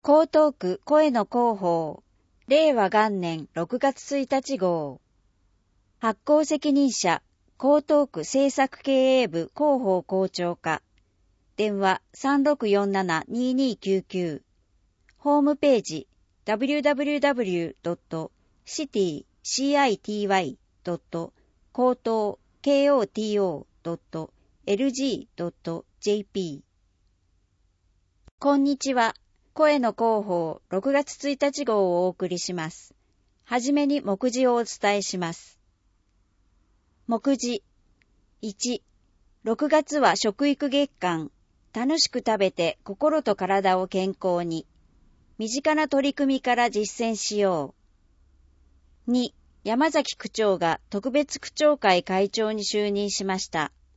江東区声の広報、令和元年6月1日号。発行責任者、江東区政策経営部広報校長課。電話 3647-2299。ホームページ www.city.koto.lg.jp。 こんにちは。声の広報6月1日号をお送りします。はじめに目次をお伝えします。目次 1、6月は食育月間、楽しく食べて心と体を健康に。身近な取り組みから実践しよう。2、山崎区長が特別区長会会長に就任しました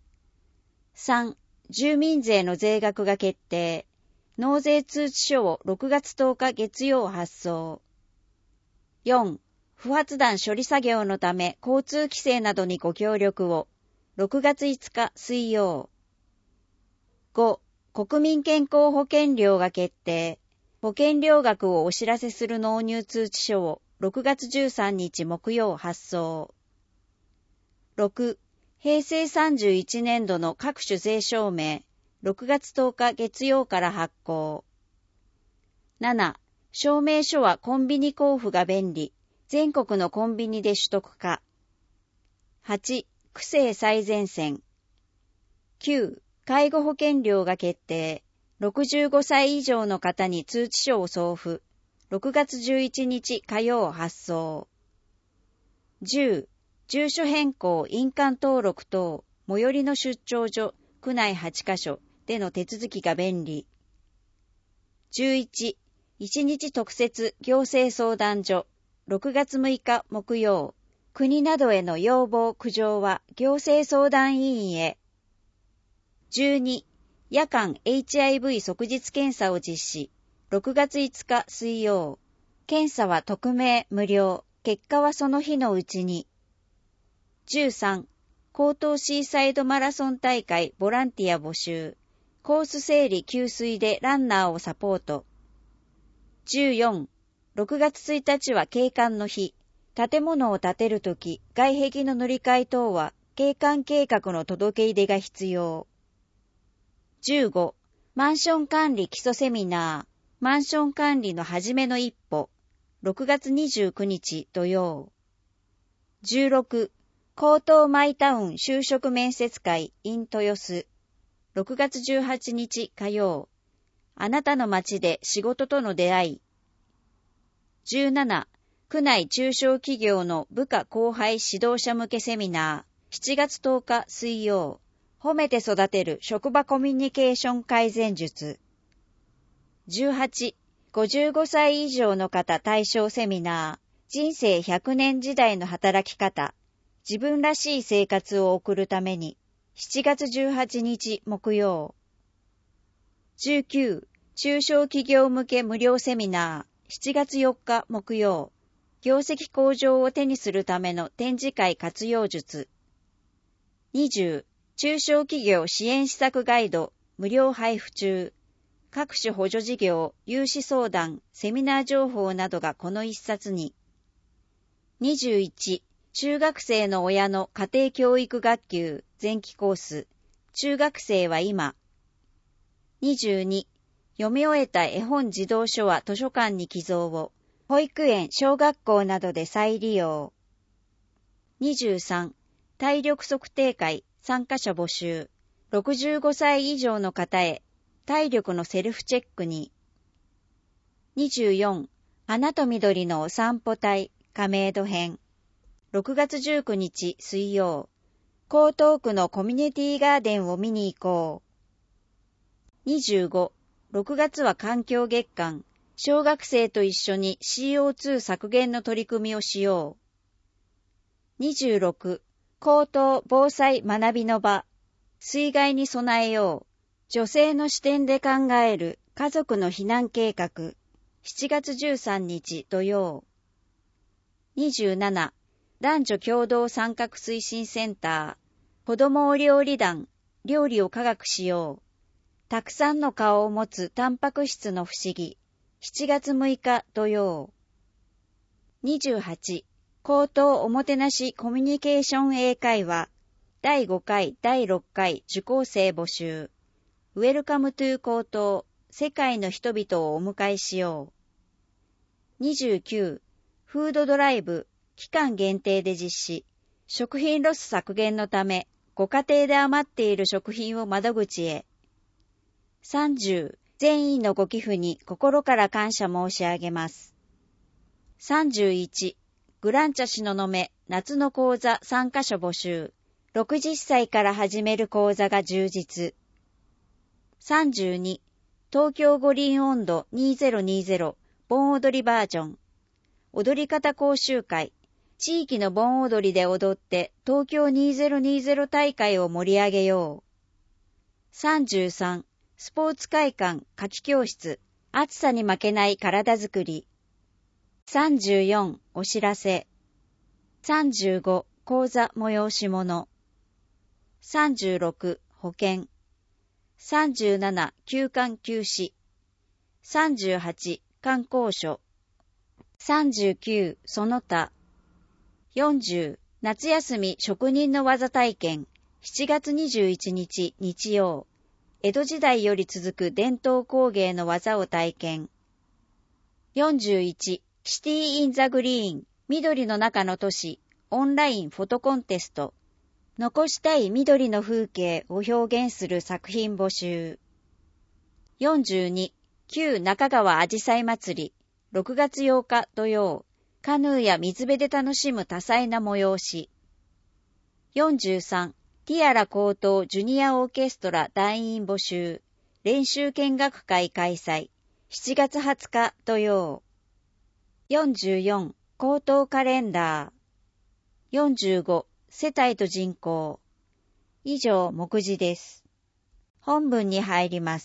。3、住民税の税額が決定。納税通知書を6月10日月曜発送。4、不発弾処理作業のため交通規制などにご協力を。6月5日水曜。5、国民健康保険料が決定。保険料額をお知らせする納入通知書を6月13日木曜発送。6、平成31年度の各種税証明。6月10日月曜から発行。7、証明書はコンビニ交付が便利。全国のコンビニで取得化。8、区政最前線。9、介護保険料が決定。65歳以上の方に通知書を送付。6月11日火曜発送。10、住所変更印鑑登録等、最寄りの出張所、区内8カ所での手続きが便利。11、一日特設行政相談所、6月6日木曜、国などへの要望苦情は行政相談委員へ。12、夜間 HIV 即日検査を実施、6月5日水曜。検査は匿名無料、結果はその日のうちに。13、江東シーサイドマラソン大会ボランティア募集。コース整理給水でランナーをサポート。14、6月1日は景観の日。建物を建てるとき、外壁の塗り替え等は景観計画の届け出が必要。15、マンション管理基礎セミナー。マンション管理の始めの一歩。6月29日土曜。16、江東マイタウン就職面接会 in 豊洲。6月18日火曜。あなたの街で仕事との出会い。17、区内中小企業の部下後輩指導者向けセミナー。7月10日水曜。褒めて育てる職場コミュニケーション改善術。18、55歳以上の方対象セミナー。人生100年時代の働き方。自分らしい生活を送るために。7月18日木曜。19、中小企業向け無料セミナー。7月4日木曜。業績向上を手にするための展示会活用術。20、中小企業支援施策ガイド、無料配布中。各種補助事業、融資相談、セミナー情報などがこの一冊に。21、中学生の親の家庭教育学級、前期コース。中学生は今。22、読み終えた絵本児童書は図書館に寄贈を。保育園、小学校などで再利用。23、体力測定会、参加者募集。65歳以上の方へ、体力のセルフチェックに。24、花と緑のお散歩隊、亀戸編。6月19日水曜。江東区のコミュニティガーデンを見に行こう。25、6月は環境月間。小学生と一緒に CO2 削減の取り組みをしよう。26、江東防災学びの場。水害に備えよう。女性の視点で考える家族の避難計画。7月13日土曜。27、男女共同参画推進センター。子どもお料理団。料理を科学しよう。たくさんの顔を持つタンパク質の不思議。 7月6日土曜。28、高等おもてなしコミュニケーション英会話第5回第6回受講生募集。ウェルカムトゥ高等、世界の人々をお迎えしよう。29、フードドライブ、期間限定で実施。食品ロス削減のため、ご家庭で余っている食品を窓口へ。30、善意のご寄付に心から感謝申し上げます。31、グランチャ東雲夏の講座参加者募集。60歳から始める講座が充実。32、東京五輪音頭2020盆踊りバージョン。踊り方講習会。地域の盆踊りで踊って東京2020大会を盛り上げよう。33、スポーツ会館夏季教室。暑さに負けない体づくり。34、お知らせ。35、講座催し物。36、保険。37、休館休止。38、観光所。39、その他。40、夏休み職人の技体験。7月21日日曜。江戸時代より続く伝統工芸の技を体験。41、シティインザグリーン、緑の中の都市、オンラインフォトコンテスト。残したい緑の風景を表現する作品募集。42、旧中川あじさい祭り、6月8日土曜。カヌーや水辺で楽しむ多彩な催し。43、ティアラ高等ジュニアオーケストラ団員募集。練習見学会開催。7月20日土曜。44、高等カレンダー。45、世帯と人口。以上、目次です。本文に入ります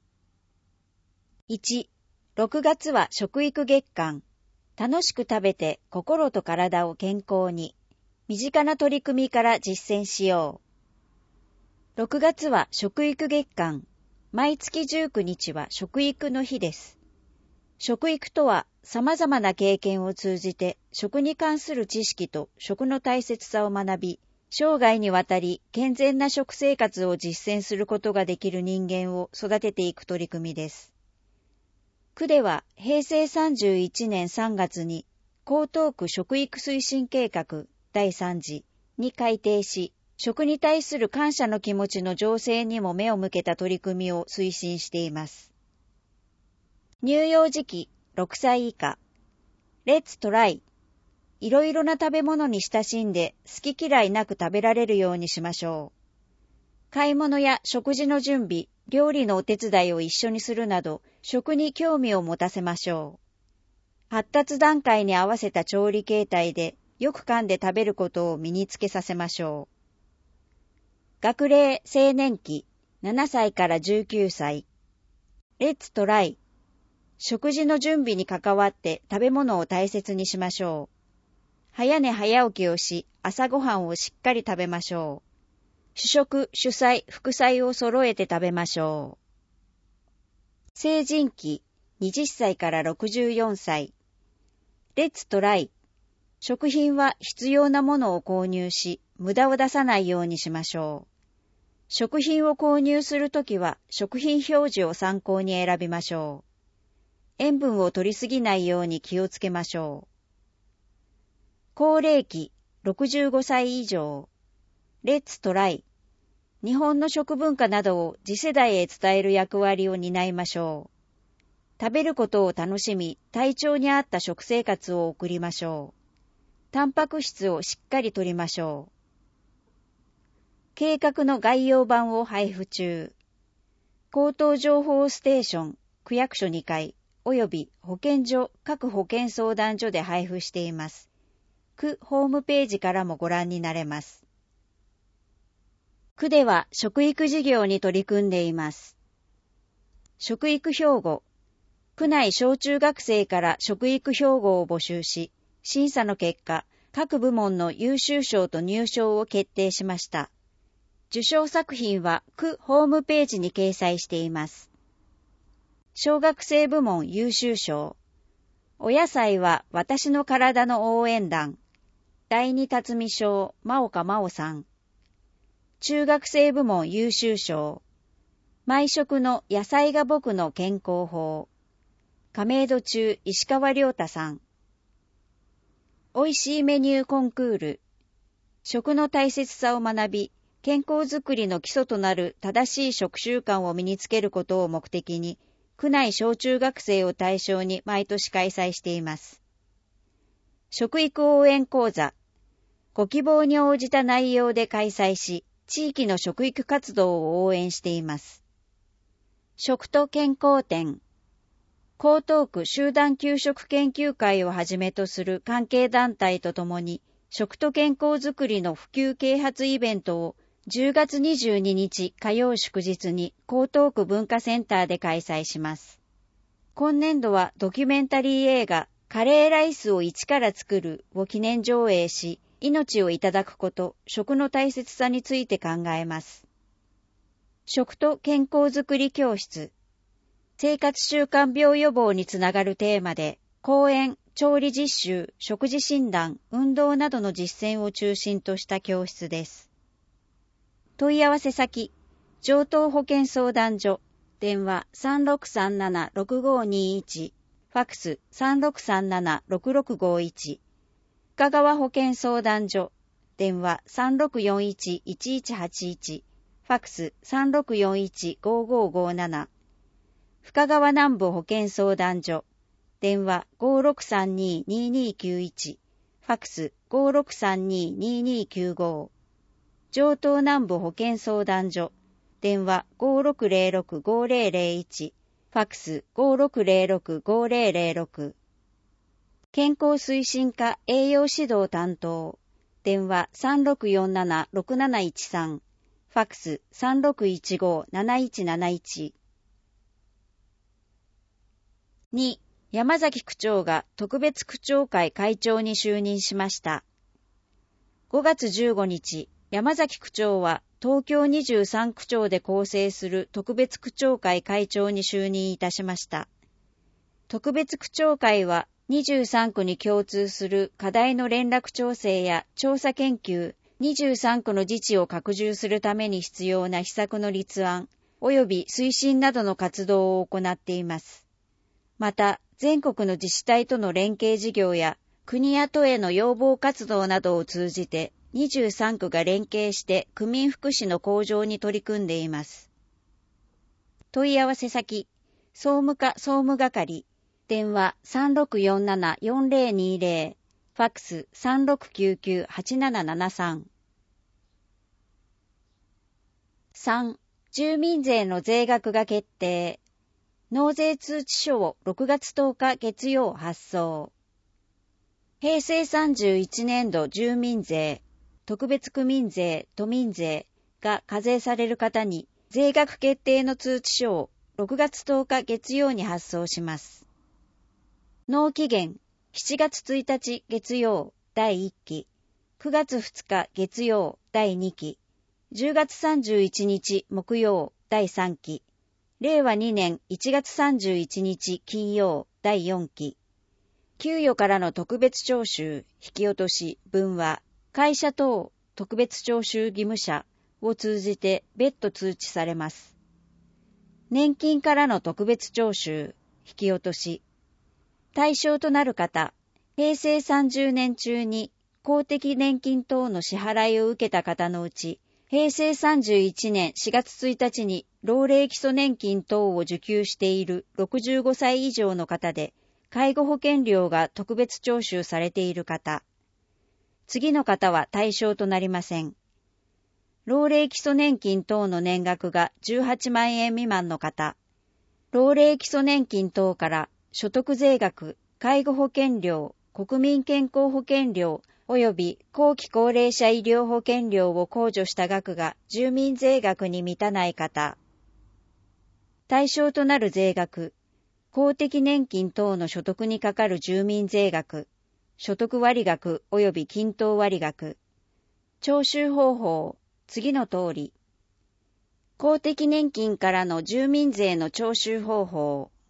。1、6月は食育月間。楽しく食べて心と体を健康に。身近な取り組みから実践しよう。6月は食育月間。毎月19日は食育の日です。食育とは様々な経験を通じて食に関する知識と食の大切さを学び、生涯にわたり健全な食生活を実践することができる人間を育てていく取り組みです。区では平成31年3月に江東区食育推進計画第3次に改定し、食に対する感謝の気持ちの醸成にも目を向けた取り組みを推進しています。乳幼児期6歳以下。レッツトライ。いろいろな食べ物に親しんで好き嫌いなく食べられるようにしましょう。買い物や食事の準備、料理のお手伝いを一緒にするなど、食に興味を持たせましょう。発達段階に合わせた調理形態で、よく噛んで食べることを身につけさせましょう。学齢青年期7歳から19歳。レッツトライ。食事の準備に関わって食べ物を大切にしましょう。早寝早起きをし、朝ごはんをしっかり食べましょう。主食、主菜、副菜を揃えて食べましょう。成人期20歳から64歳。レッツトライ。食品は必要なものを購入し、無駄を出さないようにしましょう。食品を購入するときは食品表示を参考に選びましょう。塩分を摂りすぎないように気をつけましょう。高齢期65歳以上。レッツトライ。日本の食文化などを次世代へ伝える役割を担いましょう。食べることを楽しみ、体調に合った食生活を送りましょう。タンパク質をしっかり摂りましょう。計画の概要版を配布中。口頭情報ステーション、区役所2階、および保健所、各保健相談所で配布しています。区ホームページからもご覧になれます。区では食育事業に取り組んでいます。食育標語。区内小中学生から食育標語を募集し、審査の結果、各部門の優秀賞と入賞を決定しました。受賞作品は区ホームページに掲載しています。 小学生部門優秀賞。お野菜は私の体の応援団。第二辰巳賞、真岡真央さん。中学生部門優秀賞。毎食の野菜が僕の健康法。亀戸中石川亮太さん。美味しいメニューコンクール。食の大切さを学び、健康づくりの基礎となる正しい食習慣を身につけることを目的に、区内小中学生を対象に毎年開催しています。食育応援講座。ご希望に応じた内容で開催し、地域の食育活動を応援しています。食と健康展。江東区集団給食研究会をはじめとする関係団体とともに、食と健康づくりの普及啓発イベントを10月22日火曜祝日に江東区文化センターで開催します。今年度はドキュメンタリー映画カレーライスを一から作るを記念上映し、命をいただくこと、食の大切さについて考えます。食と健康づくり教室。生活習慣病予防につながるテーマで、講演、調理実習、食事診断、運動などの実践を中心とした教室です。問い合わせ先、城東保健相談所、電話 3637-6521、ファクス 3637-6651、深川保健相談所、電話 3641-1181、ファクス 3641-5557、深川南部保健相談所、電話 5632-2291、ファクス 5632-2295、城東南部保健相談所、電話 5606-5001、ファクス 5606-5006、健康推進課栄養指導担当、電話 3647-6713、ファクス 3615-7171。2、山崎区長が特別区長会会長に就任しました。5月15日、山崎区長は東京23区長で構成する特別区長会会長に就任いたしました。特別区長会は23区に共通する課題の連絡調整や調査研究、23区の自治を拡充するために必要な施策の立案、及び推進などの活動を行っています。また、全国の自治体との連携事業や国や都への要望活動などを通じて23区が連携して区民福祉の向上に取り組んでいます。問い合わせ先、総務課総務係、電話 3647-4020、ファックス 3699-8773。3、住民税の税額が決定。納税通知書を6月10日月曜発送。平成31年度住民税、特別区民税、都民税が課税される方に税額決定の通知書を6月10日月曜に発送します。納期限、7月1日月曜第1期、9月2日月曜第2期、10月31日木曜第3期、令和2年1月31日金曜第4期。給与からの特別徴収、引き落とし、分は、会社等特別徴収義務者を通じて別途通知されます。年金からの特別徴収、引き落とし。対象となる方、平成30年中に公的年金等の支払いを受けた方のうち、平成31年4月1日に老齢基礎年金等を受給している65歳以上の方で、介護保険料が特別徴収されている方。次の方は対象となりません。老齢基礎年金等の年額が18万円未満の方。老齢基礎年金等から所得税額、介護保険料、国民健康保険料、及び後期高齢者医療保険料を控除した額が住民税額に満たない方。対象となる税額、公的年金等の所得にかかる住民税額、所得割額及び均等割額。徴収方法、次の通り。公的年金からの住民税の徴収方法、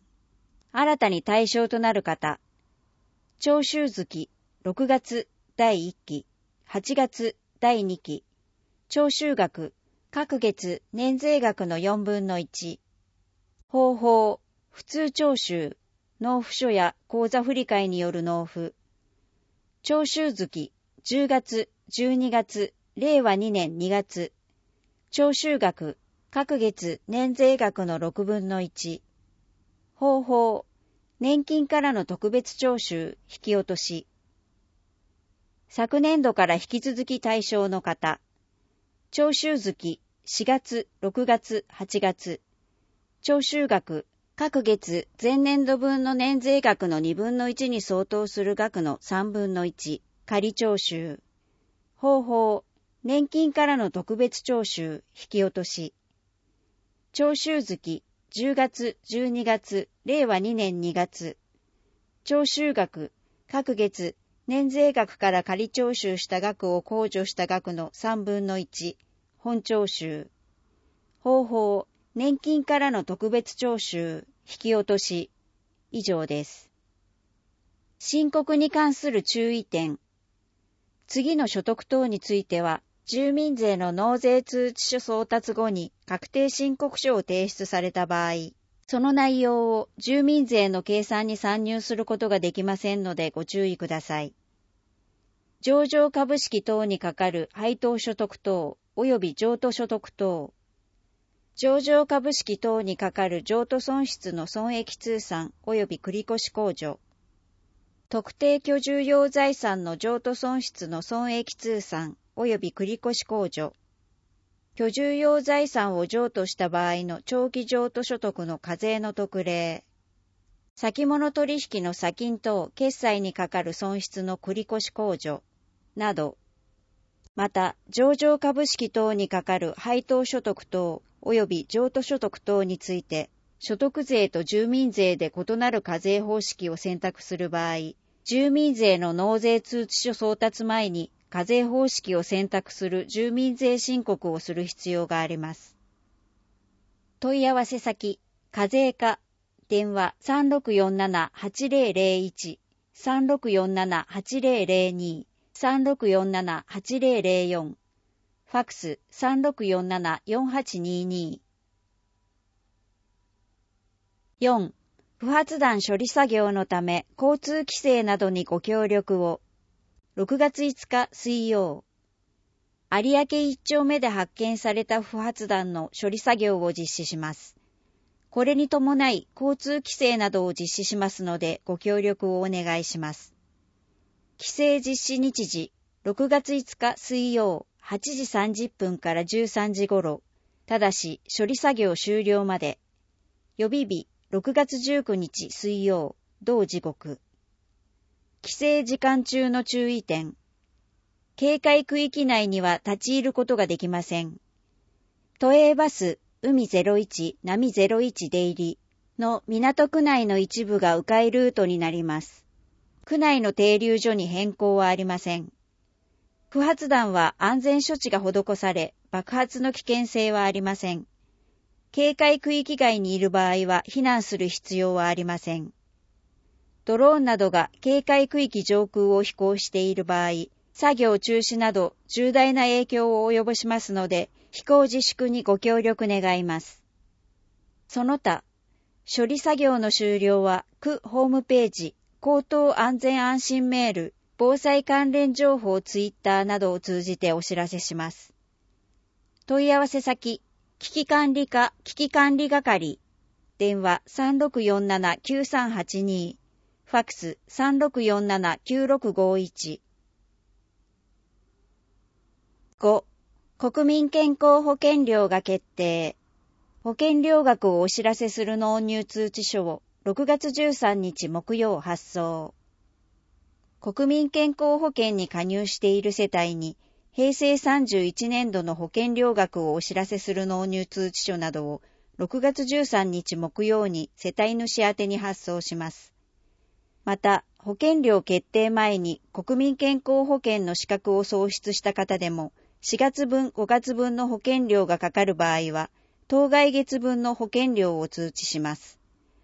新たに対象となる方、徴収月、6月第1期、8月第2期、徴収額、各月年税額の4分の1。方法、普通徴収、納付書や口座振替による納付。徴収月、10月、12月、令和2年2月。徴収額、各月年税額の6分の1。方法、年金からの特別徴収、引き落とし。昨年度から引き続き対象の方。徴収月、4月、6月、8月。徴収額、各月前年度分の年税額の2分の1に相当する額の3分の1、仮徴収。方法、年金からの特別徴収、引き落とし。徴収月、10月、12月、令和2年2月。徴収額、各月、年税額から仮徴収した額を控除した額の3分の1、本徴収。方法、年金からの特別徴収、引き落とし。以上です。申告に関する注意点。次の所得等については、住民税の納税通知書送達後に確定申告書を提出された場合、その内容を住民税の計算に算入することができませんのでご注意ください。上場株式等にかかる配当所得等及び譲渡所得等、上場株式等にかかる譲渡損失の損益通算及び繰越控除、特定居住用財産の譲渡損失の損益通算及び繰越控除、居住用財産を譲渡した場合の長期譲渡所得の課税の特例、先物取引の差金等決済にかかる損失の繰越控除など、また上場株式等にかかる配当所得等及び譲渡所得等について所得税と住民税で異なる課税方式を選択する場合、住民税の納税通知書送達前に課税方式を選択する住民税申告をする必要があります。問い合わせ先、課税課、電話 3647-8001、3647-8002、3647-8004、ファックス 3647-4822。4. 不発弾処理作業のため交通規制などにご協力を。6月5日水曜。有明1丁目で発見された不発弾の処理作業を実施します。これに伴い交通規制などを実施しますのでご協力をお願いします。規制実施日時、6月5日水曜8時30分から13時頃、ただし処理作業終了まで。予備日、6月19日水曜、同時刻。規制時間中の注意点。警戒区域内には立ち入ることができません。都営バス、海01、波01出入りの港区内の一部が迂回ルートになります。区内の停留所に変更はありません。不発弾は安全処置が施され、爆発の危険性はありません。警戒区域外にいる場合は避難する必要はありません。ドローンなどが警戒区域上空を飛行している場合、作業中止など重大な影響を及ぼしますので、飛行自粛にご協力願います。その他、処理作業の終了は区ホームページ、口頭安全安心メール、防災関連情報ツイッターなどを通じてお知らせします。問い合わせ先、危機管理課危機管理係、電話 3647-9382、ファックス 3647-9651。5. 国民健康保険料が決定。保険料額をお知らせする納入通知書を6月13日木曜発送。国民健康保険に加入している世帯に平成31年度の保険料額をお知らせする納入通知書などを6月13日木曜に世帯主宛てに発送します。また、保険料決定前に国民健康保険の資格を喪失した方でも4月分、5月分の保険料がかかる場合は、当該月分の保険料を通知します。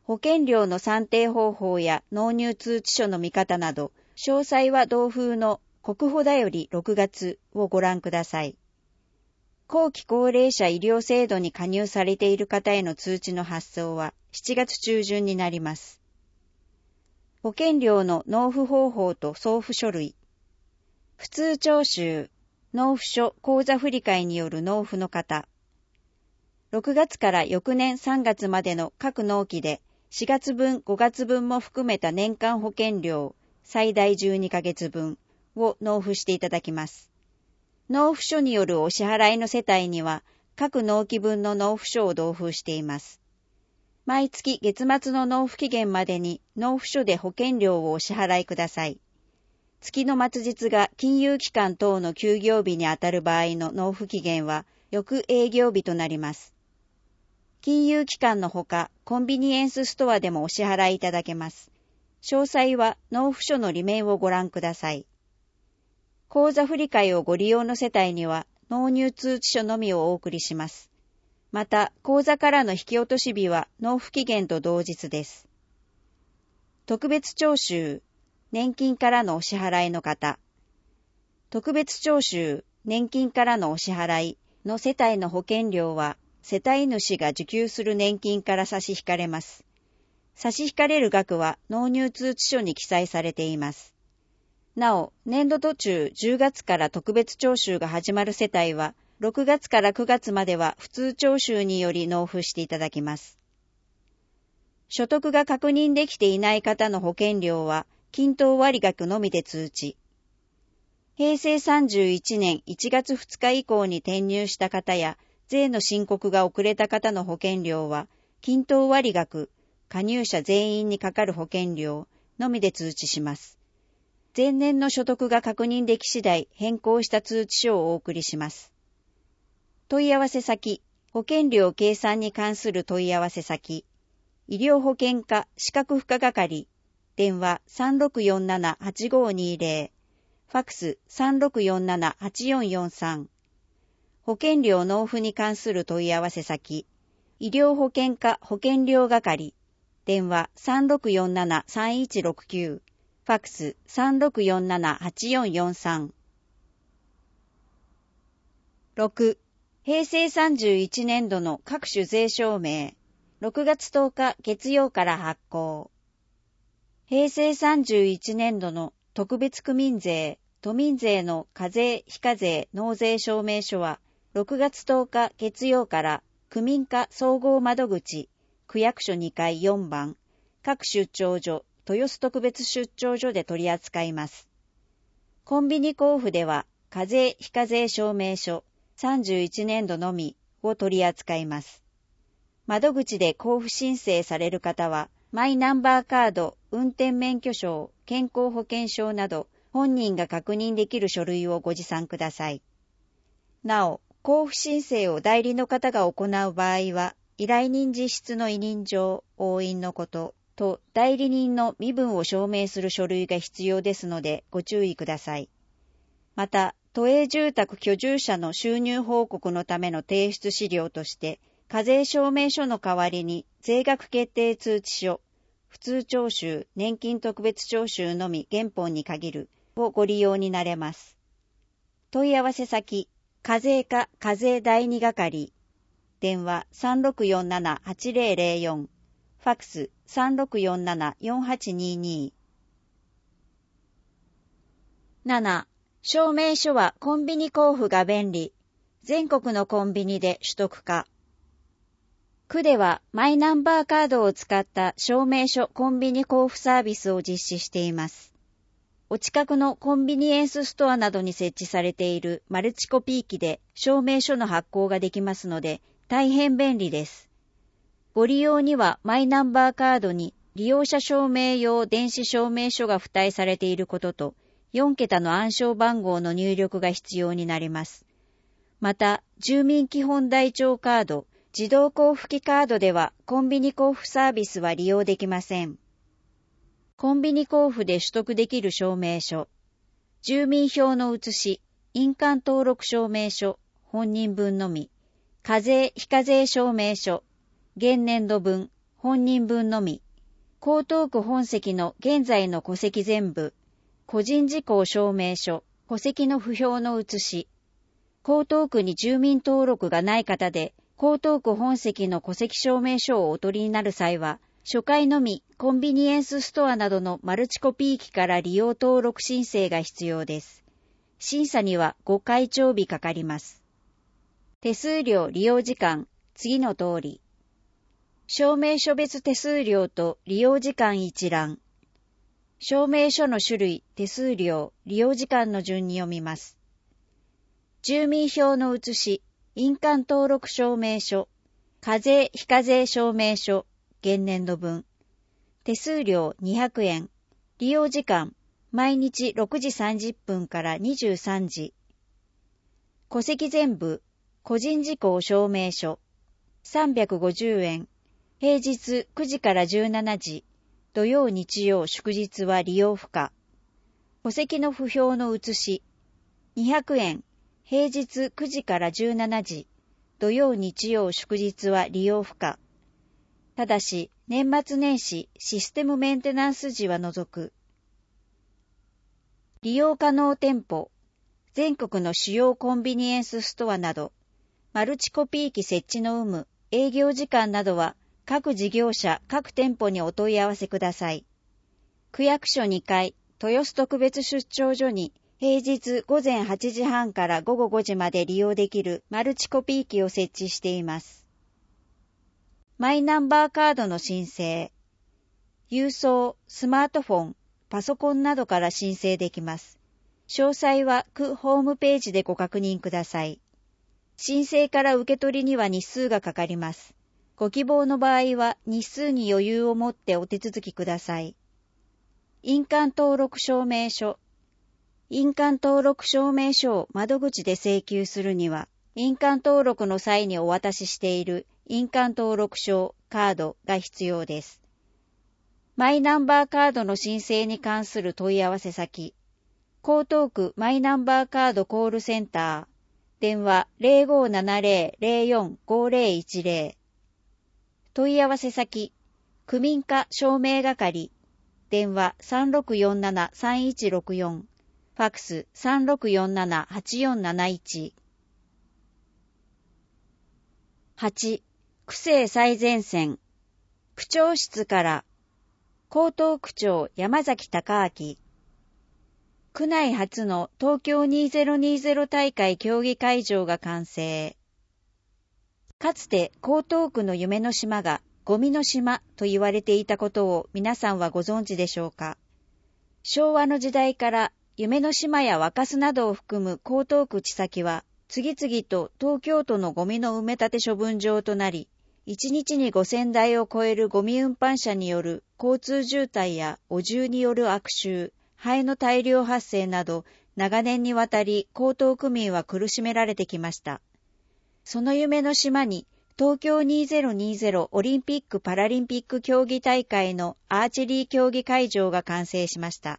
保険料の算定方法や納入通知書の見方など、詳細は同封の国保だより6月をご覧ください。後期高齢者医療制度に加入されている方への通知の発送は7月中旬になります。保険料の納付方法と送付書類。普通徴収、納付書口座振替による納付の方。6月から翌年3月までの各納期で4月分5月分も含めた年間保険料最大12ヶ月分を納付していただきます。納付書によるお支払いの世帯には各納期分の納付書を同封しています。毎月月末の納付期限までに納付書で保険料をお支払いください。月の末日が金融機関等の休業日にあたる場合の納付期限は翌営業日となります。金融機関のほか、コンビニエンスストアでもお支払いいただけます。詳細は納付書の裏面をご覧ください。口座振替をご利用の世帯には納入通知書のみをお送りします。また、口座からの引き落とし日は納付期限と同日です。特別徴収、年金からのお支払いの方。特別徴収、年金からのお支払いの世帯の保険料は、世帯主が受給する年金から差し引かれます。差し引かれる額は納入通知書に記載されています。なお、年度途中10月から特別徴収が始まる世帯は、6月から9月までは普通徴収により納付していただきます。所得が確認できていない方の保険料は、均等割額のみで通知。平成31年1月2日以降に転入した方や、税の申告が遅れた方の保険料は、均等割額、加入者全員にかかる保険料のみで通知します。前年の所得が確認でき次第変更した通知書をお送りします。問い合わせ先、保険料計算に関する問い合わせ先、医療保険課資格付加係、電話 3647-8520、ファックス 3647-8443、保険料納付に関する問い合わせ先、医療保険課保険料係、電話 3647-3169、ファックス 3647-8443。6. 平成31年度の各種税証明、6月10日月曜から発行。平成31年度の特別区民税、都民税の課税非課税納税証明書は、6月10日月曜から区民課総合窓口、区役所2階4番、各出張所、豊洲特別出張所で取り扱います。コンビニ交付では、課税非課税証明書31年度のみを取り扱います。窓口で交付申請される方は、マイナンバーカード、運転免許証、健康保険証など、本人が確認できる書類をご持参ください。なお、交付申請を代理の方が行う場合は、依頼人実質の委任状、押印のことと代理人の身分を証明する書類が必要ですのでご注意ください。また、都営住宅居住者の収入報告のための提出資料として、課税証明書の代わりに税額決定通知書、普通徴収、年金特別徴収のみ原本に限るをご利用になれます。問い合わせ先、課税課課税第2係、電話 3647-8004、ファックス 3647-4822。7. 証明書はコンビニ交付が便利。全国のコンビニで取得可。区ではマイナンバーカードを使った証明書コンビニ交付サービスを実施しています。お近くのコンビニエンスストアなどに設置されているマルチコピー機で証明書の発行ができますので大変便利です。ご利用にはマイナンバーカードに利用者証明用電子証明書が付帯されていることと4桁の暗証番号の入力が必要になります。また、住民基本台帳カード、自動交付機カードではコンビニ交付サービスは利用できません。コンビニ交付で取得できる証明書、住民票の写し、印鑑登録証明書、本人分のみ、課税非課税証明書、現年度分、 本人分のみ、江東区本籍の現在の戸籍全部、個人事項証明書、戸籍の不評の写し、江東区に住民登録がない方で、江東区本籍の戸籍証明書をお取りになる際は、初回のみコンビニエンスストアなどのマルチコピー機から利用登録申請が必要です。審査には5回帳日かかります。手数料利用時間、次の通り。証明書別手数料と利用時間一覧。証明書の種類、手数料、利用時間の順に読みます。住民票の写し、印鑑登録証明書、課税非課税証明書、現年度分。手数料200円。利用時間、毎日6時30分から23時。戸籍全部、個人事項証明書、350円。平日9時から17時。土曜日曜祝日は利用不可。戸籍の不評の写し、200円。平日9時から17時。土曜日曜祝日は利用不可。ただし、年末年始システムメンテナンス時は除く。利用可能店舗、全国の主要コンビニエンスストアなど、マルチコピー機設置の有無、営業時間などは、各事業者、各店舗にお問い合わせください。区役所2階、豊洲特別出張所に、平日午前8時半から午後5時まで利用できるマルチコピー機を設置しています。マイナンバーカードの申請。郵送、スマートフォン、パソコンなどから申請できます。詳細は区ホームページでご確認ください。申請から受け取りには日数がかかります。ご希望の場合は日数に余裕を持ってお手続きください。印鑑登録証明書。印鑑登録証明書を窓口で請求するには、印鑑登録の際にお渡ししている印鑑登録証、カードが必要です。マイナンバーカードの申請に関する問い合わせ先、江東区マイナンバーカードコールセンター、電話 0570-045010。問い合わせ先、区民課証明係、電話 3647-3164、ファックス 3647-8471。8、区政最前線。区長室から、江東区長山崎隆明。区内初の東京2020大会競技会場が完成。かつて江東区の夢の島がゴミの島と言われていたことを皆さんはご存知でしょうか。昭和の時代から夢の島や若洲などを含む江東区地先は次々と東京都のゴミの埋め立て処分場となり、1日に5000台を超えるゴミ運搬車による交通渋滞や汚重による悪臭、灰の大量発生など長年にわたり江東区民は苦しめられてきました。その夢の島に東京2020オリンピック・パラリンピック競技大会のアーチェリー競技会場が完成しました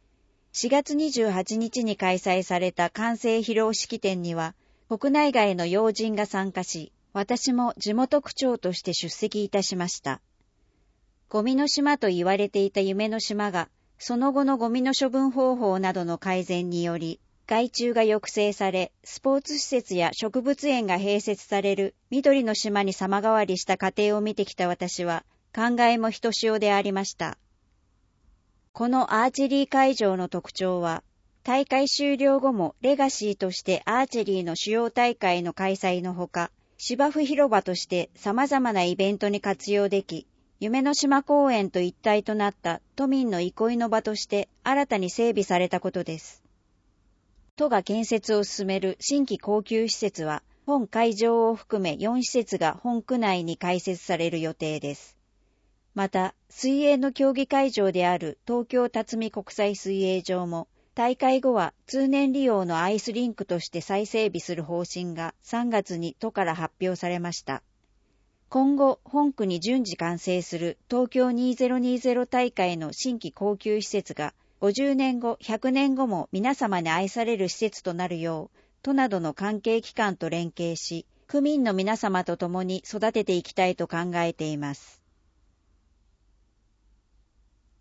。4月28日に開催された完成披露式典には国内外の要人が参加し、私も地元区長として出席いたしました。ゴミの島と言われていた夢の島が、その後のゴミの処分方法などの改善により、害虫が抑制され、スポーツ施設や植物園が併設される緑の島に様変わりした過程を見てきた私は、感慨もひとしおでありました。このアーチェリー会場の特徴は、大会終了後もレガシーとしてアーチェリーの主要大会の開催のほか、芝生広場として様々なイベントに活用でき、夢の島公園と一体となった都民の憩いの場として新たに整備されたことです。都が建設を進める新規高級施設は、本会場を含め4施設が本区内に開設される予定です。また、水泳の競技会場である東京辰巳国際水泳場も、大会後は通年利用のアイスリンクとして再整備する方針が3月に都から発表されました。今後、本区に順次完成する東京2020大会の新規高級施設が50年後、100年後も皆様に愛される施設となるよう、都などの関係機関と連携し、区民の皆様と共に育てていきたいと考えています。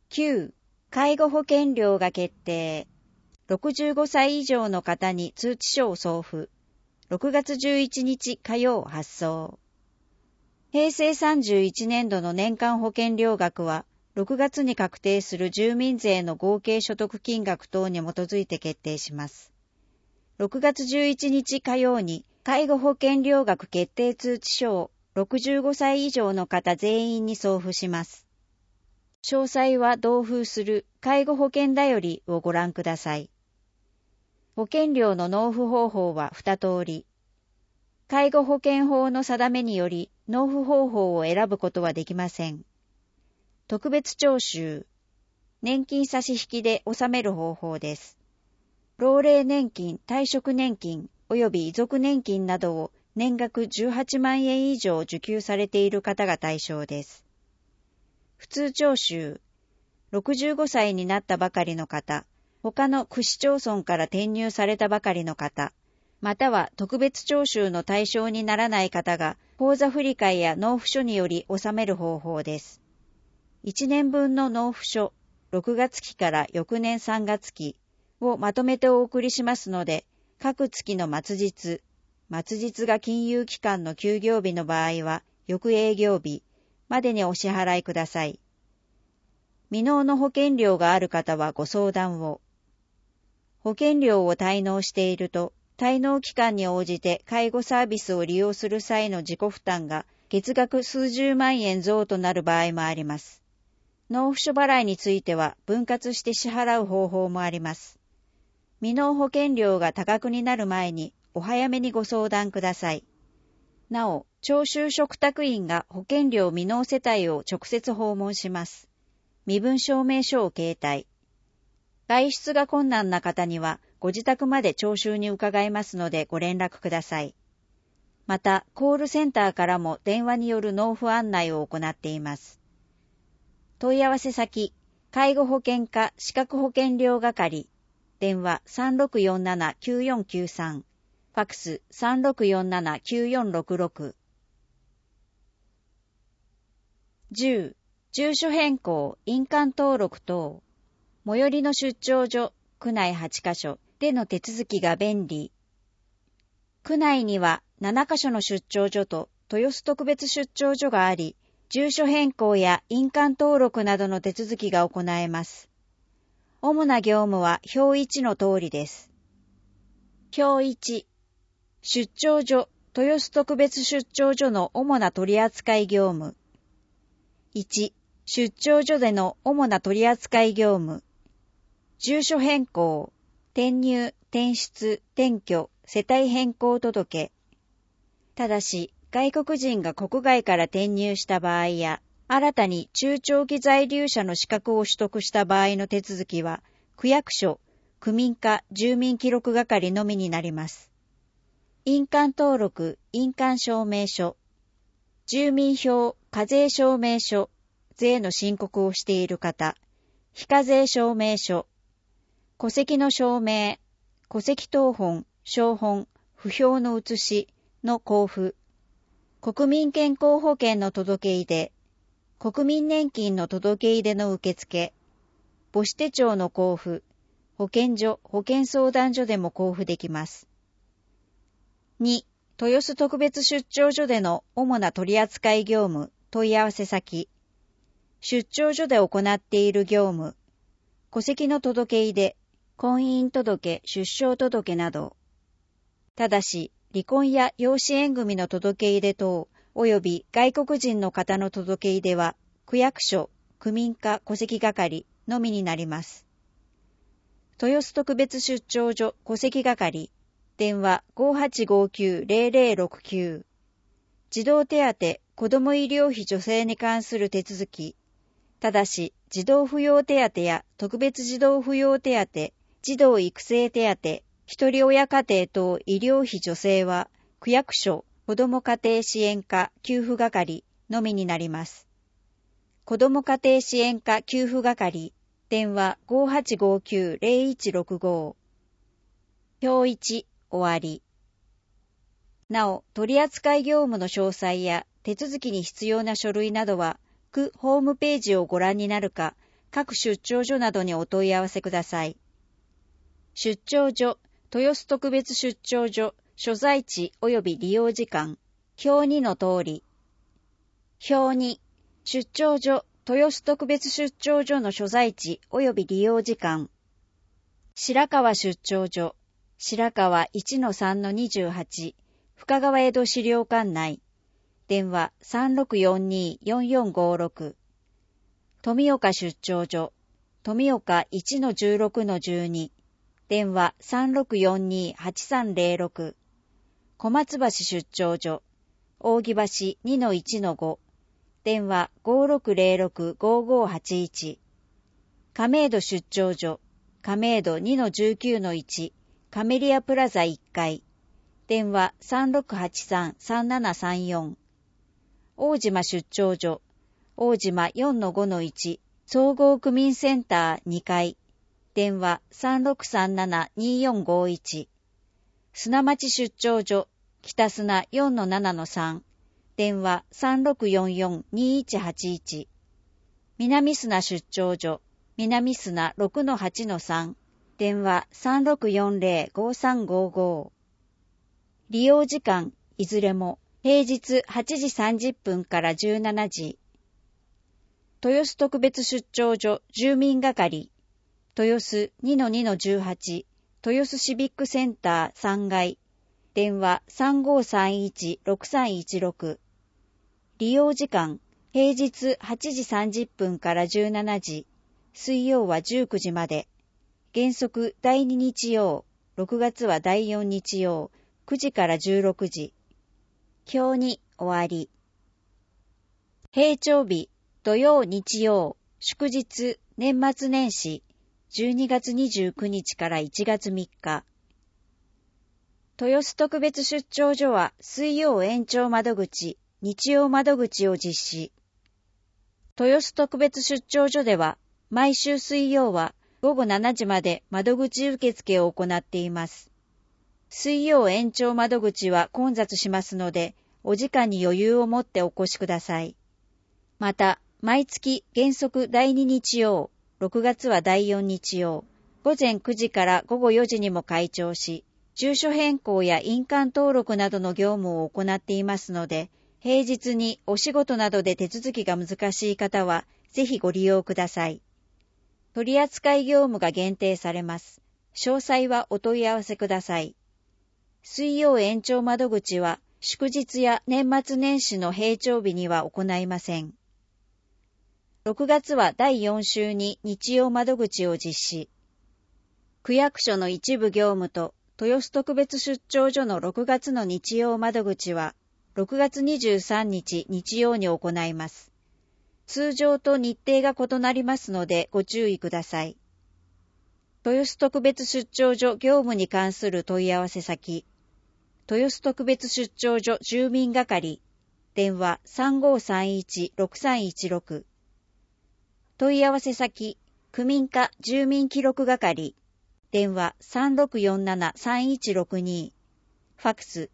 9. 介護保険料が決定。65歳以上の方に通知書を送付。6月11日火曜発送。平成31年度の年間保険料額は、6月に確定する住民税の合計所得金額等に基づいて決定します。6月11日火曜に介護保険料額決定通知書を65歳以上の方全員に送付します。詳細は同封する介護保険だよりをご覧ください。保険料の納付方法は2通り。介護保険法の定めにより納付方法を選ぶことはできません。特別徴収、年金差し引きで納める方法です。老齢年金、退職年金及び遺族年金などを年額18万円以上受給されている方が対象です。普通徴収、65歳になったばかりの方、他の区市町村から転入されたばかりの方、または特別徴収の対象にならない方が口座振替や納付書により納める方法です。1年分の納付書、6月期から翌年3月期をまとめてお送りしますので、各月の末日が金融機関の休業日の場合は翌営業日までにお支払いください。未納の保険料がある方はご相談を。保険料を滞納していると、滞納期間に応じて介護サービスを利用する際の自己負担が月額数十万円増となる場合もあります。納付書払いについては分割して支払う方法もあります。未納保険料が多額になる前にお早めにご相談ください。なお、徴収嘱託員が保険料未納世帯を直接訪問します。身分証明書を携帯。外出が困難な方にはご自宅まで徴収に伺いますのでご連絡ください。また、コールセンターからも電話による納付案内を行っています。問い合わせ先、介護保険課資格保険料係、電話 3647-9493、ファクス 3647-9466。10. 住所変更、印鑑登録等。最寄りの出張所、区内8カ所での手続きが便利。区内には7カ所の出張所と豊洲特別出張所があり、住所変更や印鑑登録などの手続きが行えます。主な業務は表1の通りです。表1、出張所、豊洲特別出張所の主な取扱業務。1、出張所での主な取扱業務。住所変更、転入、転出、転居、世帯変更届。ただし、外国人が国外から転入した場合や、新たに中長期在留者の資格を取得した場合の手続きは、区役所、区民課住民記録係のみになります。印鑑登録、印鑑証明書、住民票、課税証明書、税の申告をしている方、非課税証明書、戸籍の証明、戸籍謄本、照本、不評の写しの交付、国民健康保険の届け出で、国民年金の届け出の受付、母子手帳の交付、保健所、保健相談所でも交付できます。2、豊洲特別出張所での主な取扱業務、問い合わせ先、出張所で行っている業務、戸籍の届け出、婚姻届、出生届など。ただし、離婚や養子縁組の届け出等、及び外国人の方の届け出は、区役所、区民課戸籍係のみになります。豊洲特別出張所戸籍係、電話 5859-0069。児童手当、子ども医療費助成に関する手続き。ただし、児童扶養手当や特別児童扶養手当、児童育成手当、一人親家庭等医療費助成は、区役所、子ども家庭支援課給付係のみになります。子ども家庭支援課給付係、電話 5859-0165。表1、終わり。なお、取扱業務の詳細や手続きに必要な書類などは、区ホームページをご覧になるか、 各出張所などにお問い合わせください。出張所、豊洲特別出張所、所在地及び利用時間、表2の通り。表2、出張所、豊洲特別出張所の所在地及び利用時間。白川出張所、白川 1-3-28、深川江戸資料館内。電話 3642-4456。富岡出張所、富岡 1-16-12。電話 3642-8306。小松橋出張所、扇橋 2-1-5。電話 5606-5581。亀戸出張所、亀戸 2-19-1。カメリアプラザ1階。電話 3683-3734。大島出張所、大島 4-5-1。総合区民センター2階。電話 3637-2451。砂町出張所、北砂 4-7-3。電話 3644-2181。南砂出張所、南砂 6-8-3。電話 3640-5355。利用時間、いずれも平日8時30分から17時。豊洲特別出張所住民係、豊洲 2-2-18、豊洲シビックセンター3階。電話 3531-6316。利用時間、平日8時30分から17時。水曜は19時まで。原則第2日曜、6月は第4日曜、9時から16時。表に終わり。平長日、土曜日曜、祝日、年末年始、12月29日から1月3日。豊洲特別出張所は水曜延長窓口、日曜窓口を実施。豊洲特別出張所では、毎週水曜は午後7時まで窓口受付を行っています。水曜延長窓口は混雑しますので、お時間に余裕を持ってお越しください。また、毎月原則第2日曜、6月は第4日曜、午前9時から午後4時にも開庁し、住所変更や印鑑登録などの業務を行っていますので、平日にお仕事などで手続きが難しい方は、ぜひご利用ください。取扱業務が限定されます。詳細はお問い合わせください。水曜延長窓口は、祝日や年末年始の平長日には行いません。6月は第4週に日曜窓口を実施。区役所の一部業務と豊洲特別出張所の6月の日曜窓口は6月23日日曜に行います。通常と日程が異なりますのでご注意ください。豊洲特別出張所業務に関する問い合わせ先、豊洲特別出張所住民係、電話 3531-6316。問い合わせ先、区民課住民記録係、電話 3647-3162。ファクス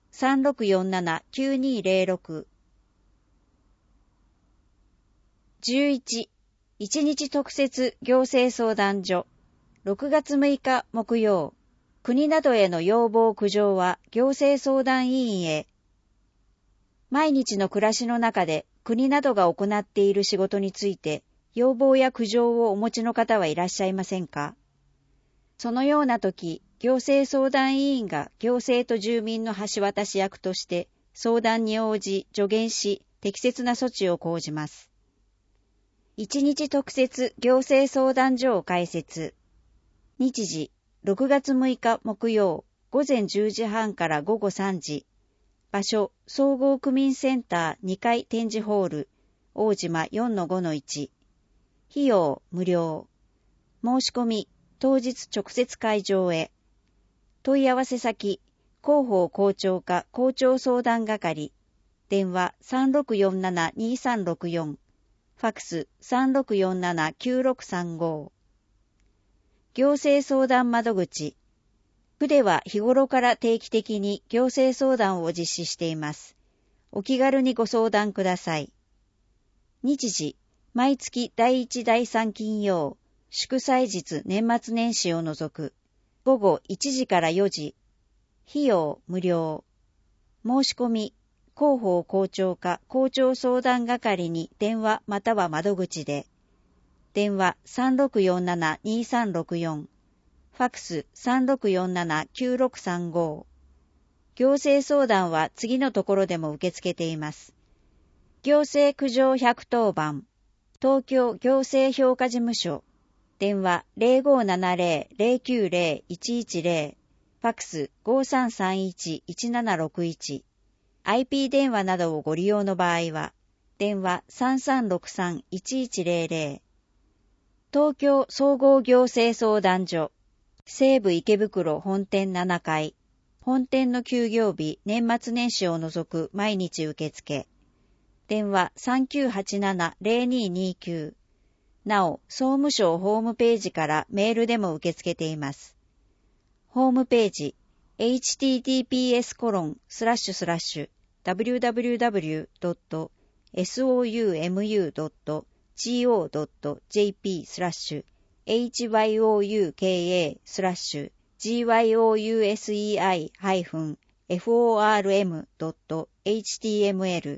3647-9206。11、1日特設行政相談所。6月6日木曜。国などへの要望苦情は行政相談委員へ。毎日の暮らしの中で国などが行っている仕事について要望や苦情をお持ちの方はいらっしゃいませんか？そのような時、行政相談委員が行政と住民の橋渡し役として相談に応じ助言し適切な措置を講じます。1日特設行政相談所を開設。日時、6月6日木曜、午前10時半から午後3時。場所、総合区民センター2階展示ホール、大島 4-5-1。費用、無料。申し込み、当日直接会場へ。問い合わせ先、広報校長課校長相談係。電話 3647-2364。ファクス 3647-9635。行政相談窓口。区では日頃から定期的に行政相談を実施しています。お気軽にご相談ください。日時、 毎月第1第3金曜、祝祭日年末年始を除く、午後1時から4時、費用無料。申し込み、広報校長課校長相談係に電話または窓口で、電話 3647-2364、ファクス 3647-9635。行政相談は次のところでも受け付けています。行政苦情110番、東京行政評価事務所、電話 0570-090-110、ファクス 5331-1761、IP 電話などをご利用の場合は、電話 3363-1100、東京総合行政相談所、西武池袋本店7階、本店の休業日年末年始を除く毎日受付、電話 3987-0229、なお、総務省ホームページからメールでも受け付けています。ホームページ、https://www.soumu.go.jp/hyouka-form.html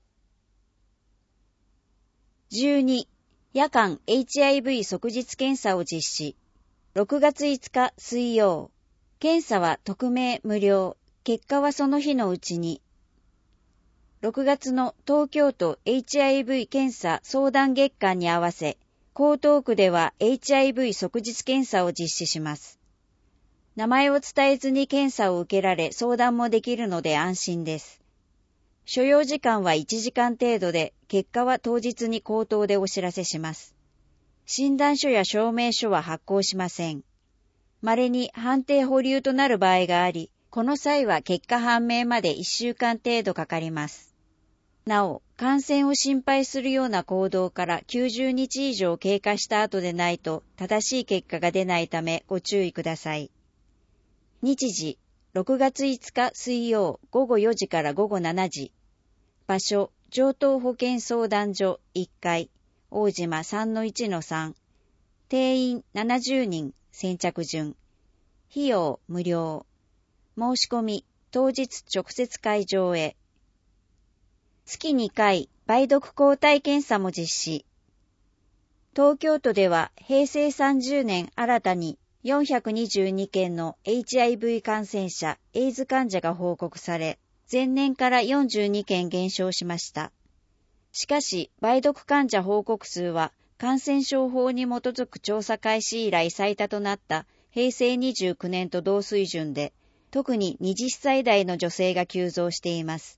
12. 夜間 HIV 即日検査を実施。6月5日水曜。検査は匿名無料。結果はその日のうちに。6月の東京都 HIV 検査相談月間に合わせ、江東区では HIV 即日検査を実施します。名前を伝えずに検査を受けられ相談もできるので安心です。所要時間は1時間程度で、結果は当日に口頭でお知らせします。診断書や証明書は発行しません。稀に判定保留となる場合があり、この際は結果判明まで1週間程度かかります。なお、感染を心配するような行動から90日以上経過した後でないと正しい結果が出ないためご注意ください。日時、6月5日水曜午後4時から午後7時。場所、城東保健相談所1階、大島 3-1-3。定員70人、先着順。費用無料。申し込み、当日直接会場へ。月2回、梅毒抗体検査も実施。東京都では平成30年新たに422件の HIV 感染者、エイズ患者が報告され、前年から42件減少しました。しかし、梅毒患者報告数は感染症法に基づく調査開始以来最多となった平成29年と同水準で、特に20歳代の女性が急増しています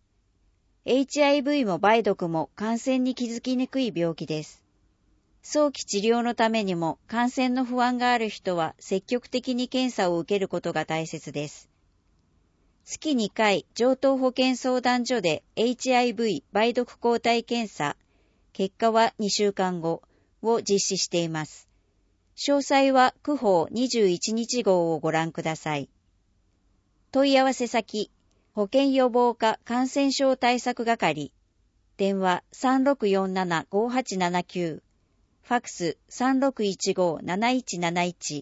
。HIV も梅毒も感染に気づきにくい病気です。早期治療のためにも感染の不安がある人は積極的に検査を受けることが大切です。月2回、城東保健相談所で HIV 梅毒抗体検査、結果は2週間後を実施しています。詳細は区報21日号をご覧ください。問い合わせ先、保健予防課感染症対策係、電話 3647-5879、ファクス 3615-7171。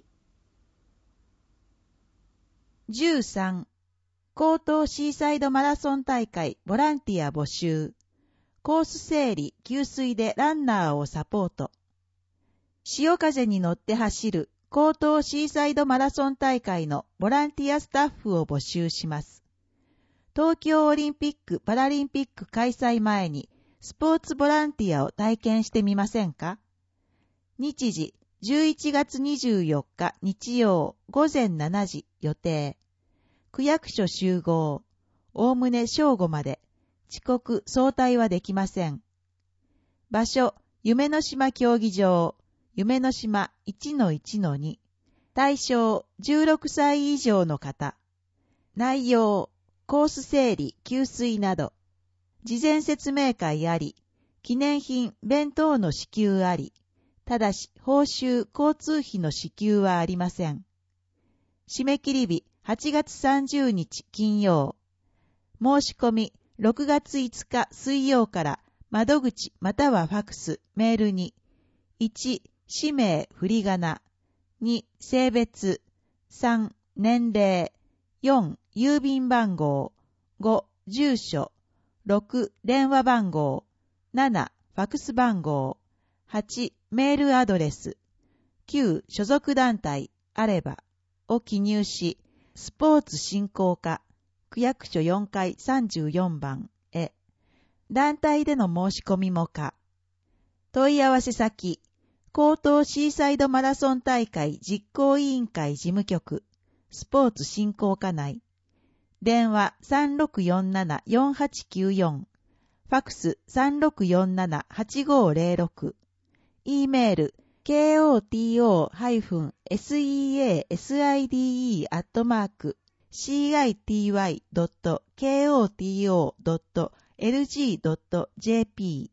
13. 江東シーサイドマラソン大会ボランティア募集。コース整理、給水でランナーをサポート。潮風に乗って走る江東シーサイドマラソン大会のボランティアスタッフを募集します。東京オリンピック・パラリンピック開催前にスポーツボランティアを体験してみませんか？日時11月24日日曜午前7時予定。区役所集合。おおむね正午まで。遅刻、早退はできません。場所、夢の島競技場。夢の島 1-1-2。対象、16歳以上の方。内容、コース整理、給水など。事前説明会あり。記念品、弁当の支給あり。ただし、報酬、交通費の支給はありません。締め切り日、8月30日金曜。申し込み、6月5日水曜から窓口またはファクス、メールに、1、氏名、振り仮名、2、性別、3、年齢、4、郵便番号、5、住所、6、電話番号、7、ファクス番号、8、メールアドレス、9、所属団体、あれば、を記入し、スポーツ振興課、区役所4階34番へ、団体での申し込みも可。問い合わせ先、江東シーサイドマラソン大会実行委員会事務局、スポーツ振興課内。電話 3647-4894、ファクス 3647-8506、E メール、koto-seasidi@city.koto.lg.jp。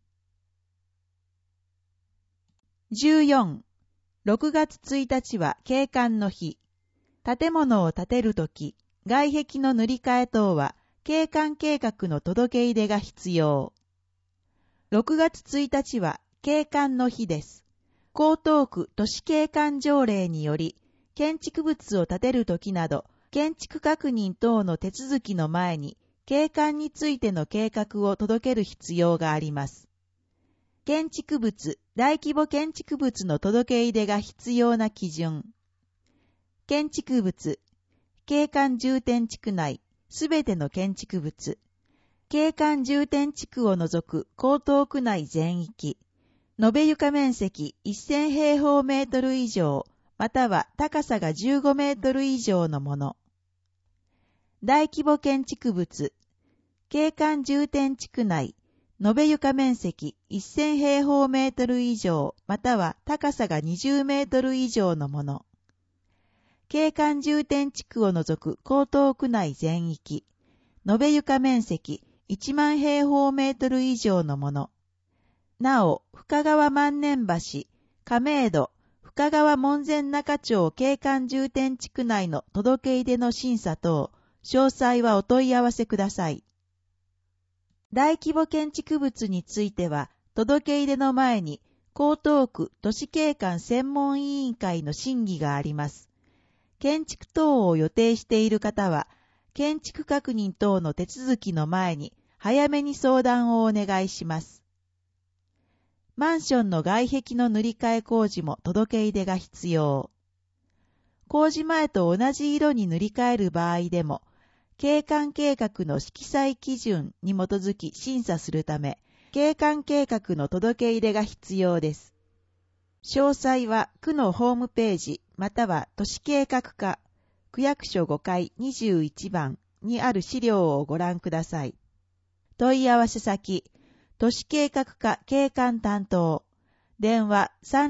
14、6月1日は景観の日。建物を建てるとき、外壁の塗り替え等は景観計画の届け入れが必要。6月1日は景観の日です。江東区都市景観条例により、建築物を建てるときなど、建築確認等の手続きの前に、景観についての計画を届ける必要があります。建築物、大規模建築物の届け入れが必要な基準。建築物、景観重点地区内、すべての建築物、景観重点地区を除く江東区内全域、延べ床面積1000平方メートル以上、または高さが15メートル以上のもの。大規模建築物、景観重点地区内、延べ床面積1000平方メートル以上、または高さが20メートル以上のもの。景観重点地区を除く江東区内全域、延べ床面積1万平方メートル以上のもの。なお、深川万年橋、亀戸、深川門前仲町景観重点地区内の届け入れの審査等、詳細はお問い合わせください。大規模建築物については、届け入れの前に、江東区都市景観専門委員会の審議があります。建築等を予定している方は、建築確認等の手続きの前に、早めに相談をお願いします。マンションの外壁の塗り替え工事も届け入れが必要。工事前と同じ色に塗り替える場合でも、景観計画の色彩基準に基づき審査するため、景観計画の届け入れが必要です。詳細は区のホームページまたは都市計画課、区役所5階21番にある資料をご覧ください。問い合わせ先、都市計画課景観担当、電話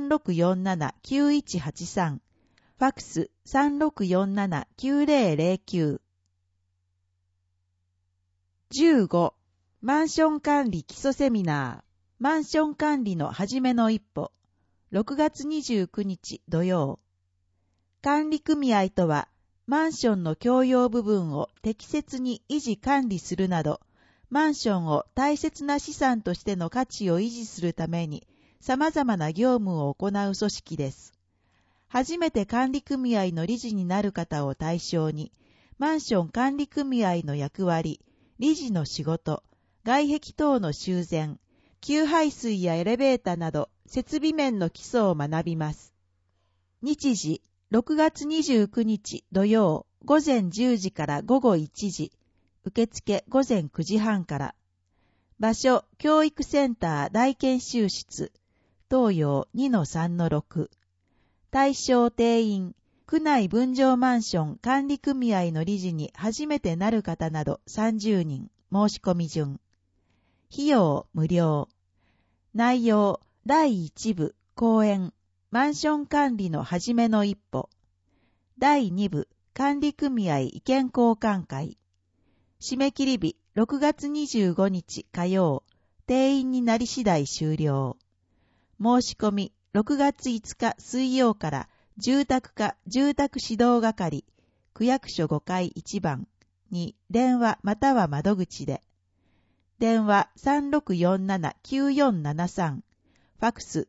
3647-9183、ファクス 3647-9009。15、マンション管理基礎セミナー、マンション管理の初めの一歩、6月29日土曜。管理組合とは、マンションの共用部分を適切に維持管理するなど、マンションを大切な資産としての価値を維持するために、様々な業務を行う組織です。初めて管理組合の理事になる方を対象に、マンション管理組合の役割、理事の仕事、外壁等の修繕、給排水やエレベータなど設備面の基礎を学びます。日時、6月29日土曜午前10時から午後1時、受付午前9時半から。場所、教育センター大研修室、東洋 2-3-6。対象定員、区内分譲マンション管理組合の理事に初めてなる方など30人、申し込み順。費用無料。内容、第1部、講演、マンション管理の初めの一歩。第2部、管理組合意見交換会。締め切り日、6月25日火曜。定員になり次第終了。申し込み、6月5日水曜から住宅課住宅指導係、区役所5階1番に電話または窓口で。 電話 3647-9473、ファクス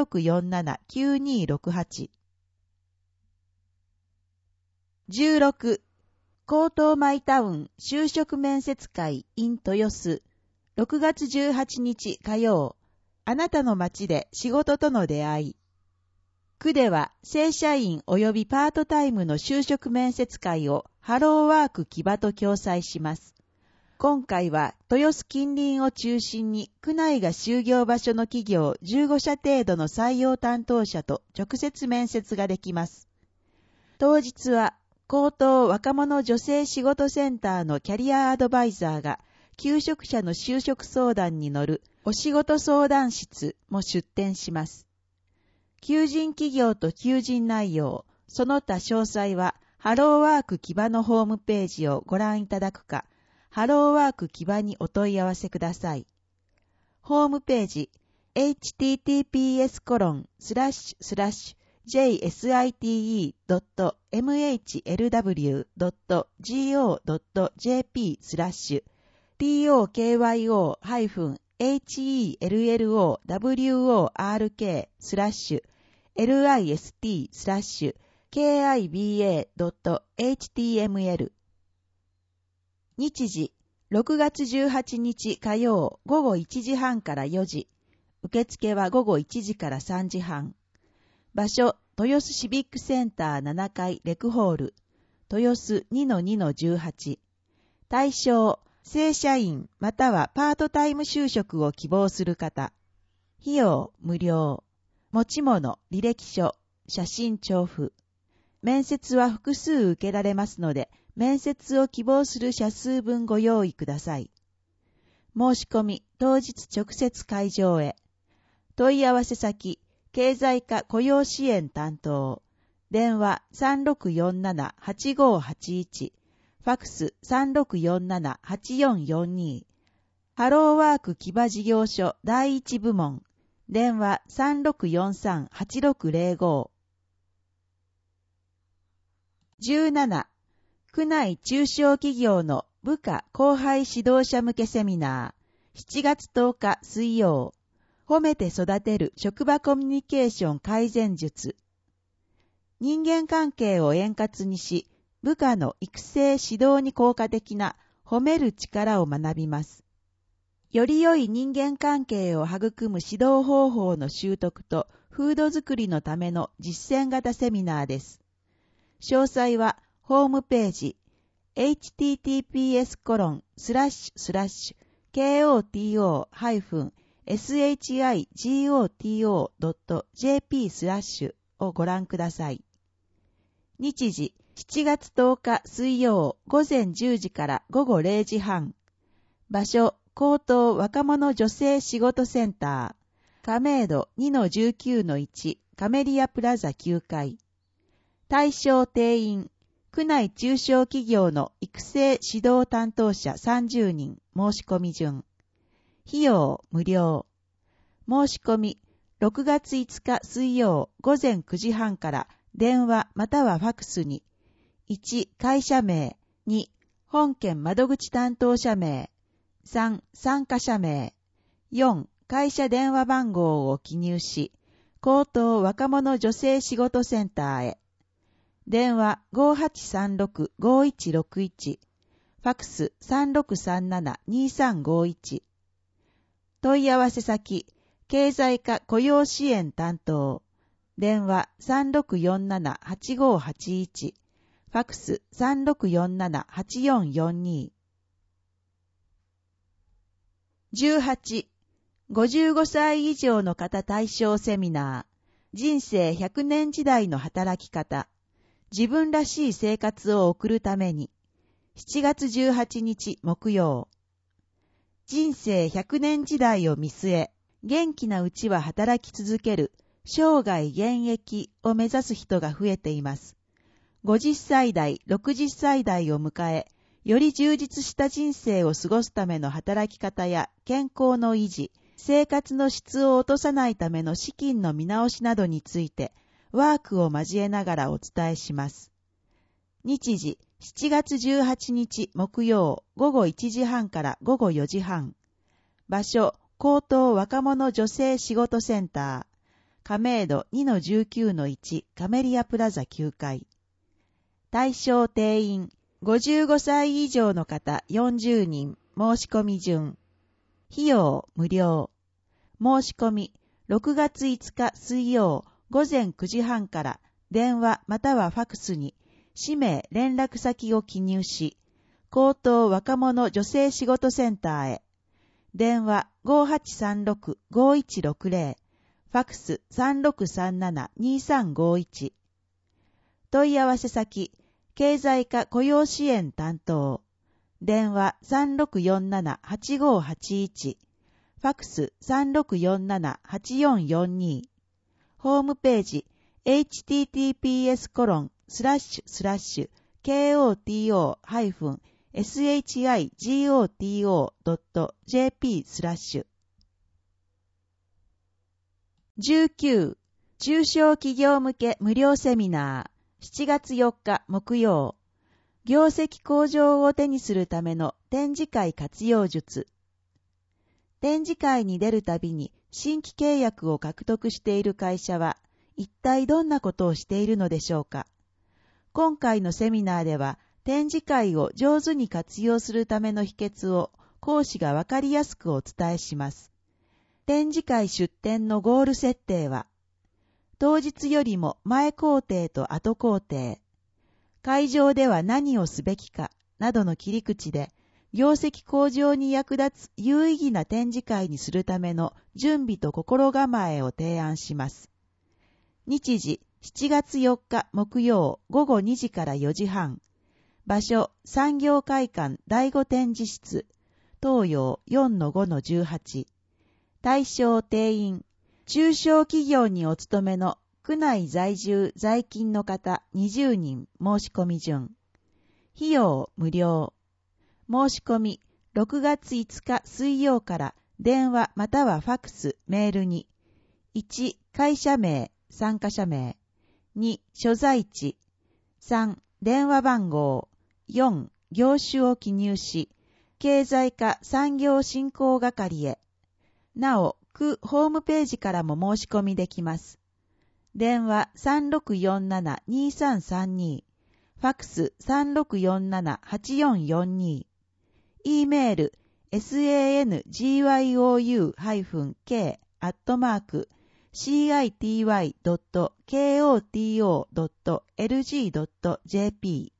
3647-9268。16、江東マイタウン就職面接会 in 豊洲、6月18日火曜、あなたの街で仕事との出会い。区では正社員及びパートタイムの就職面接会をハローワーク木場と共催します。今回は豊洲近隣を中心に区内が就業場所の企業15社程度の採用担当者と直接面接ができます。当日は江東若者女性仕事センターのキャリアアドバイザーが求職者の就職相談に乗るお仕事相談室も出展します。求人企業と求人内容、その他詳細はハローワーク木場のホームページをご覧いただくか、ハローワーク木場にお問い合わせください。ホームページ https://jsytee.jp/tokyowork/kiba.html 日時、6月18日火曜午後1時半から4時。受付は午後1時から3時半。場所、豊洲シビックセンター7階レクホール。豊洲 2-2-18。対象、正社員またはパートタイム就職を希望する方。費用、無料。持ち物、履歴書、写真調布。面接は複数受けられますので、面接を希望する社数分ご用意ください。申し込み、当日直接会場へ。問い合わせ先、経済課雇用支援担当。電話 3647-8581。ファクス 3647-8442。ハローワーク木場事業所第一部門。電話 3643-8605。17、区内中小企業の部下後輩指導者向けセミナー、7月10日水曜、褒めて育てる職場コミュニケーション改善術。人間関係を円滑にし、部下の育成指導に効果的な褒める力を学びます。より良い人間関係を育む指導方法の習得と風土づくりのための実践型セミナーです。詳細はホームページ https://ko-shigoto.jp/ をご覧ください。日時7月10日水曜午前10時から午後0時半。場所江東若者女性仕事センター。亀戸 2-19-1 カメリアプラザ9階。対象定員。区内中小企業の育成指導担当者30人申し込み順。費用無料。申し込み6月5日水曜午前9時半から電話またはファクスに1、会社名、2、本件窓口担当者名、3、参加者名、4、会社電話番号を記入し、江東若者女性仕事センターへ。電話 5836-5161、ファクス 3637-2351。問い合わせ先、経済課雇用支援担当。電話 3647-8581、ファクス 3647-8442。18、55歳以上の方対象セミナー、人生100年時代の働き方。自分らしい生活を送るために、7月18日木曜。人生100年時代を見据え、元気なうちは働き続ける、生涯現役を目指す人が増えています。50歳代、60歳代を迎え、より充実した人生を過ごすための働き方や健康の維持、生活の質を落とさないための資金の見直しなどについて、ワークを交えながらお伝えします。日時7月18日木曜午後1時半から午後4時半。 場所、高等若者女性仕事センター。亀戸 2-19-1 カメリアプラザ9階。対象定員、55歳以上の方40人、申し込み順。費用無料。申し込み、6月5日水曜午前9時半から電話またはファクスに氏名連絡先を記入し、高等若者女性仕事センターへ。電話 5836-5160、ファクス 3637-2351。問い合わせ先、経済課雇用支援担当。電話 3647-8581。ファクス 3647-8442。ホームページ https://koto-shigoto.jp/ 19. 中小企業向け無料セミナー7月4日木曜。業績向上を手にするための展示会活用術。展示会に出るたびに新規契約を獲得している会社は一体どんなことをしているのでしょうか。今回のセミナーでは展示会を上手に活用するための秘訣を講師がわかりやすくお伝えします。展示会出展のゴール設定は、当日よりも前工程と後工程、会場では何をすべきかなどの切り口で、業績向上に役立つ有意義な展示会にするための準備と心構えを提案します。日時7月4日木曜午後2時から4時半。場所産業会館第5展示室。東洋 4-5-18。対象定員。中小企業にお勤めの区内在住在勤の方20人申し込み順。費用無料。申し込み6月5日水曜から電話またはファクス、メールに1、会社名、参加者名2、所在地3、電話番号4、業種を記入し経済課産業振興係へ。なお、区ホームページからも申し込みできます。電話 3647-2332 ファクス 3647-8442 E メール sangyu-k@city.koto.lg.jp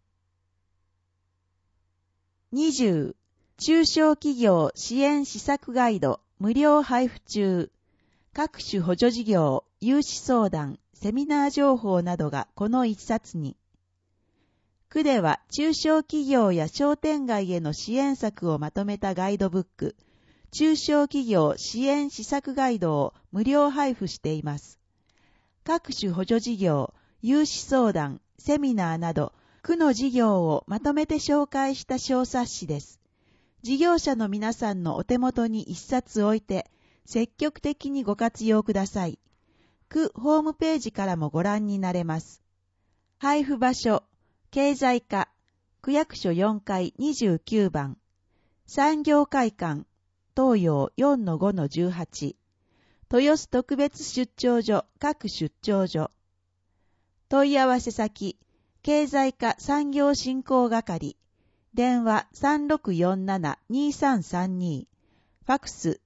20. 中小企業支援施策ガイド無料配布中。各種補助事業、融資相談、セミナー情報などがこの一冊に。区では中小企業や商店街への支援策をまとめたガイドブック、中小企業支援施策ガイドを無料配布しています。各種補助事業、融資相談、セミナーなど、区の事業をまとめて紹介した小冊子です。事業者の皆さんのお手元に一冊置いて、積極的にご活用ください。区ホームページからもご覧になれます。配布場所、経済課、区役所4階29番、産業会館、東洋 4-5-18、豊洲特別出張所各出張所。問い合わせ先、経済課産業振興係、電話 3647-2332、ファクス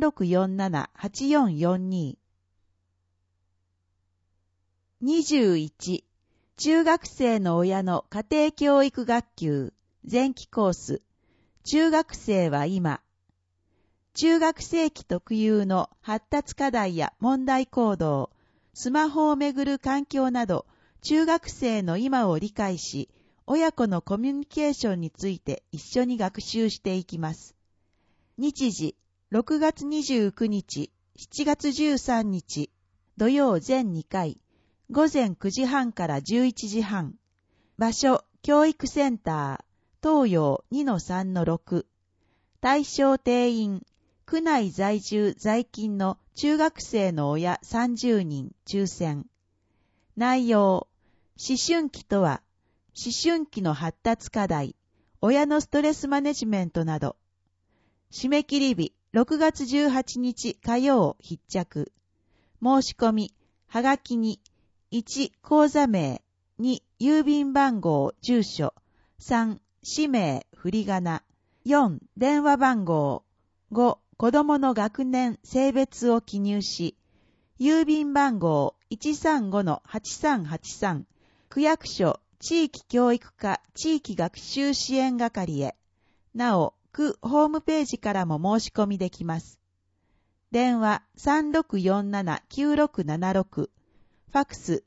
3647-8442。21. 中学生の親の家庭教育学級前期コース。中学生は今。中学生期特有の発達課題や問題行動、スマホをめぐる環境など、中学生の今を理解し、親子のコミュニケーションについて一緒に学習していきます。日時、6月29日、7月13日、土曜全2回、午前9時半から11時半。場所、教育センター、東洋 2-3-6。対象定員、区内在住在勤の中学生の親30人抽選。内容、思春期とは、思春期の発達課題、親のストレスマネジメントなど。締め切り日 6月18日火曜必着。申し込み、はがきに、1、口座名、2、郵便番号、住所、3、氏名、振り仮名、4、電話番号、5、子供の学年、性別を記入し、郵便番号 135-8383、区役所、地域教育課地域学習支援係へ。なお、区ホームページからも申し込みできます。電話 3647-9676、ファクス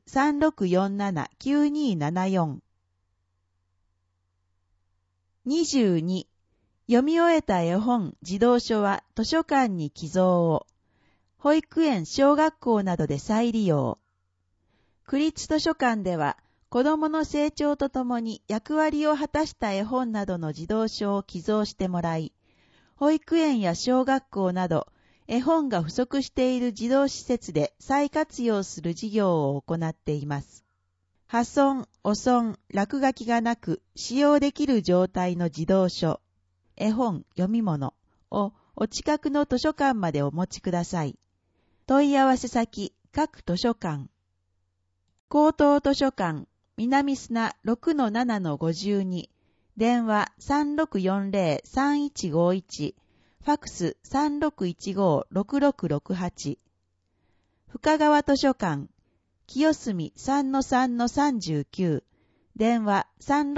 3647-9274。22、読み終えた絵本、児童書は図書館に寄贈を。保育園、小学校などで再利用。区立図書館では、子どもの成長とともに役割を果たした絵本などの児童書を寄贈してもらい、保育園や小学校など絵本が不足している児童施設で再活用する事業を行っています。破損、汚損、落書きがなく使用できる状態の児童書、絵本、読み物をお近くの図書館までお持ちください。問い合わせ先、各図書館。高等図書館、南砂 6-7-52、電話 3640-3151、ファクス 3615-6668。深川図書館、清澄 3-3-39、電話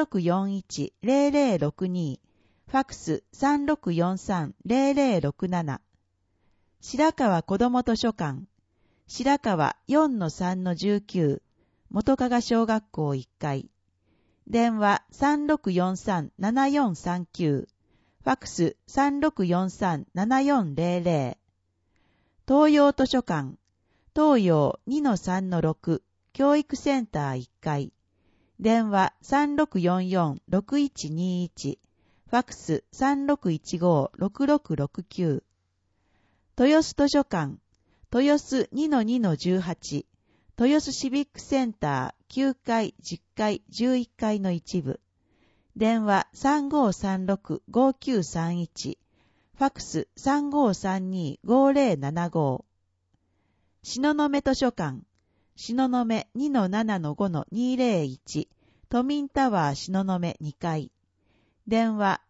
3641-0062、ファクス 3643-0067。白川子ども図書館、白川 4-3-19、元加賀小学校1階。電話 3643-7439。ファクス 3643-7400。東洋図書館。東洋 2-3-6。教育センター1階。電話 3644-6121。ファクス 3615-6669。豊洲図書館。豊洲 2-2-18。豊洲シビックセンター9階、10階、11階の一部。電話 3536-5931。ファクス 3532-5075。東雲図書館。東雲 2-7-5-201。都民タワー東雲2階。電話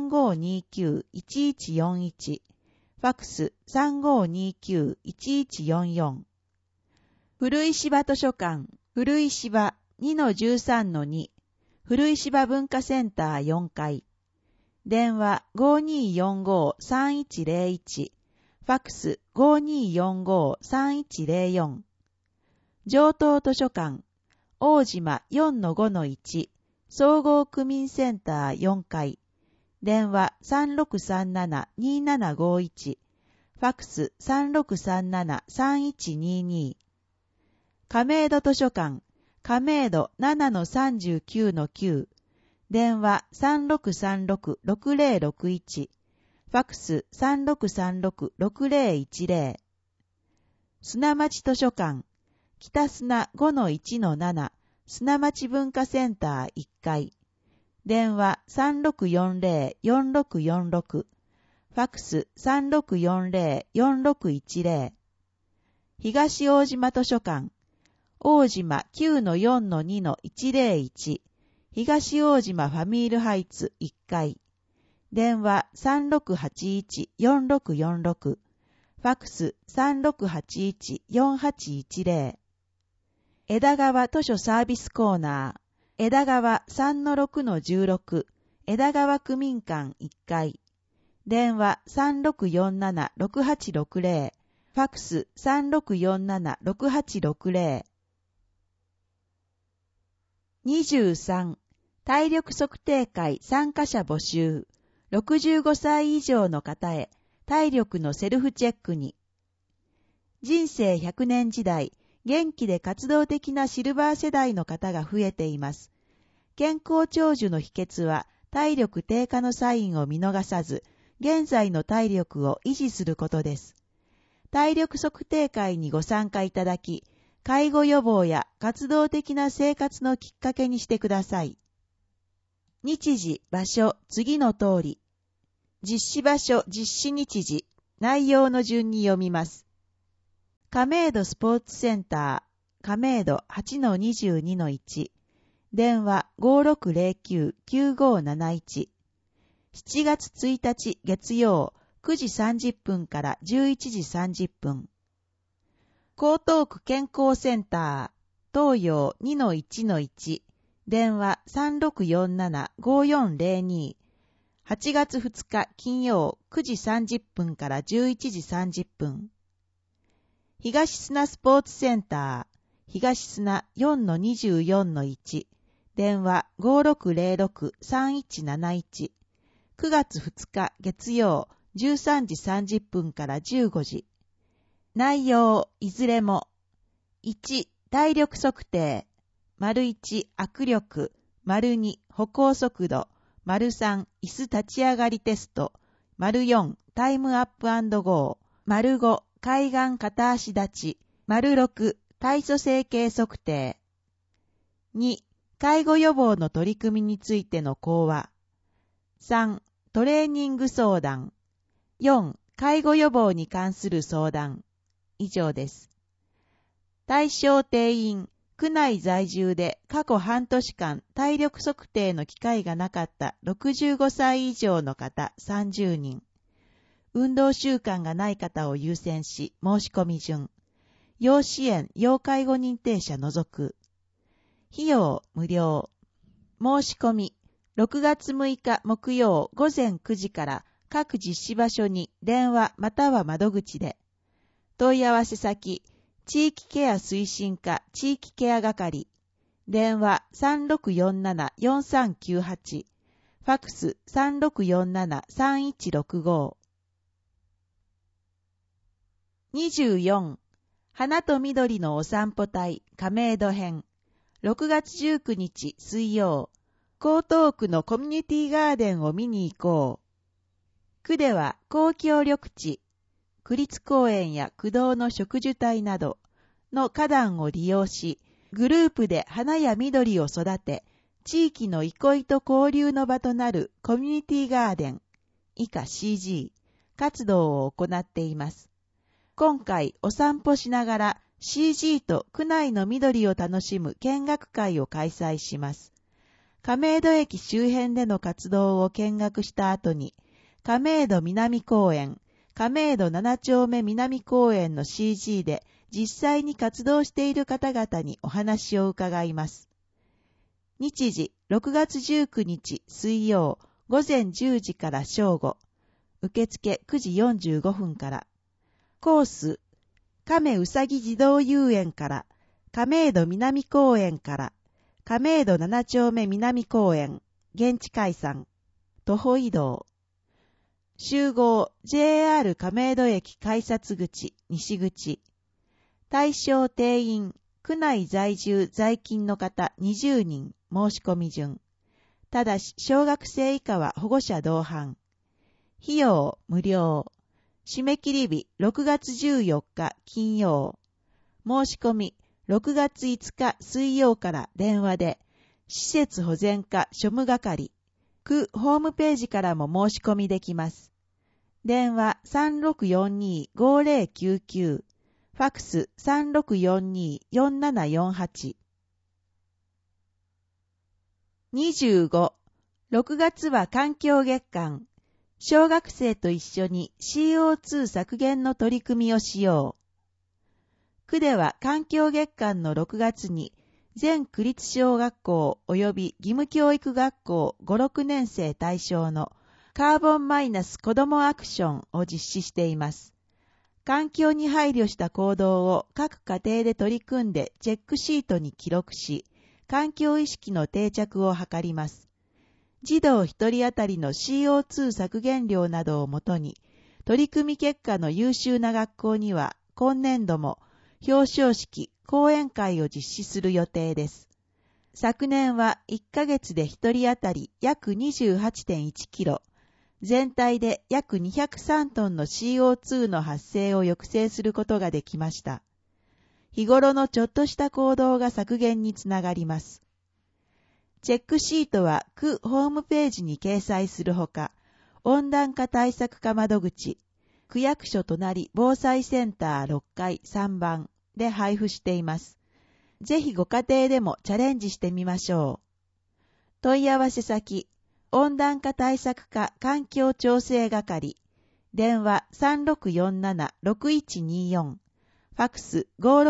3529-1141。ファクス 3529-1144。古石場図書館、古石場 2-13-2、古石場文化センター4階。電話 5245-3101、ファクス 5245-3104。上東図書館、大島 4-5-1、総合区民センター4階。電話 3637-2751、ファクス 3637-3122。亀戸図書館、亀戸 7-39-9、電話 3636-6061、ファクス 3636-6010。砂町図書館、北砂 5-1-7、砂町文化センター1階。電話 3640-4646、ファクス 3640-4610。東大島図書館、大島 9-4-2-101、東大島ファミールハイツ1階。電話 3681-4646、ファクス 3681-4810。枝川図書サービスコーナー、枝川 3-6-16、枝川区民館1階。電話 3647-6860、ファクス 3647-6860。23、体力測定会参加者募集。65歳以上の方へ体力のセルフチェックに。人生100年時代、元気で活動的なシルバー世代の方が増えています。健康長寿の秘訣は体力低下のサインを見逃さず、現在の体力を維持することです。体力測定会にご参加いただき、介護予防や活動的な生活のきっかけにしてください。日時、場所、次の通り。実施場所、実施日時。 内容の順に読みます。亀戸スポーツセンター、亀戸 8-22-1、電話 5609-9571、7月1日月曜9時30分から11時30分。江東区健康センター、東洋 2-1-1、電話 3647-5402、8月2日金曜9時30分から11時30分。東砂スポーツセンター、東砂 4-24-1、電話 5606-3171、9月2日月曜13時30分から15時。内容いずれも、1、体力測定、1、握力、2、歩行速度、3、椅子立ち上がりテスト、4、タイムアップ&ゴー、5、海岸片足立ち、6、体組成計測定。2、介護予防の取り組みについての講話。3、トレーニング相談。4、介護予防に関する相談。以上です。対象定員、区内在住で過去半年間体力測定の機会がなかった65歳以上の方30人。運動習慣がない方を優先し申し込み順。要支援・要介護認定者除く。費用無料。申し込み、6月6日木曜午前9時から各実施場所に電話または窓口で。問い合わせ先、地域ケア推進課地域ケア係。電話 3647-4398。ファクス 3647-3165。24. 花と緑のお散歩隊亀戸編。6月19日水曜、江東区のコミュニティガーデンを見に行こう。区では公協力地、区立公園や区道の植樹帯などの花壇を利用し、グループで花や緑を育て、地域の憩いと交流の場となるコミュニティガーデン、以下 CG、活動を行っています。今回お散歩しながら CG と区内の緑を楽しむ見学会を開催します。亀戸駅周辺での活動を見学した後に、亀戸南公園、亀戸7丁目南公園の CG で実際に活動している方々にお話を伺います。日時6月19日水曜午前10時から正午、受付9時45分から。コース、亀うさぎ児童遊園から、亀戸南公園から、亀戸7丁目南公園、現地解散、徒歩移動。集合、JR 亀戸駅改札口、西口。対象定員、区内在住在勤の方20人、申し込み順。ただし、小学生以下は保護者同伴。費用、無料。締め切り日6月14日金曜。申し込み6月5日水曜から電話で、施設保全課庶務係、区ホームページからも申し込みできます。電話 3642-5099、ファクス 3642-4748。25、6月は環境月間。小学生と一緒に CO2 削減の取り組みをしよう。区では環境月間の6月に全区立小学校及び義務教育学校5、6年生対象のカーボンマイナス子どもアクションを実施しています。環境に配慮した行動を各家庭で取り組んでチェックシートに記録し、環境意識の定着を図ります。児童一人当たりの CO2 削減量などをもとに、取り組み結果の優秀な学校には、今年度も表彰式、講演会を実施する予定です。昨年は1ヶ月で一人当たり約 28.1 キロ、全体で約203トンの CO2 の発生を抑制することができました。日頃のちょっとした行動が削減につながります。チェックシートは区ホームページに掲載するほか、温暖化対策課窓口、 区役所隣防災センター6階3番で配布しています。ぜひご家庭でもチャレンジしてみましょう。問い合わせ先、温暖化対策課環境調整係、電話 3647-6124、ファクス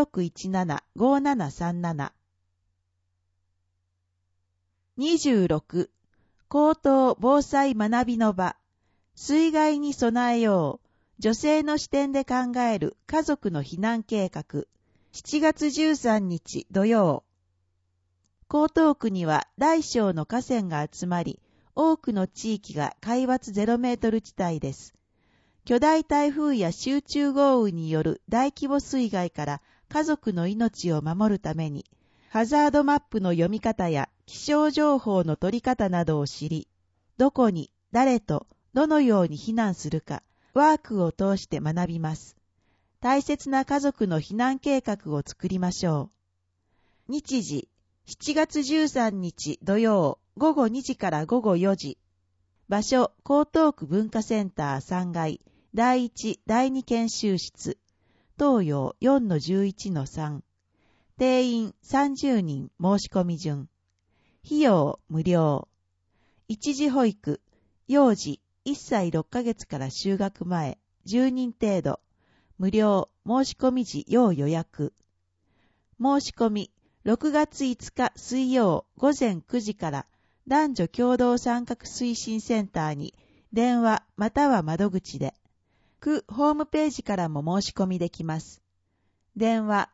5617-5737。26、高等防災学びの場、水害に備えよう、女性の視点で考える家族の避難計画、7月13日土曜。江東区には大小の河川が集まり、多くの地域が海抜0メートル地帯です。巨大台風や集中豪雨による大規模水害から家族の命を守るために、ハザードマップの読み方や気象情報の取り方などを知り、どこに、誰と、どのように避難するか、ワークを通して学びます。大切な家族の避難計画を作りましょう。日時、7月13日土曜、午後2時から午後4時。場所、江東区文化センター3階、第1、第2研修室。東洋 4-11-3。定員30人申し込み順。費用無料。一時保育、幼児1歳6ヶ月から就学前、10人程度。無料、申し込み時要予約。申し込み、6月5日水曜午前9時から男女共同参画推進センターに電話または窓口で、区ホームページからも申し込みできます。電話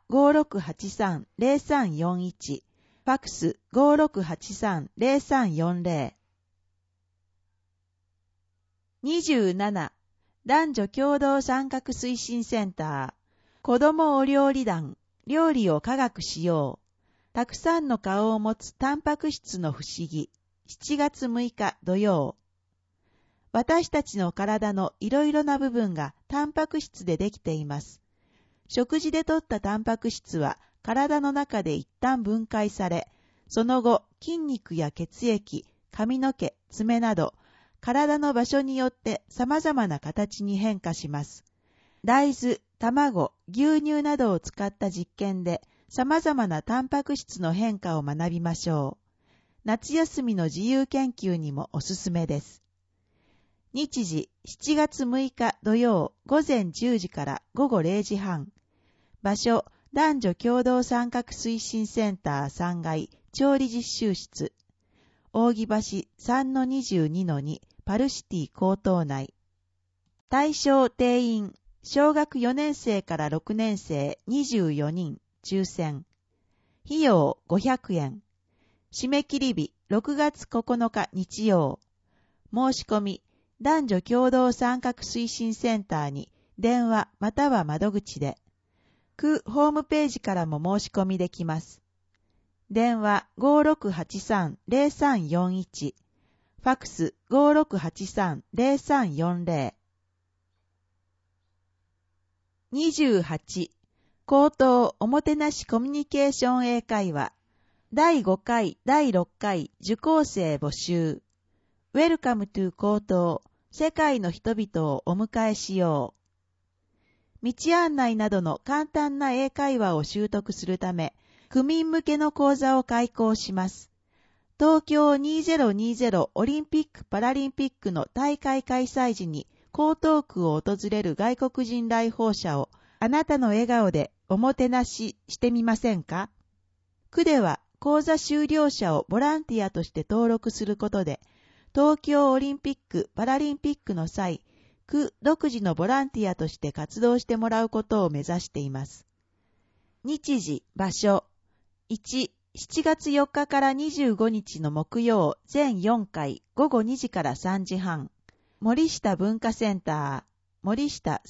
5683-0341、ファクス 5683-0340。27、男女共同参画推進センター、子どもお料理団、料理を科学しよう。たくさんの顔を持つタンパク質の不思議、7月6日土曜。私たちの体のいろいろな部分がタンパク質でできています。食事で摂ったタンパク質は体の中で一旦分解され、その後筋肉や血液、髪の毛、爪など、体の場所によって様々な形に変化します。大豆、卵、牛乳などを使った実験で様々なタンパク質の変化を学びましょう。夏休みの自由研究にもおすすめです。日時7月6日土曜午前10時から午後0時半。場所、男女共同参画推進センター3階調理実習室。扇橋 3-22-2 パルシティ高等内。対象定員、小学4年生から6年生24人、抽選。費用500円。締め切り日6月9日日曜。申し込み、男女共同参画推進センターに電話または窓口で。区ホームページからも申し込みできます。電話 5683-0341、ファクス 5683-0340。28、高等おもてなしコミュニケーション英会話、第5回、第6回受講生募集。Welcome to 高等、世界の人々をお迎えしよう。道案内などの簡単な英会話を習得するため、区民向けの講座を開講します。東京2020オリンピック・パラリンピックの大会開催時に江東区を訪れる外国人来訪者をあなたの笑顔でおもてなししてみませんか？区では講座修了者をボランティアとして登録することで、東京オリンピック・パラリンピックの際、区独自のボランティアとして活動してもらうことを目指しています。日時、場所。1、7月4日から25日の木曜全4回午後2時から3時半。森下文化センター、森下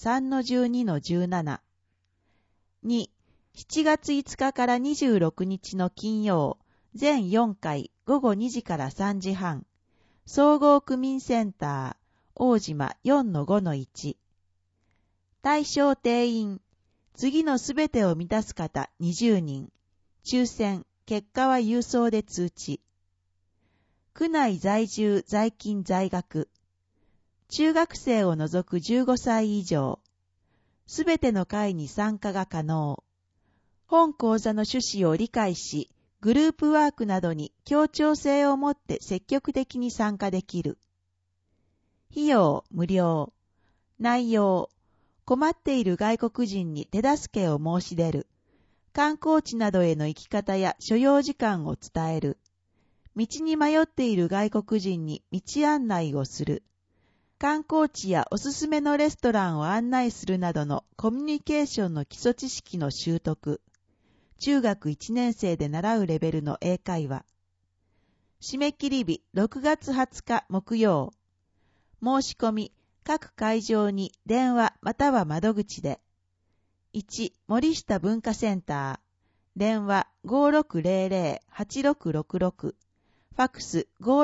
3-12-17。2、7月5日から26日の金曜全4回午後2時から3時半。総合区民センター、大島 4-5-1。対象定員、次のすべてを満たす方20人。抽選、結果は郵送で通知。区内在住在勤在学。 中学生を除く15歳以上、すべての会に参加が可能。本講座の趣旨を理解し、グループワークなどに協調性を持って積極的に参加できる。費用無料。内容、困っている外国人に手助けを申し出る。観光地などへの行き方や所要時間を伝える。道に迷っている外国人に道案内をする。観光地やおすすめのレストランを案内するなどのコミュニケーションの基礎知識の習得。中学1年生で習うレベルの英会話。締め切り日6月20日木曜。申し込み、各会場に電話または窓口で。1、森下文化センター。電話 5600-8666。ファックス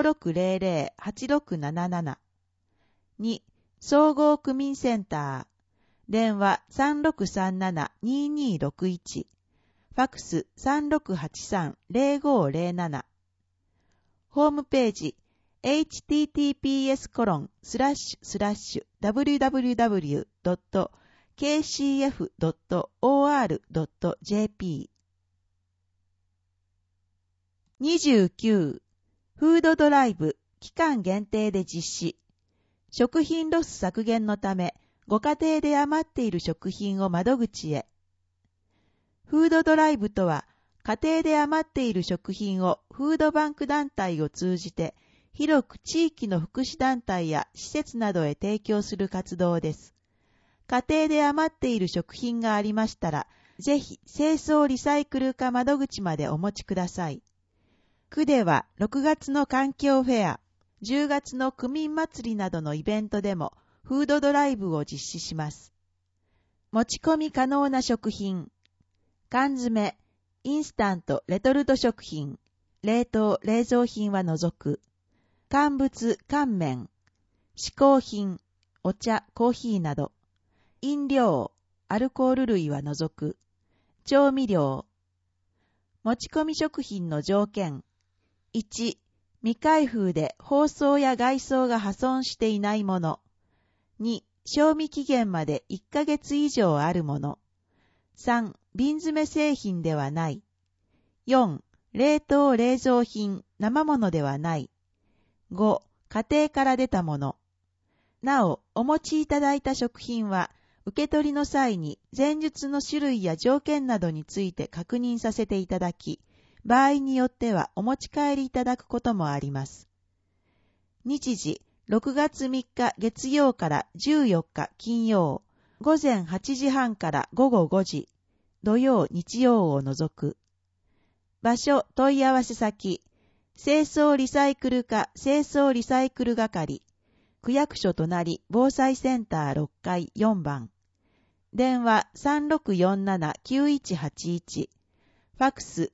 5600-8677。2、総合区民センター。電話 3637-2261。ファックス 3683-0507。ホームページ https://www.kcf.or.jp 29. フードドライブ期間限定で実施。食品ロス削減のため、ご家庭で余っている食品を窓口へ。フードドライブとは、家庭で余っている食品をフードバンク団体を通じて、広く地域の福祉団体や施設などへ提供する活動です。家庭で余っている食品がありましたら、ぜひ清掃リサイクル課窓口までお持ちください。区では6月の環境フェア、10月の区民祭りなどのイベントでもフードドライブを実施します。持ち込み可能な食品、缶詰、インスタント、レトルト食品、冷凍、冷蔵品は除く。乾物、乾麺、嗜好品、お茶、コーヒーなど。飲料、アルコール類は除く。調味料。持ち込み食品の条件。1、未開封で包装や外装が破損していないもの。2、賞味期限まで1ヶ月以上あるもの。3、瓶詰め製品ではない。4、冷凍冷蔵品、生ものではない。5、家庭から出たもの。なお、お持ちいただいた食品は、受け取りの際に前述の種類や条件などについて確認させていただき、場合によってはお持ち帰りいただくこともあります。日時、6月3日月曜から14日金曜、午前8時半から午後5時、土曜日曜を除く。場所問い合わせ先、清掃リサイクル課清掃リサイクル係、区役所隣防災センター6階4番。電話 3647-9181。ファックス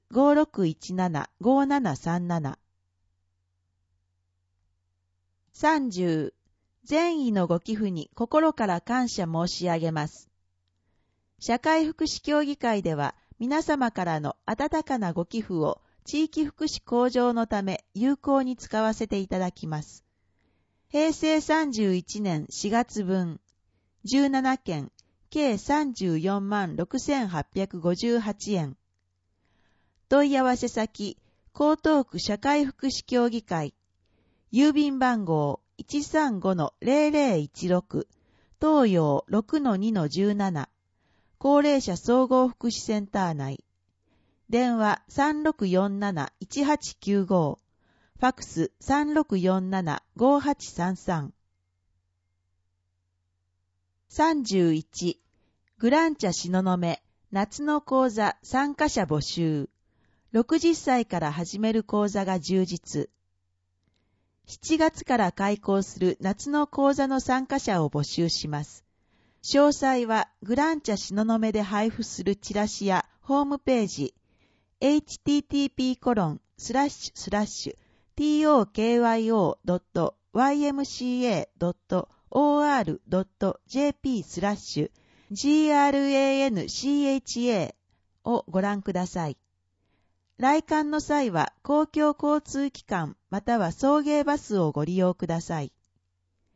5617-5737。30. 善意のご寄付に心から感謝申し上げます。社会福祉協議会では皆様からの温かなご寄付を地域福祉向上のため有効に使わせていただきます。平成31年4月分、17件、計34万6858円。問い合わせ先、江東区社会福祉協議会、郵便番号 135-0016、東洋 6-2-17、高齢者総合福祉センター内。電話 3647-1895、ファックス 3647-5833。31. グランチャ東雲夏の講座参加者募集。60歳から始める講座が充実。7月から開講する夏の講座の参加者を募集します。詳細はグランチャ東雲で配布するチラシやホームページ http://tokyo.ymca.or.jp/grancha をご覧ください。来館の際は公共交通機関または送迎バスをご利用ください。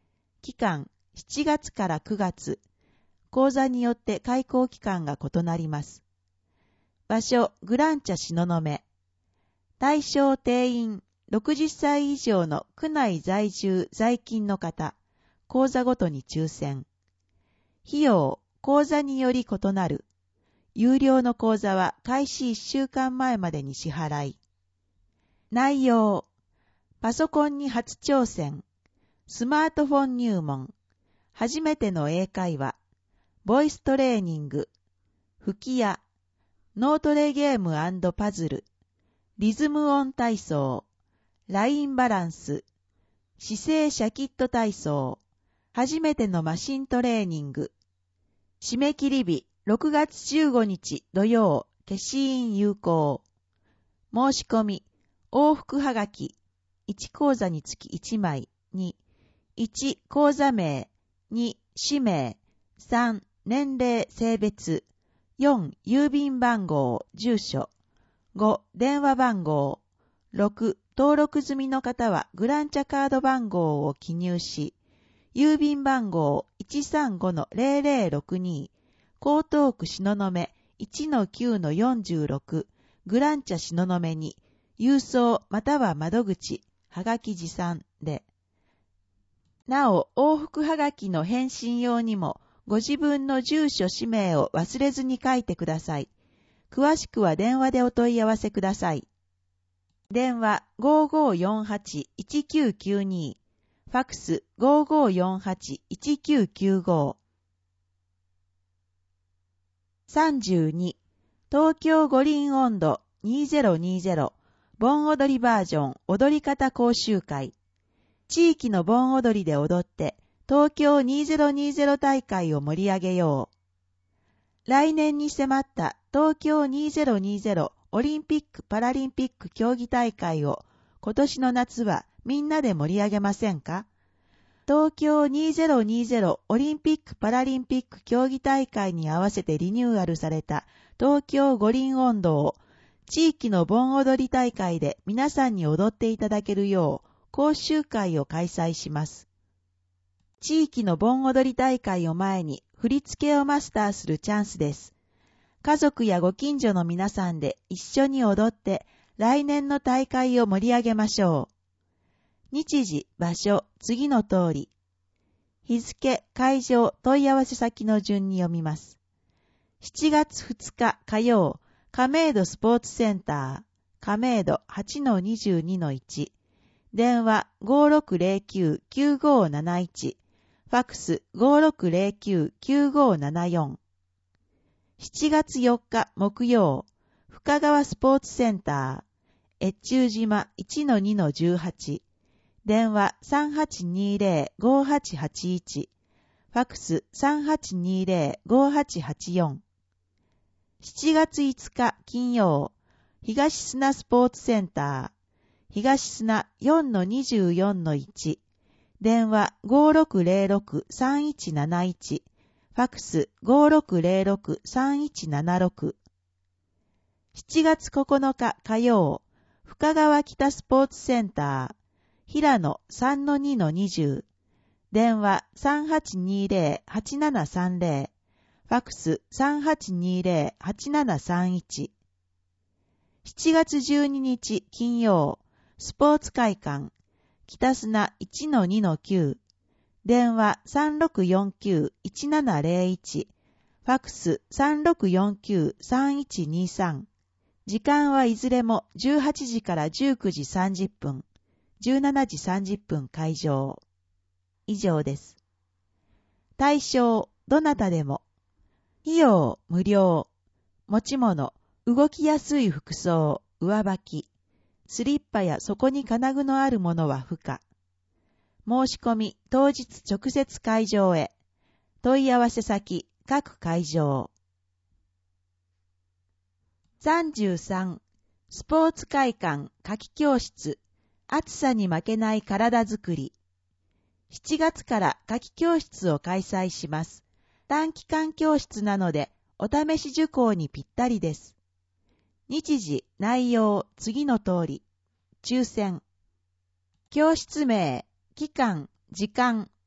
期間7月から9月、講座によって開講期間が異なります。場所、グランチャ東雲。対象定員60歳以上の区内在住在勤の方、講座ごとに抽選。費用、講座により異なる。有料の講座は開始1週間前までに支払い。内容、パソコンに初挑戦、スマートフォン入門、初めての英会話、ボイストレーニング、吹き矢、脳トレゲーム&パズル、リズム音体操、ラインバランス、姿勢シャキット体操、初めてのマシントレーニング、締め切り日6月15日土曜、消印有効。申し込み、往復はがき、1講座につき1枚、2、1講座名、2氏名、3年齢性別、4郵便番号、住所、5電話番号、6登録済みの方はグランチャカード番号を記入し、郵便番号 135-0062、江東区東雲 1-9-46 グランチャ東雲に郵送または窓口はがき持参で。なお、往復はがきの返信用にもご自分の住所氏名を忘れずに書いてください。詳しくは電話でお問い合わせください。電話 5548-1992、ファックス 5548-1995。32、東京五輪音頭2020盆踊りバージョン踊り方講習会。地域の盆踊りで踊って東京2020大会を盛り上げよう。来年に迫った東京2020オリンピック・パラリンピック競技大会を今年の夏はみんなで盛り上げませんか？東京2020オリンピック・パラリンピック競技大会に合わせてリニューアルされた東京五輪音頭を地域の盆踊り大会で皆さんに踊っていただけるよう講習会を開催します。地域の盆踊り大会を前に振り付けをマスターするチャンスです。家族やご近所の皆さんで一緒に踊って来年の大会を盛り上げましょう。日時、場所、次の通り。日付、会場、問い合わせ先の順に読みます。7月2日火曜、亀戸スポーツセンター、亀戸 8-22-1、電話 5609-9571、ファックス 5609-9574。7月4日木曜、深川スポーツセンター、越中島 1-2-18、電話 3820-5881、ファックス 3820-5884。7月5日金曜、東砂スポーツセンター、東砂 4-24-1、電話 5606-3171、ファックス 5606-3176。7月9日火曜、深川北スポーツセンター、平野 3-2-20、電話 3820-8730、ファックス 3820-8731。7月12日金曜、スポーツ会館、北砂 1-2-9、電話 3649-1701、ファックス 3649-3123。時間はいずれも18時から19時30分、17時30分開場。以上です。対象、どなたでも。費用、無料。持ち物、動きやすい服装、上履き。スリッパや底に金具のあるものは不可。申し込み、当日直接会場へ。問い合わせ先、各会場。33、スポーツ会館夏季教室、暑さに負けない体づくり。7月から夏季教室を開催します。短期間教室なので、お試し受講にぴったりです。日時、内容、次の通り。抽選。教室名、期間、時間、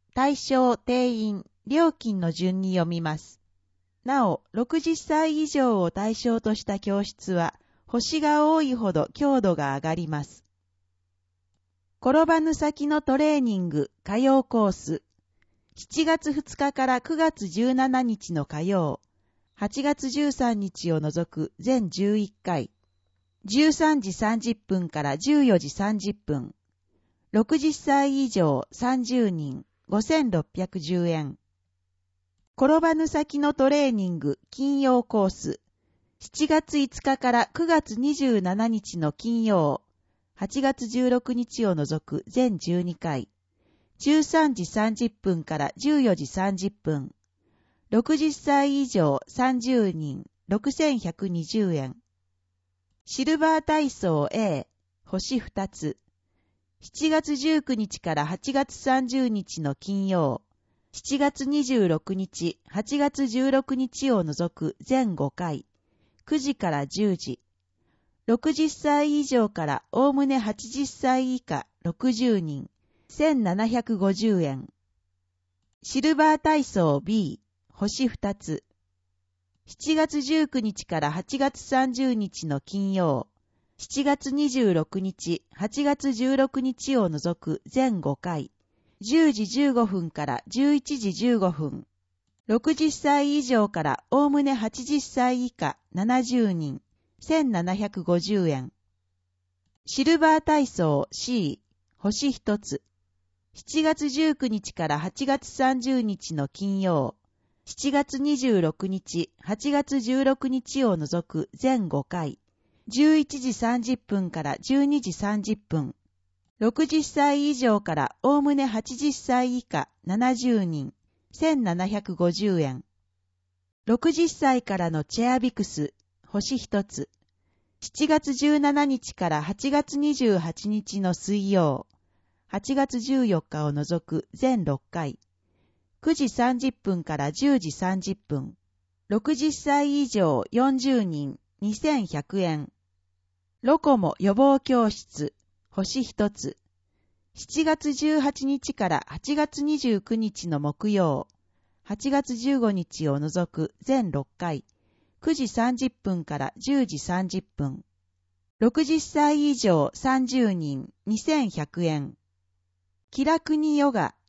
対象、定員、料金の順に読みます。なお、60歳以上を対象とした教室は、星が多いほど強度が上がります。転ばぬ先のトレーニング火曜コース。7月2日から9月17日の火曜、8月13日を除く全11回、13時30分から14時30分、60歳以上30人、5610円。転ばぬ先のトレーニング金曜コース。7月5日から9月27日の金曜、8月16日を除く全12回、13時30分から14時30分、60歳以上30人、6120円。シルバー体操 A、星2つ。7月19日から8月30日の金曜、7月26日、8月16日を除く全5回、9時から10時。60歳以上からおおむね80歳以下60人、1750円。シルバー体操 B、星2つ。7月19日から8月30日の金曜、7月26日、8月16日を除く全5回、10時15分から11時15分。60歳以上からおおむね80歳以下70人、1750円。シルバー体操 C、星1つ。7月19日から8月30日の金曜、7月26日、8月16日を除く全5回、11時30分から12時30分。60歳以上からおおむね80歳以下70人、1750円。60歳からのチェアビクス、星1つ。7月17日から8月28日の水曜、8月14日を除く全6回、9時30分から10時30分、60歳以上40人、2100円。ロコモ予防教室、星1つ。7月18日から8月29日の木曜、8月15日を除く全6回、9時30分から10時30分。60歳以上30人、2100円。気楽にヨガ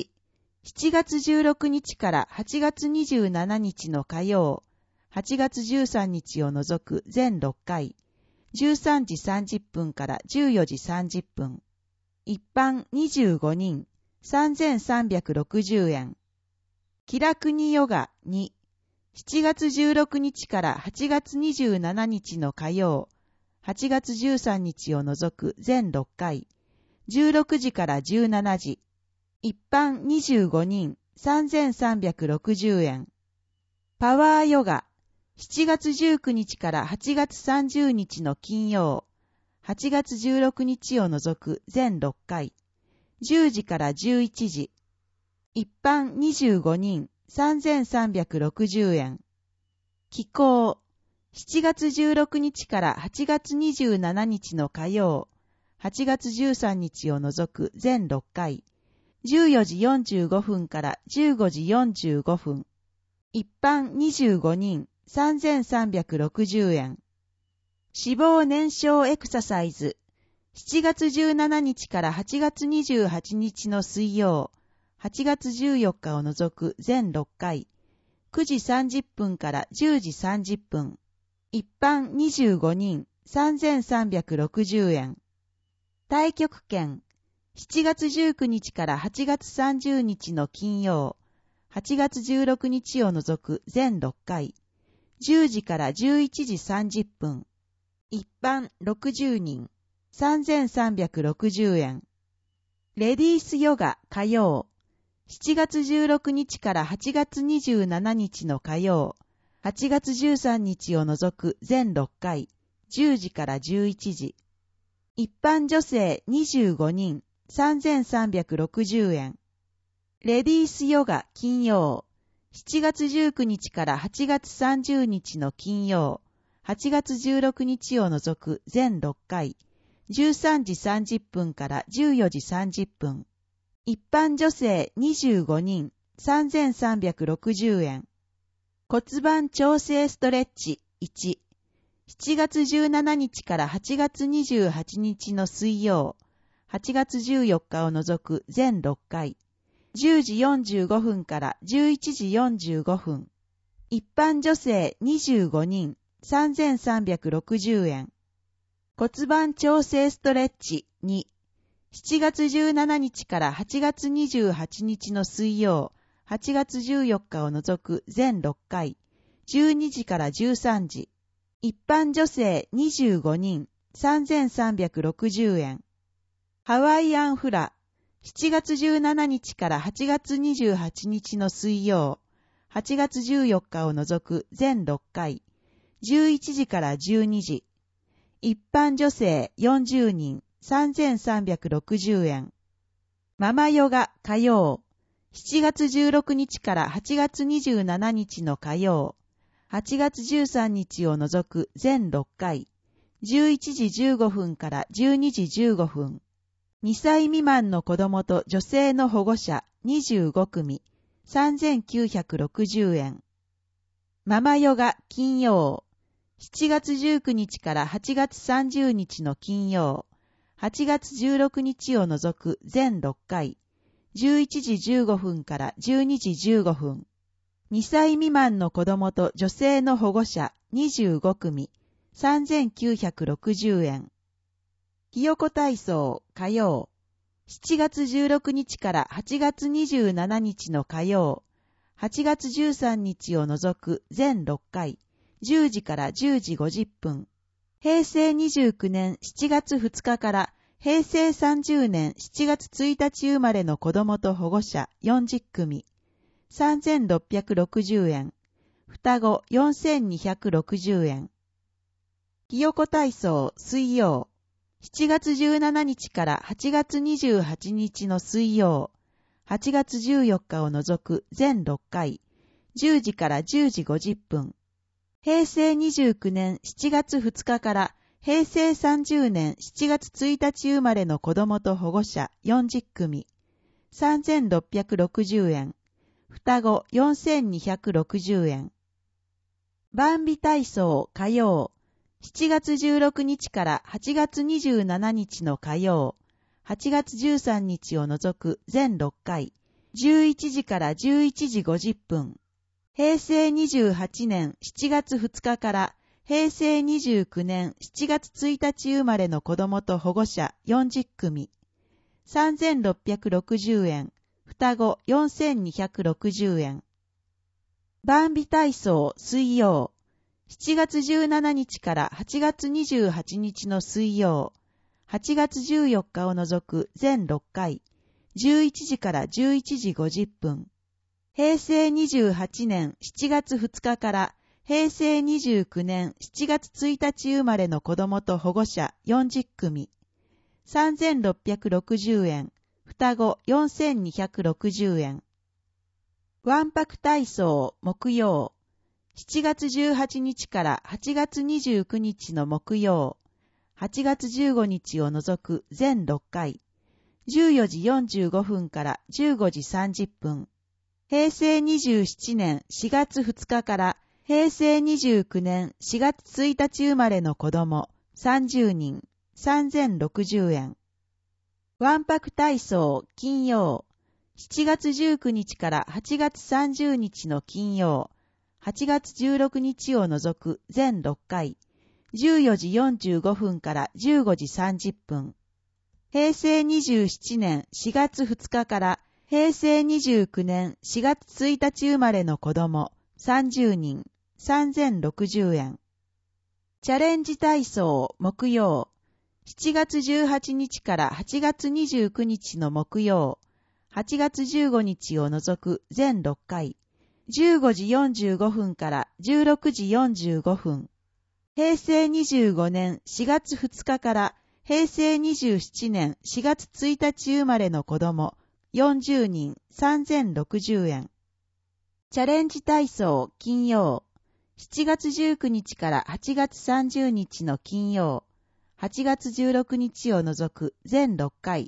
1、7月16日から8月27日の火曜、8月13日を除く全6回、13時30分から14時30分。一般25人、3360円。気楽にヨガ2、7月16日から8月27日の火曜、8月13日を除く全6回、16時から17時。一般25人、3360円。パワーヨガ、7月19日から8月30日の金曜、8月16日を除く全6回、10時から11時。一般25人、3360円。気候、7月16日から8月27日の火曜、8月13日を除く全6回、14時45分から15時45分。一般25人、3360円。脂肪燃焼エクササイズ。7月17日から8月28日の水曜、8月14日を除く全6回、9時30分から10時30分。一般25人、3360円。太極拳。7月19日から8月30日の金曜、8月16日を除く全6回、10時から11時30分。一般60人、3360円。レディースヨガ火曜、7月16日から8月27日の火曜、8月13日を除く全6回、10時から11時。一般女性25人、3360円。レディースヨガ金曜、7月19日から8月30日の金曜、8月16日を除く全6回、13時30分から14時30分。 一般女性25人、3360円。骨盤調整ストレッチ1。7月17日から8月28日の水曜、8月14日を除く全6回。10時45分から11時45分。一般女性25人、3360円。骨盤調整ストレッチ2。7月17日から8月28日の水曜、8月14日を除く全6回。12時から13時。一般女性25人、3360円。ハワイアンフラ。7月17日から8月28日の水曜、8月14日を除く全6回。11時から12時。一般女性40人、3360円。ママヨガ火曜。7月16日から8月27日の火曜。8月13日を除く全6回。11時15分から12時15分。2歳未満の子供と女性の保護者25組。3960円。ママヨガ金曜。7月19日から8月30日の金曜。8月16日を除く全6回。11時15分から12時15分。2歳未満の子供と女性の保護者25組。3960円。ひよこ体操火曜。7月16日から8月27日の火曜。8月13日を除く全6回。10時から10時50分。平成29年7月2日から平成30年7月1日生まれの子供と保護者40組。3660円。双子4260円。ひよこ体操水曜。7月17日から8月28日の水曜。8月14日を除く全6回。10時から10時50分。平成29年7月2日から平成30年7月1日生まれの子供と保護者40組。3660円。双子4260円。万美体操火曜。7月16日から8月27日の火曜。8月13日を除く全6回。11時から11時50分。平成28年7月2日から平成29年7月1日生まれの子供と保護者40組。3660円。双子4260円。万美体操水曜。7月17日から8月28日の水曜。8月14日を除く全6回。11時から11時50分。平成28年7月2日から平成29年7月1日生まれの子供と保護者40組。3660円。双子4260円。わんぱく体操木曜。7月18日から8月29日の木曜。8月15日を除く全6回。14時45分から15時30分。平成27年4月2日から平成29年4月1日生まれの子供30人。3060円。わんぱく体操金曜。7月19日から8月30日の金曜。8月16日を除く全6回。14時45分から15時30分。平成27年4月2日から平成29年4月1日生まれの子供30人。3060円。チャレンジ体操木曜。7月18日から8月29日の木曜。8月15日を除く全6回。15時45分から16時45分。平成25年4月2日から平成27年4月1日生まれの子供40人。3060円。チャレンジ体操金曜。7月19日から8月30日の金曜。8月16日を除く全6回。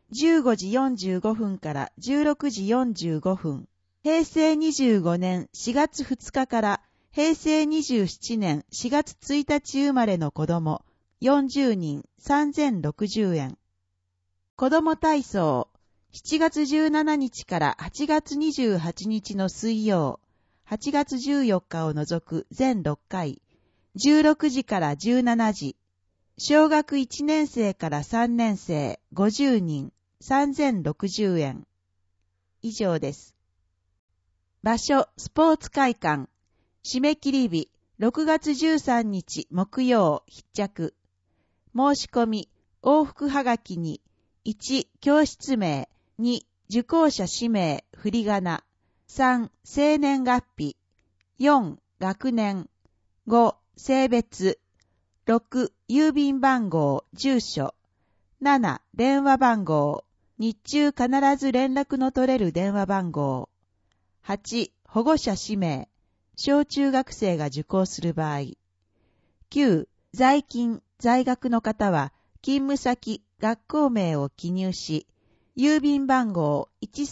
15時45分から16時45分。平成25年4月2日から平成27年4月1日生まれの子供40人3060円。子供体操7月17日から8月28日の水曜、8月14日を除く全6回、16時から17時、小学1年生から3年生50人3060円。以上です。場所、スポーツ会館。締め切り日、6月13日木曜必着。申し込み、往復はがきに、1、教室名、2、受講者氏名、振り仮名、3、生年月日、4、学年、5、性別、6、郵便番号、住所、7、電話番号、日中必ず連絡の取れる電話番号、8、保護者氏名、小中学生が受講する場合、9、在勤、在学の方は、勤務先、学校名を記入し、郵便番号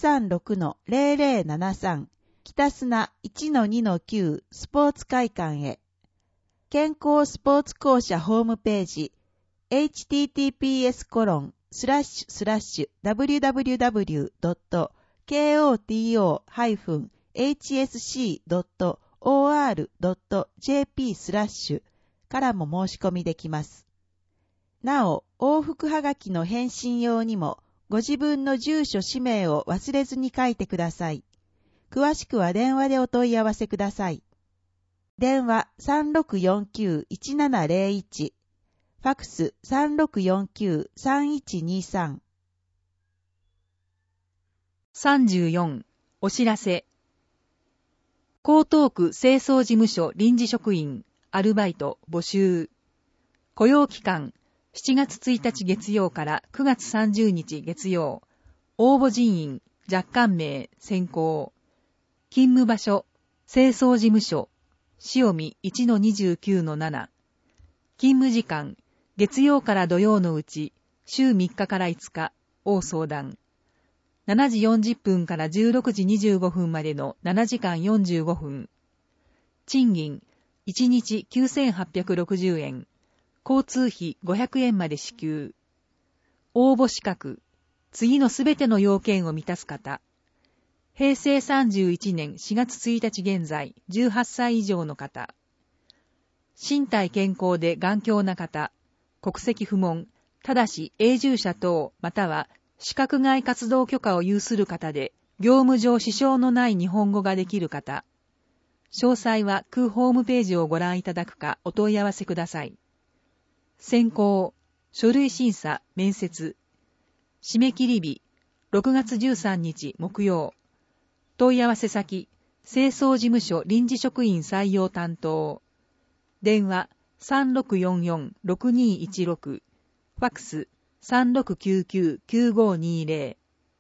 136-0073 北砂 1-2-9 スポーツ会館へ。健康スポーツ校舎ホームページ https://www.koto-hsc.or.jp/ からも申し込みできます。なお、往復はがきの返信用にも、ご自分の住所氏名を忘れずに書いてください。詳しくは電話でお問い合わせください。電話 3649-1701 ファクス 3649-3123。 34. お知らせ。江東区清掃事務所臨時職員アルバイト募集。雇用期間7月1日月曜から9月30日月曜。応募人員、若干名、選考。勤務場所、清掃事務所、塩見 1-29-7。勤務時間、月曜から土曜のうち、週3日から5日、応相談。7時40分から16時25分までの7時間45分。賃金、1日9860円。交通費500円まで支給。応募資格。次のすべての要件を満たす方。平成31年4月1日現在、18歳以上の方。身体健康で頑強な方。国籍不問。ただし永住者等または資格外活動許可を有する方で、業務上支障のない日本語ができる方。詳細は空ホームページをご覧いただくかお問い合わせください。選考、書類審査、面接。締め切り日、6月13日木曜。問い合わせ先、清掃事務所臨時職員採用担当。電話、3644-6216。ファクス、3699-9520。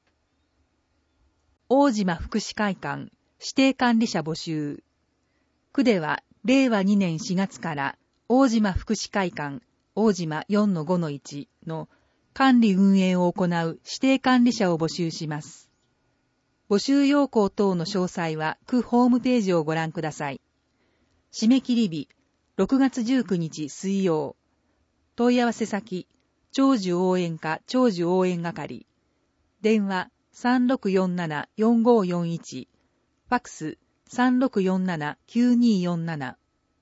大島福祉会館、指定管理者募集。区では、令和2年4月から、大島福祉会館、大島 4-5-1 の管理運営を行う指定管理者を募集します。募集要項等の詳細は区ホームページをご覧ください。締め切り日、6月19日水曜。問い合わせ先、長寿応援課長寿応援係。電話 3647-4541。ファクス 3647-9247。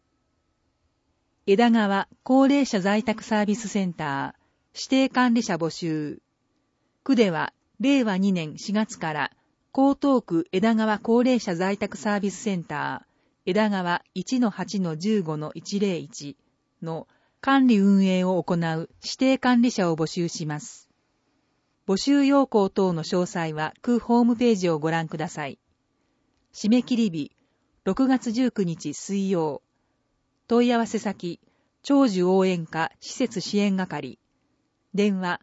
枝川高齢者在宅サービスセンター指定管理者募集。区では令和2年4月から江東区枝川高齢者在宅サービスセンター枝川 1-8-15-101 の管理運営を行う指定管理者を募集します。募集要項等の詳細は区ホームページをご覧ください。締め切り日6月19日水曜。問い合わせ先、長寿応援課施設支援係。電話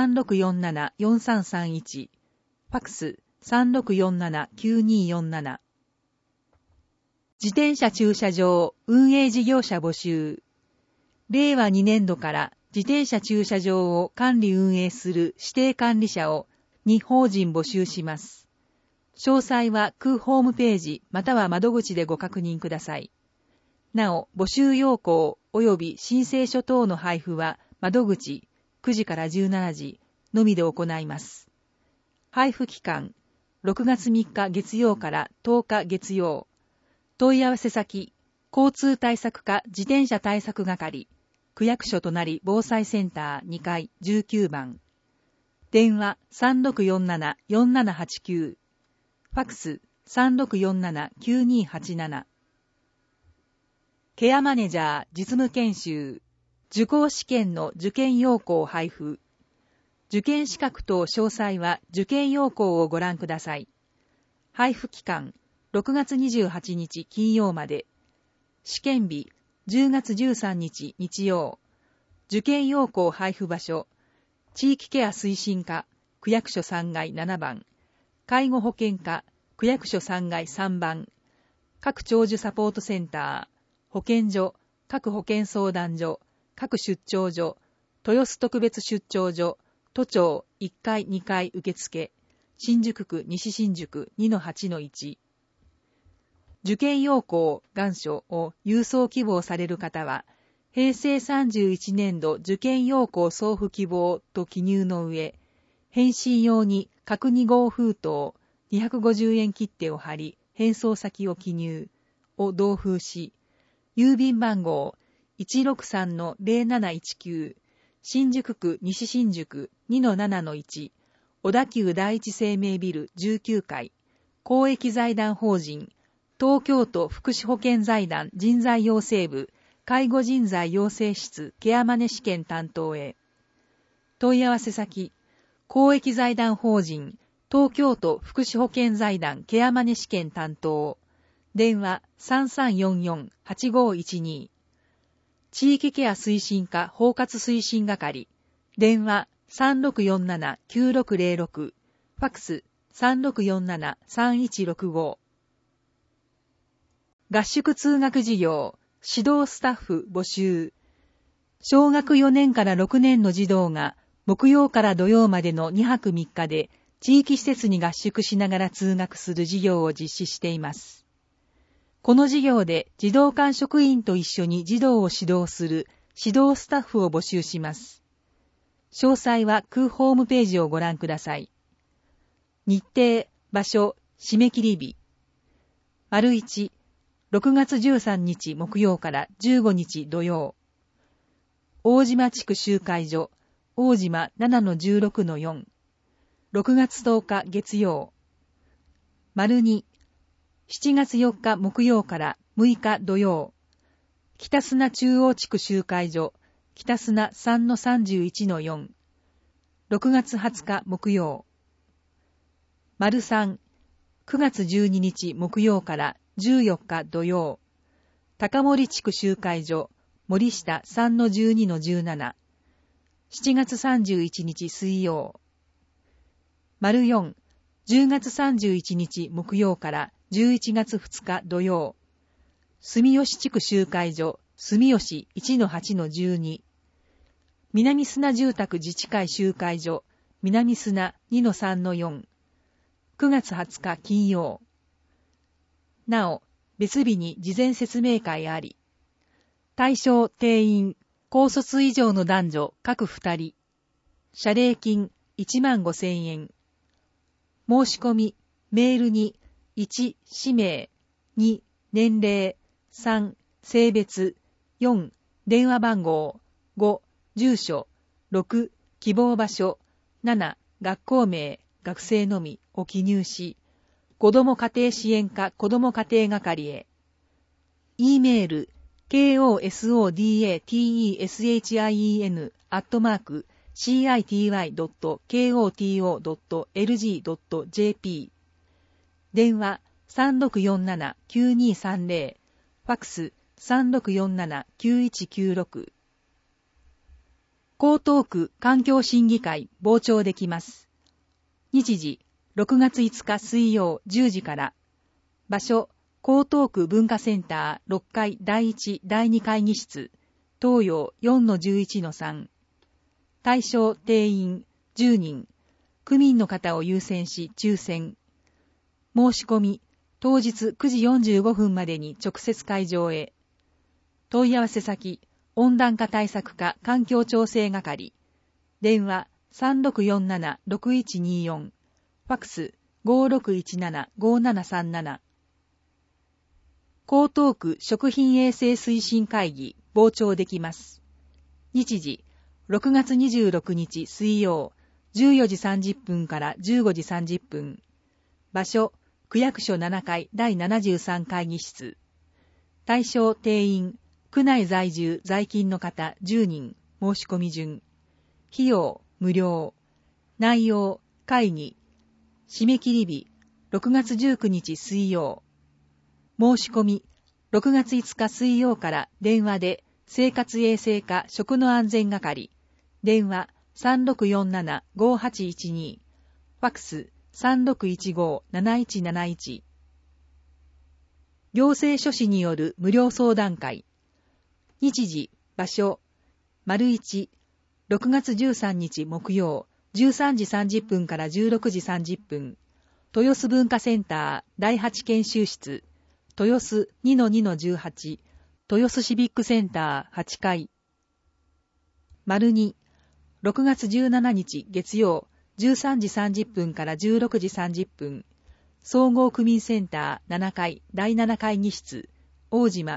3647-4331。ファクス 3647-9247。自転車駐車場運営事業者募集。令和2年度から自転車駐車場を管理運営する指定管理者を2法人募集します。詳細は区ホームページまたは窓口でご確認ください。なお、募集要項及び申請書等の配布は窓口9時から17時のみで行います。配布期間6月3日月曜から10日月曜。問い合わせ先、交通対策課自転車対策係、区役所隣防災センター2階19番。電話3647-4789。ファクス3647-9287。ケアマネジャー実務研修。受講試験の受験要項配布。受験資格等詳細は受験要項をご覧ください。配布期間6月28日金曜まで。試験日10月13日日曜。受験要項配布場所。地域ケア推進課区役所3階7番。介護保険課区役所3階3番。各長寿サポートセンター、保健所、各保健相談所、各出張所、豊洲特別出張所、都庁1階2階受付、新宿区西新宿 2-8-1。受験要項願書を郵送希望される方は、平成31年度受験要項送付希望と記入の上、返信用に各2号封筒250円切手を貼り、返送先を記入を同封し、郵便番号 163-0719 新宿区西新宿 2-7-1 小田急第一生命ビル19階公益財団法人東京都福祉保健財団人材養成部介護人材養成室ケアマネ試験担当へ。問い合わせ先、公益財団法人東京都福祉保健財団ケアマネ試験担当。電話3344-8512。地域ケア推進課包括推進係。電話3647-9606。ファクス3647-3165。合宿通学事業、指導スタッフ募集。小学4年から6年の児童が木曜から土曜までの2泊3日で地域施設に合宿しながら通学する事業を実施しています。この事業で児童館職員と一緒に児童を指導する指導スタッフを募集します。詳細は区ホームページをご覧ください。日程、場所、締め切り日。1、6月13日木曜から15日土曜。大島地区集会所、大島 7-16-4。6月10日月曜。2、7月4日木曜から6日土曜。北砂中央地区集会所、北砂 3-31-4。6月20日木曜。3、9月12日木曜から14日土曜。高森地区集会所、森下 3-12-17。7月31日水曜。4、10月31日木曜から11月2日土曜。住吉地区集会所、住吉 1-8-12。南砂住宅自治会集会所、南砂 2-3-4。9月20日金曜。なお、別日に事前説明会あり。対象定員、高卒以上の男女各2人。謝礼金15,000円。申し込み、メールに、1、氏名、2、年齢、3、性別、4、電話番号、5、住所、6、希望場所、7、学校名、学生のみを記入し、子ども家庭支援課子ども家庭係へ。E メール、kosodatesei.city.koto.lg.jp 電話3647-9230ファクス3647-9196。江東区環境審議会傍聴できます。日時6月5日水曜10時から。場所江東区文化センター6階第1第2会議室東洋 4-11-3。 対象定員10人、区民の方を優先し抽選。申し込み、当日9時45分までに直接会場へ。問い合わせ先、温暖化対策課環境調整係。電話 3647-6124。ファクス 5617-5737。江東区食品衛生推進会議、傍聴できます。日時、6月26日水曜、14時30分から15時30分。場所、区役所7階第73会議室。対象定員、区内在住在勤の方10人、申し込み順。費用、無料。内容、会議。締め切り日、6月19日水曜。申し込み、6月5日水曜から電話で、生活衛生課食の安全係。電話 3647-5812。ファクス 3615-7171。行政書士による無料相談会。日時、場所、1、6月13日木曜、13時30分から16時30分。豊洲文化センター第8研修室。豊洲 2-2-18。豊洲シビックセンター8階。2、6月17日月曜、13時30分から16時30分。総合区民センター7階第7会議室。大島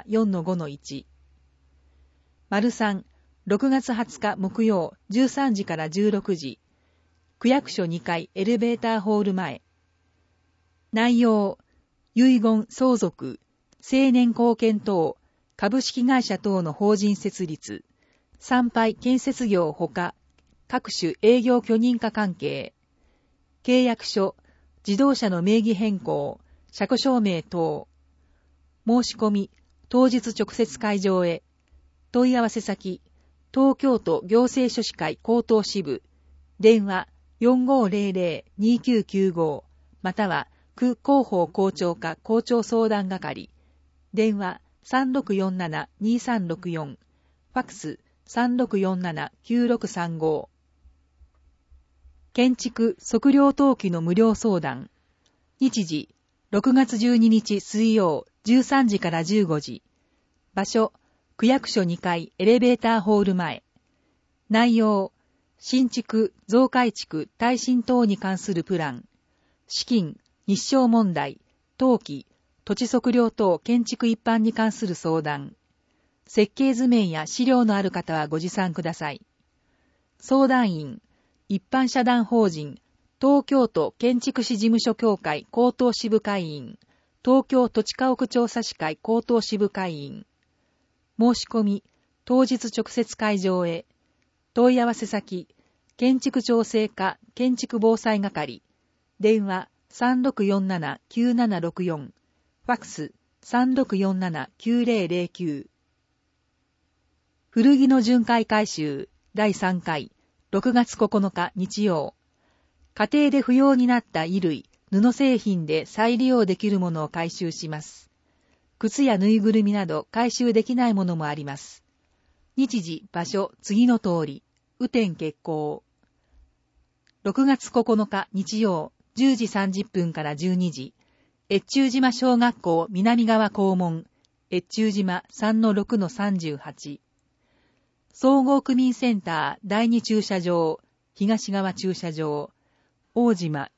4-5-1。3、6月20日木曜、13時から16時。区役所2階エレベーターホール前。内容、遺言相続、青年貢献等、株式会社等の法人設立、参拝建設業ほか、各種営業許認可関係、契約書、自動車の名義変更、車庫証明等、申し込み、当日直接会場へ、問い合わせ先、東京都行政書士会江東支部、電話 4500-2995、または区広報校長課校長相談係、電話 3647-2364、ファクス 3647-9635。建築測量登記の無料相談。日時、6月12日水曜、13時から15時。場所、区役所2階エレベーターホール前。内容、新築、増改築、耐震等に関するプラン。資金、日照問題、登記、土地測量等建築一般に関する相談。設計図面や資料のある方はご持参ください。相談員、一般社団法人、東京都建築士事務所協会江東支部会員、東京土地家屋調査士会江東支部会員。申し込み、当日直接会場へ。問い合わせ先、建築調整課建築防災係。電話 3647-9764。ファクス 3647-9009。古着の巡回改修第3回6月9日日曜。家庭で不要になった衣類、布製品で再利用できるものを回収します。靴やぬいぐるみなど回収できないものもあります。日時、場所、次の通り。雨天決行。6月9日日曜、10時30分から12時。越中島小学校南側校門。越中島 3-6-38。総合区民センター第2駐車場。東側駐車場。大島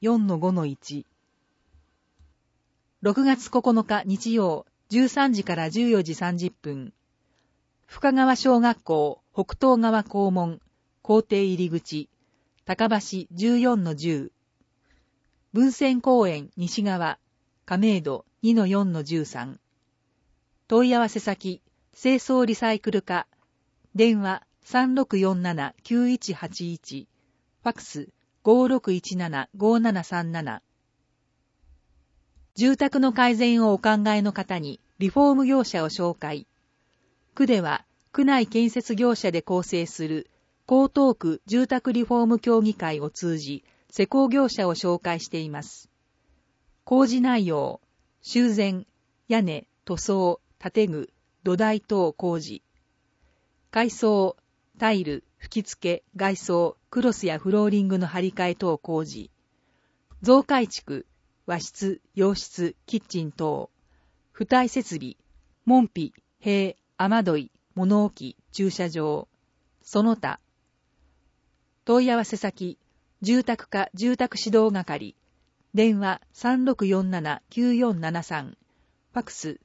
4-5-1。6月9日日曜、13時から14時30分。深川小学校北東側校門。校庭入り口。高橋 14-10。文泉公園西側。亀戸 2-4-13。問い合わせ先、清掃リサイクル課。電話 3647-9181。ファクス 5617-5737。住宅の改善をお考えの方にリフォーム業者を紹介。区では区内建設業者で構成する江東区住宅リフォーム協議会を通じ施工業者を紹介しています。工事内容、修繕、屋根、塗装、建具、土台等工事。改装、タイル、 吹き付け、外装、クロスやフローリングの張り替え等工事。増改築、和室、洋室、キッチン等。付帯設備、門扉、塀、雨どい、物置、駐車場。その他。問い合わせ先、住宅課住宅指導係。電話 3647-9473。ファクス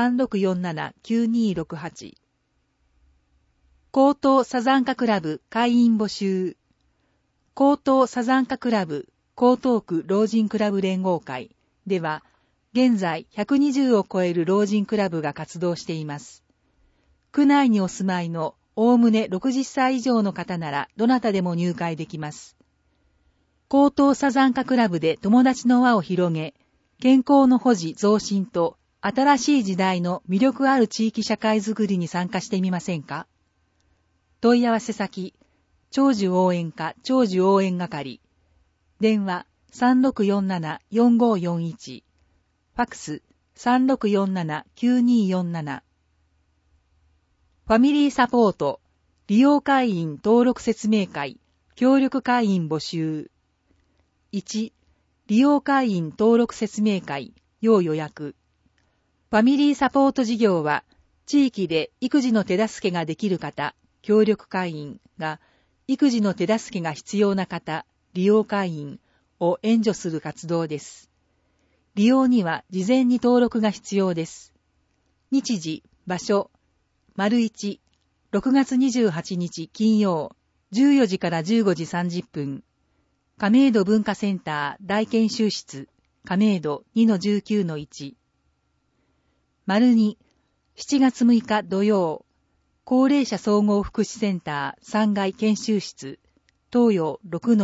3647-9268。江東サザンカクラブ会員募集。江東サザンカクラブ江東区老人クラブ連合会では、現在120を超える老人クラブが活動しています。区内にお住まいのおおむね60歳以上の方ならどなたでも入会できます。江東サザンカクラブで友達の輪を広げ、健康の保持増進と新しい時代の魅力ある地域社会づくりに参加してみませんか？問い合わせ先、長寿応援課長寿応援係。電話 3647-4541。ファクス 3647-9247。ファミリーサポート、利用会員登録説明会、協力会員募集。1、利用会員登録説明会、要予約。ファミリーサポート事業は、地域で育児の手助けができる方、協力会員が、育児の手助けが必要な方、利用会員を援助する活動です。利用には事前に登録が必要です。日時、場所、1、6月28日金曜、14時から15時30分。亀戸文化センター大研修室、亀戸 2-19-1。2、7月6日土曜、高齢者総合福祉センター3階研修室、東洋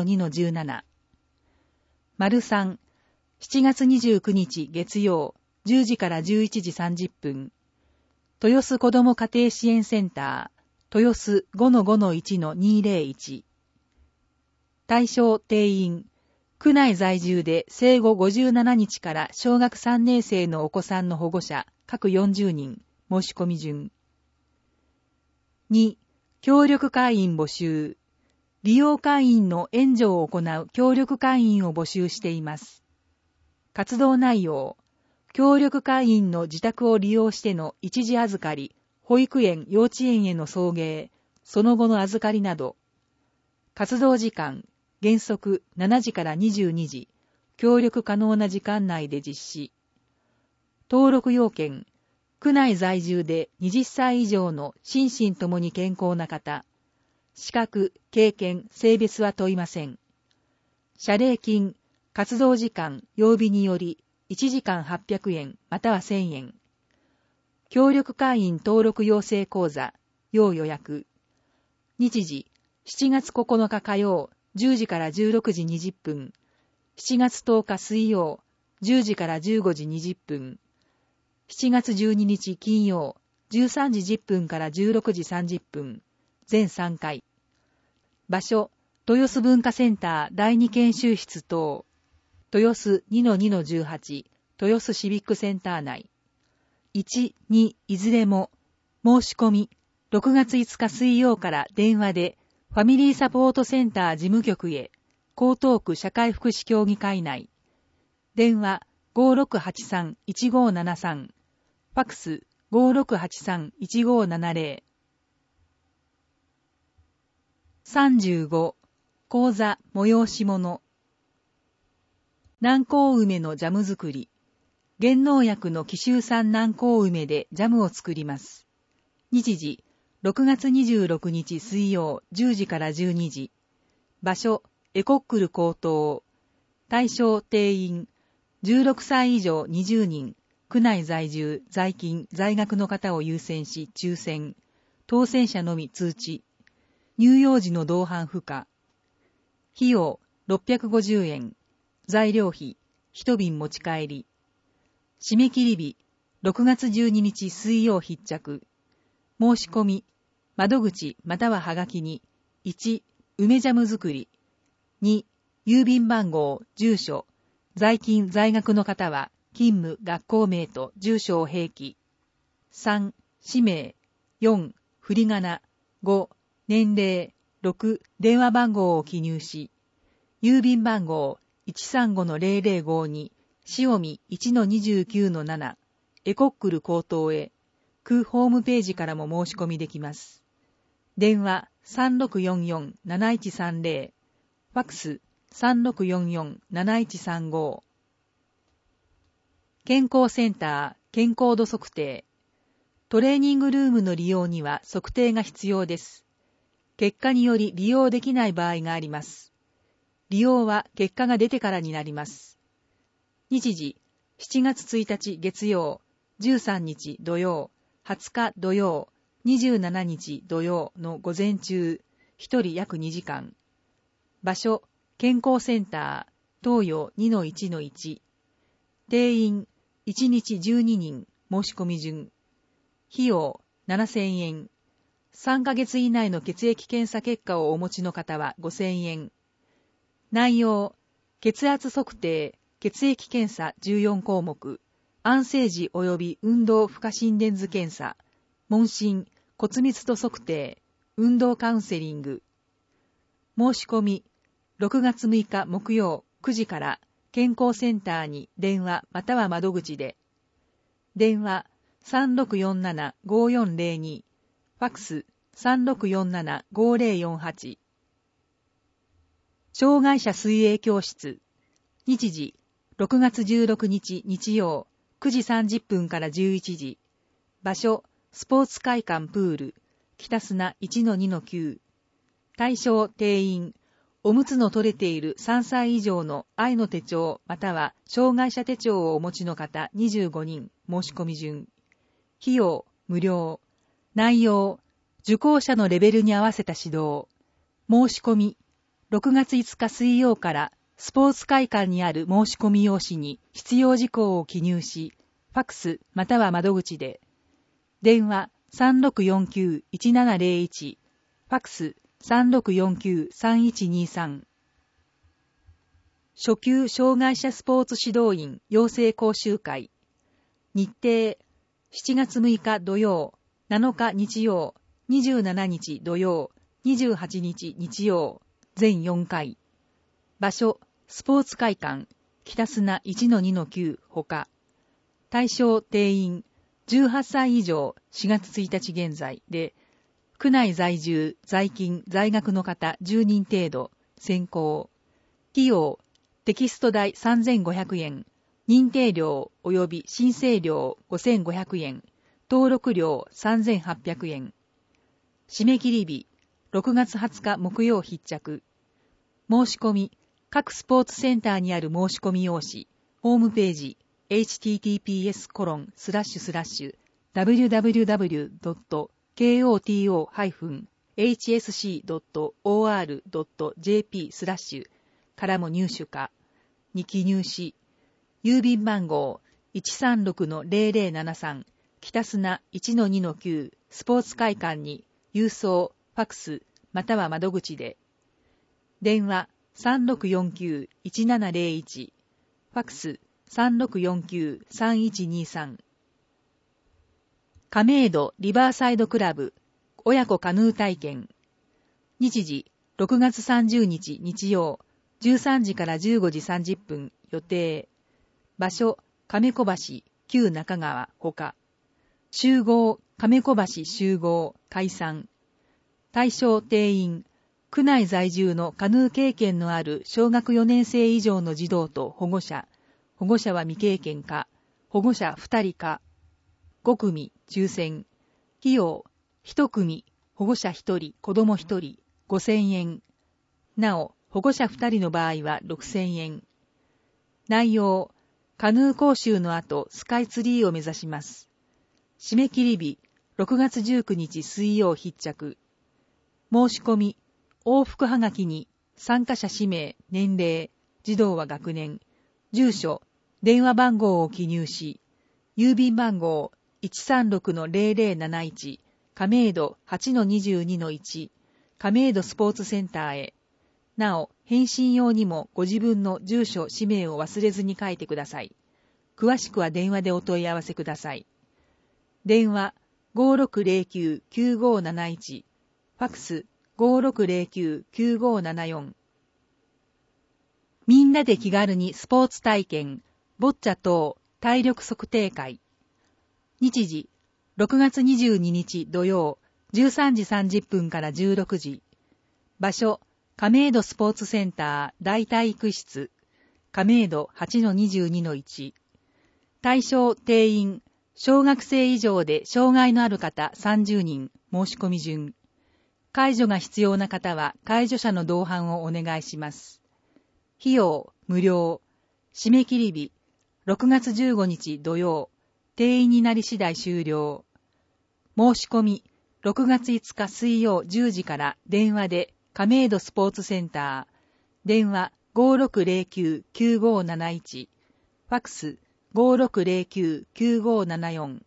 6-2-17。3、7月29日月曜、10時から11時30分。豊洲子ども家庭支援センター、豊洲 5-5-1-201。対象定員、区内在住で生後57日から小学3年生のお子さんの保護者、各40人、申し込み順。2、協力会員募集。利用会員の援助を行う協力会員を募集しています。活動内容、協力会員の自宅を利用しての一時預かり、保育園・幼稚園への送迎、その後の預かりなど。活動時間、原則7時から22時、協力可能な時間内で実施。登録要件、区内在住で20歳以上の心身ともに健康な方。資格、経験、性別は問いません。謝礼金、活動時間、曜日により1時間800円または1000円。協力会員登録養成講座、要予約。日時、7月9日火曜、10時から16時20分。7月10日水曜、10時から15時20分。7月12日金曜、13時10分から16時30分。全3回。場所、豊洲文化センター第2研修室等。豊洲 2-2-18、豊洲シビックセンター内。1、2、いずれも、申し込み、6月5日水曜から電話で、ファミリーサポートセンター事務局へ、江東区社会福祉協議会内。電話 5683-1573。ファクス 5683-1570。35、講座催し物。南高梅のジャム作り。原農薬の紀州産南高梅でジャムを作ります。日時、6月26日水曜10時から12時。場所、エコックル高等。対象定員、16歳以上20人、区内在住、在勤、在学の方を優先し抽選。当選者のみ通知。乳幼児の同伴不可。費用、650円。材料費、1瓶持ち帰り。締め切り日、6月12日水曜必着。申し込み、窓口またははがきに、1、梅ジャム作り。2、郵便番号、住所。在勤在学の方は、勤務、学校名と住所を併記。3、氏名。4、振り仮名。5、年齢。 6電話番号を記入し、郵便番号 135-0052 塩見 1-29-7 エコックル高等へ、区ホームページからも申し込みできます。電話 3644-7130、ファックス 3644-7135。健康センター健康度測定。トレーニングルームの利用には測定が必要です。結果により利用できない場合があります。利用は結果が出てからになります。日時、7月1日月曜、13日土曜、20日土曜、27日土曜の午前中、1人約2時間。場所、健康センター、東洋 2-1-1。定員、1日12人、申し込み順。費用、7000円。3ヶ月以内の血液検査結果をお持ちの方は5000円。内容、血圧測定、血液検査14項目、安静時及び運動負荷心電図検査、問診、骨密度測定、運動カウンセリング。申し込み、6月6日木曜9時から健康センターに電話または窓口で。電話 3647-5402、ファックス 3647-5048。障害者水泳教室。日時、6月16日日曜、9時30分から11時。場所、スポーツ会館プール、北砂 1-2-9。対象定員、おむつの取れている3歳以上の愛の手帳または障害者手帳をお持ちの方25人、申し込み順。費用、無料。内容、受講者のレベルに合わせた指導。申し込み、6月5日水曜からスポーツ会館にある申し込み用紙に必要事項を記入し、ファックスまたは窓口で。電話 3649-1701、ファックス 3649-3123。初級障害者スポーツ指導員養成講習会。日程、7月6日土曜、7日日曜、27日土曜、28日日曜、全4回。場所、スポーツ会館、北砂 1-2-9 ほか。対象定員、18歳以上4月1日現在で、区内在住、在勤、在学の方10人程度、先行。費用、テキスト代3500円、認定料及び申請料5500円、登録料3800円。締め切り日、6月20日木曜必着。申し込み、各スポーツセンターにある申し込み用紙、ホームページ、https://www.koto-hsc.or.jp/ からも入手か、に記入し、郵便番号 136-0073 北砂 1-2-9 スポーツ会館に郵送、ファックスまたは窓口で。電話 3649-1701、ファックス 3649-3123。亀戸リバーサイドクラブ親子カヌー体験。日時6月30日日曜、13時から15時30分予定。場所、亀子橋、旧中川、ほか。集合、亀子橋集合、解散。対象定員、区内在住のカヌー経験のある小学4年生以上の児童と保護者、保護者は未経験か、保護者2人か。5組、抽選。費用、1組、保護者1人、子供1人、5000円。なお、保護者2人の場合は6000円。内容、カヌー講習の後、スカイツリーを目指します。締め切り日、6月19日水曜必着。申し込み、往復はがきに、参加者氏名、年齢、児童は学年、住所、電話番号を記入し、郵便番号 136-0071 亀戸 8-22-1 亀戸スポーツセンターへ。なお、返信用にもご自分の住所、氏名を忘れずに書いてください。詳しくは電話でお問い合わせください。電話 5609-9571、ファックス 5609-9574。みんなで気軽にスポーツ体験、ボッチャ等体力測定会。日時、6月22日土曜、13時30分から16時。場所、亀戸スポーツセンター大体育室、亀戸 8-22-1。対象定員、小学生以上で障害のある方30人、申し込み順。介助が必要な方は介助者の同伴をお願いします。費用、無料。締め切り日、6月15日土曜。定員になり次第終了。申し込み、6月5日水曜10時から電話で亀戸スポーツセンター。電話 5609-9571。ファクス 5609-9574。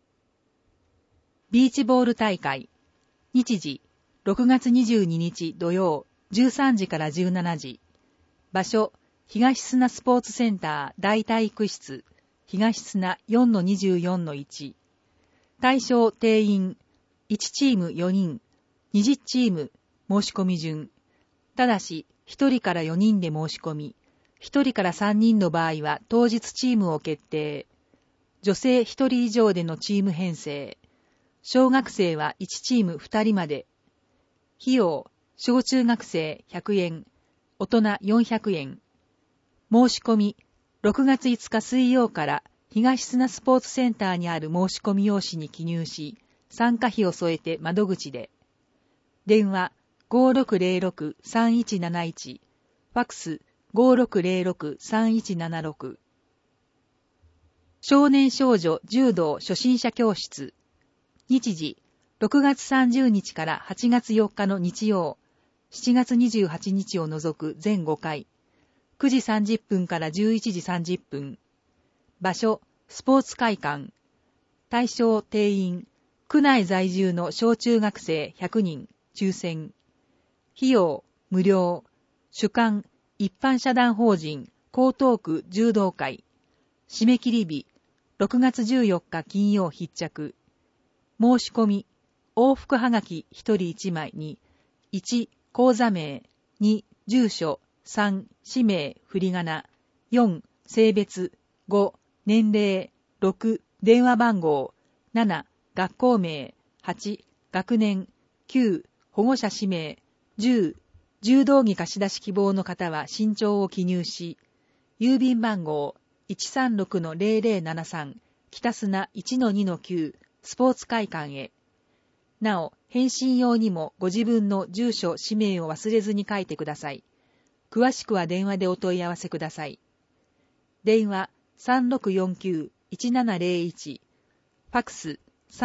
ビーチボール大会。日時、6月22日土曜、13時から17時。場所、東砂スポーツセンター大体育室、東砂 4-24-1。対象定員、1チーム4人、20チーム、申し込み順。ただし、1人から4人で申し込み、1人から3人の場合は当日チームを決定。女性1人以上でのチーム編成。小学生は1チーム2人まで。費用、小中学生100円、大人400円。申し込み、6月5日水曜から東砂スポーツセンターにある申し込み用紙に記入し、参加費を添えて窓口で。電話 5606-3171。ファクス 5606-3176。少年少女柔道初心者教室。日時、6月30日から8月4日の日曜、7月28日を除く全5回。9時30分から11時30分。場所、スポーツ会館。対象定員、区内在住の小中学生100人、抽選。費用、無料。主管、一般社団法人、江東区柔道会。締め切り日、6月14日金曜必着。申し込み、往復はがき1人1枚に、1、口座名、2、住所、3、氏名、振り仮名、4、性別、5、年齢、6、電話番号、7、学校名、8、学年、9、保護者氏名、10、柔道着貸し出し希望の方は身長を記入し、郵便番号 136-0073 北砂 1-2-9 スポーツ会館へ。なお、返信用にもご自分の住所、氏名を忘れずに書いてください。詳しくは電話でお問い合わせください。電話 3649-1701。ファクス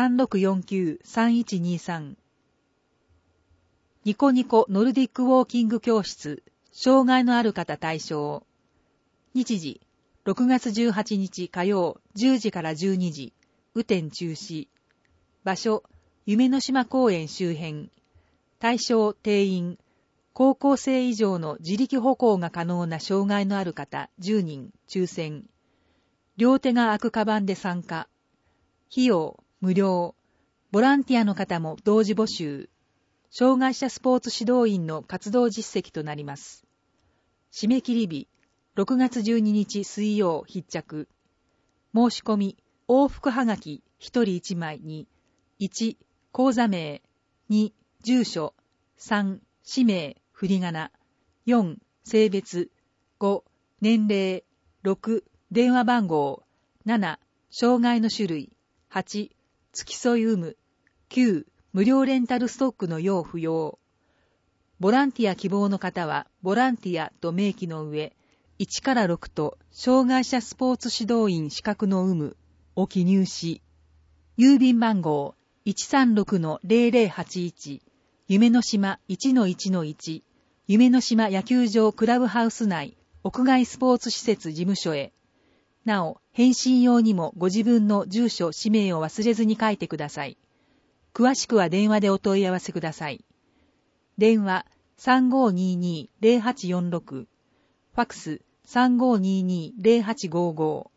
3649-3123。ニコニコノルディックウォーキング教室、障害のある方対象。日時、6月18日火曜10時から12時、雨天中止。場所、夢の島公園周辺。対象定員、高校生以上の自力歩行が可能な障害のある方10人、抽選。両手が開くカバンで参加。費用、無料。ボランティアの方も同時募集。障害者スポーツ指導員の活動実績となります。締め切り日、6月12日水曜必着。申し込み、往復はがき1人1枚に、1、口座名、2、住所、3、氏名、振り仮名、4、性別、5、年齢、6、電話番号、7、障害の種類、8、付き添い有無、9、無料レンタルストックの要不要。ボランティア希望の方は、ボランティアと明記の上、1から6と、障害者スポーツ指導員資格の有無を記入し、郵便番号 136-0081、夢の島 1-1-1、夢の島野球場クラブハウス内、屋外スポーツ施設事務所へ。なお、返信用にもご自分の住所、氏名を忘れずに書いてください。詳しくは電話でお問い合わせください。電話 3522-0846。ファクス 3522-0855。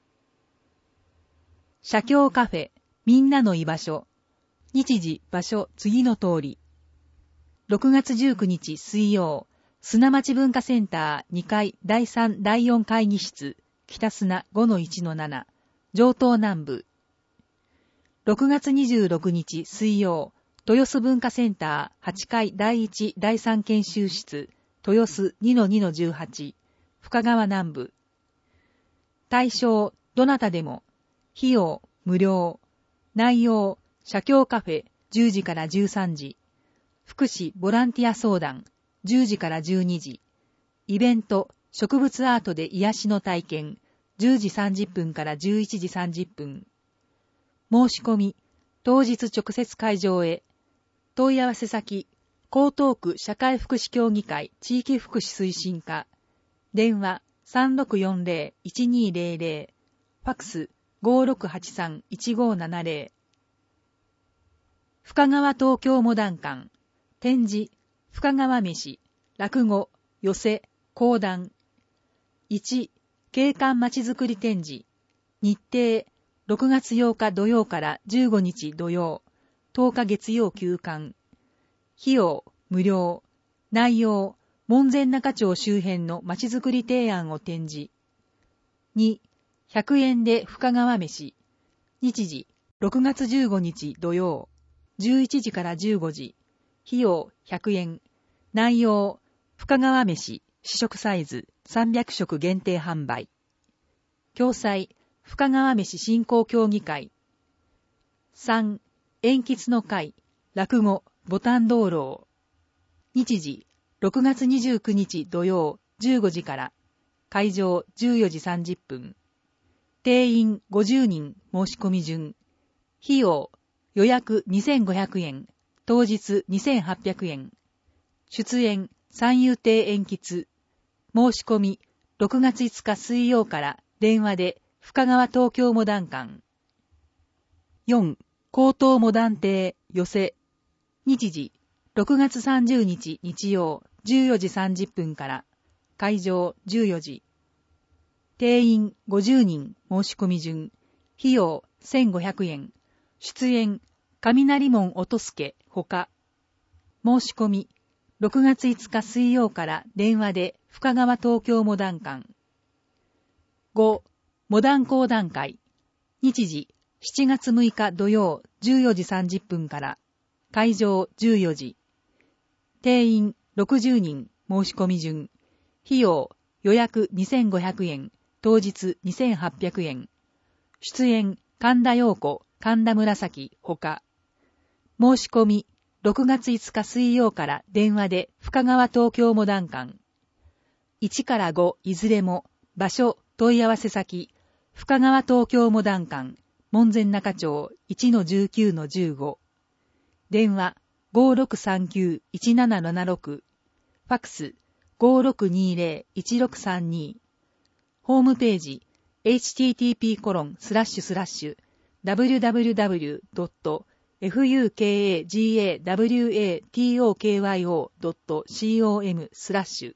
写経カフェ、みんなの居場所。日時、場所、次の通り。 6月19日水曜、砂町文化センター2階第3第4会議室、北砂 5-1-7、上東南部。6月26日水曜、豊洲文化センター8階第1第3研修室、豊洲 2-2-18、深川南部。対象、どなたでも、費用、無料。内容、写経カフェ、10時から13時。福祉ボランティア相談、10時から12時。イベント、植物アートで癒しの体験、10時30分から11時30分。申し込み、当日直接会場へ。問い合わせ先、江東区社会福祉協議会地域福祉推進課。電話、3640-1200。ファクス、5683-1570。深川東京モダン館。展示、深川飯、落語、寄席、講談。1、景観まちづくり展示。日程、6月8日土曜から15日土曜、10日月曜休館。費用、無料。内容、門前仲町周辺のまちづくり提案を展示。2、100円で深川飯。日時、6月15日土曜、11時から15時。費用、100円。内容、深川飯、試食サイズ、300食限定販売。共催、深川飯振興協議会。3、縁吉の会、落語、ボタン道路。日時、6月29日土曜、15時から。会場、14時30分。定員50人申し込み順。費用、予約2500円。当日2800円。出演、三遊亭縁吉。申し込み、6月5日水曜から電話で深川東京モダン館。4、江東モダン亭、寄席。日時、6月30日日曜、14時30分から。会場、14時。定員50人申し込み順。費用1500円。出演、雷門音助ほか。申し込み、6月5日水曜から電話で深川東京モダン館。5、モダン講談会。日時、7月6日土曜14時30分から。会場14時。定員60人申し込み順。費用、予約2500円。当日2800円。出演、神田陽子、神田紫、ほか。申し込み、6月5日水曜から電話で深川東京モダン館。1から5いずれも、場所、問い合わせ先、深川東京モダン館、門前仲町 1-19-15。電話、5639-1776。ファクス、5620-1632。ホームページ、http://www.fukagawatokyo.com/。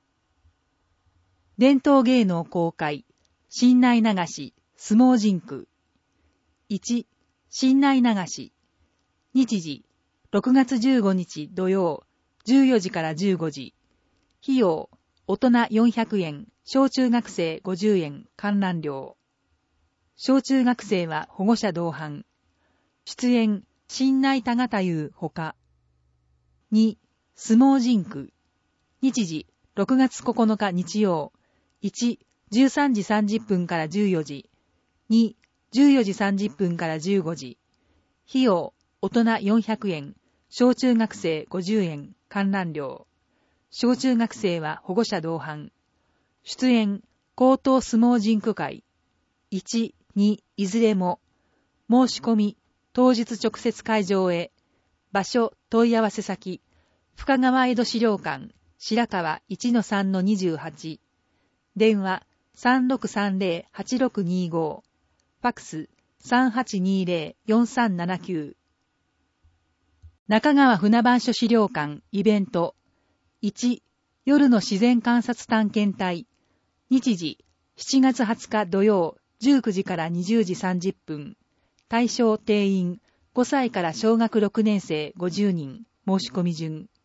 伝統芸能公開、新内流し、相撲甚句。1、新内流し。日時、6月15日土曜、14時から15時。費用、大人400円、小中学生50円、観覧料。小中学生は保護者同伴。出演、新内多型優ほか。2、相撲甚句。日時、6月9日日曜。1、13時30分から14時。2、14時30分から15時。費用、大人400円、小中学生50円、観覧料。小中学生は保護者同伴。出演、江東相撲甚句会。1、2、いずれも。申し込み、当日直接会場へ。場所、問い合わせ先。深川江戸資料館、白川 1-3-28。電話、3630-8625。ファクス、3820-4379。中川船番所資料館、イベント。1、夜の自然観察探検隊。日時、7月20日土曜、19時から20時30分。対象定員、5歳から小学6年生50人、申し込み順。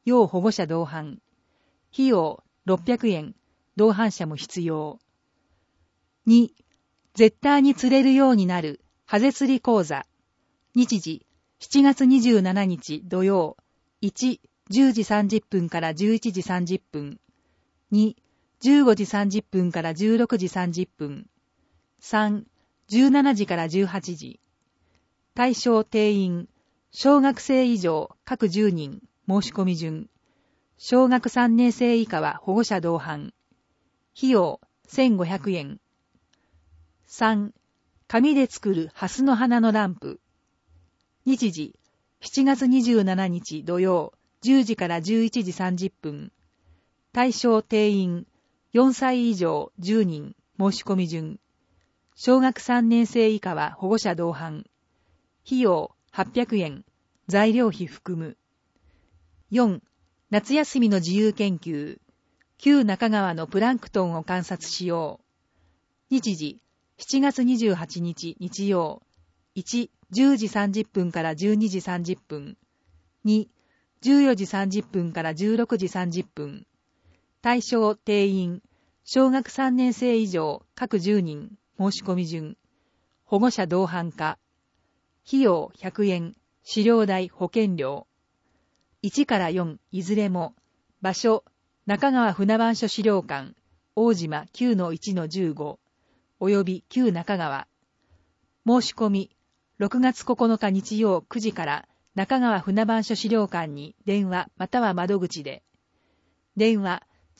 要保護者同伴。費用600円、同伴者も必要。2、絶対に釣れるようになる、ハゼ釣り講座。日時、7月27日土曜。1、10時30分から11時30分。2、15時30分から16時30分。3、17時から18時。対象定員、小学生以上各10人、申し込み順。小学3年生以下は保護者同伴。費用1500円。3、紙で作るハスの花のランプ。日時、7月27日土曜、10時から11時30分。対象定員、4歳以上10人、申し込み順。小学3年生以下は保護者同伴。費用800円。材料費含む。4、夏休みの自由研究。旧中川のプランクトンを観察しよう。日時、7月28日日曜。1、10時30分から12時30分。2、14時30分から16時30分。対象定員、小学3年生以上各10人、申し込み順。保護者同伴化。費用100円、飼料代保険料。1から4、いずれも。場所、中川船番所資料館、大島 9-1-15、および旧中川。申し込み、6月9日日曜9時から中川船番所資料館に電話または窓口で。電話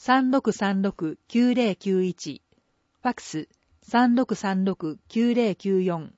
3636-9091、ファクス3636-9094。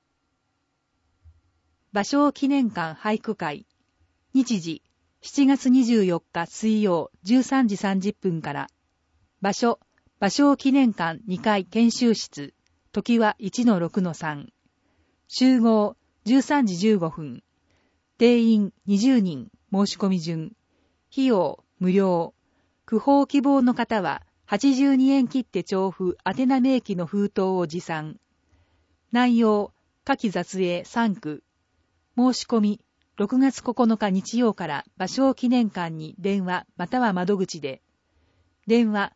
芭蕉記念館俳句会。日時、7月24日水曜13時30分から。場所、芭蕉記念館2階研修室。時は 1-6-3。集合、13時15分。定員20人、申し込み順。費用無料。句法希望の方は82円切って調布宛名明記の封筒を持参。内容、下記雑影3句。申し込み、6月9日日曜から芭蕉記念館に電話または窓口で。電話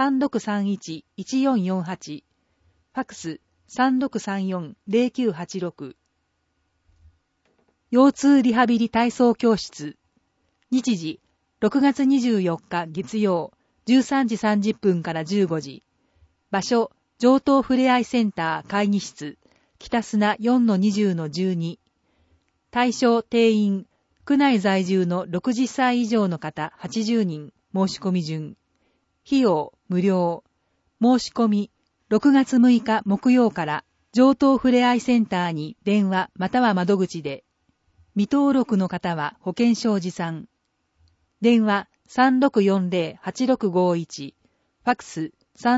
3631-1448。ファクス3634-0986。腰痛リハビリ体操教室。日時、6月24日月曜、13時30分から15時。場所、上東ふれあいセンター会議室、北砂 4-20-12。対象定員、区内在住の60歳以上の方80人、申し込み順。費用無料。申し込み、6月6日木曜から上東ふれあいセンターに電話または窓口で。未登録の方は保険証持参。電話3640-8651、ファクス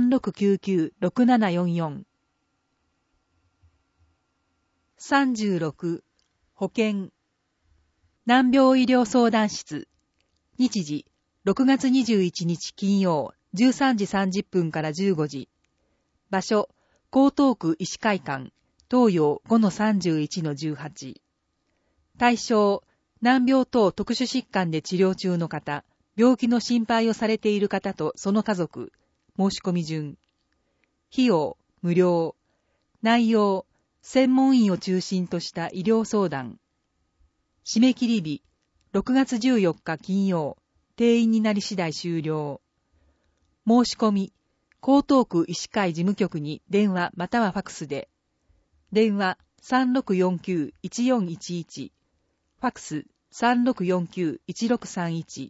3699-6744。36、保険。難病医療相談室。日時、6月21日金曜、13時30分から15時。場所、江東区医師会館、東洋 5-31-18。対象、難病等特殊疾患で治療中の方、病気の心配をされている方とその家族、申し込み順。費用、無料。内容、専門医を中心とした医療相談。締め切り日、6月14日金曜、定員になり次第終了。申し込み、江東区医師会事務局に電話またはファクスで。電話3649-1411、ファクス3649-1631。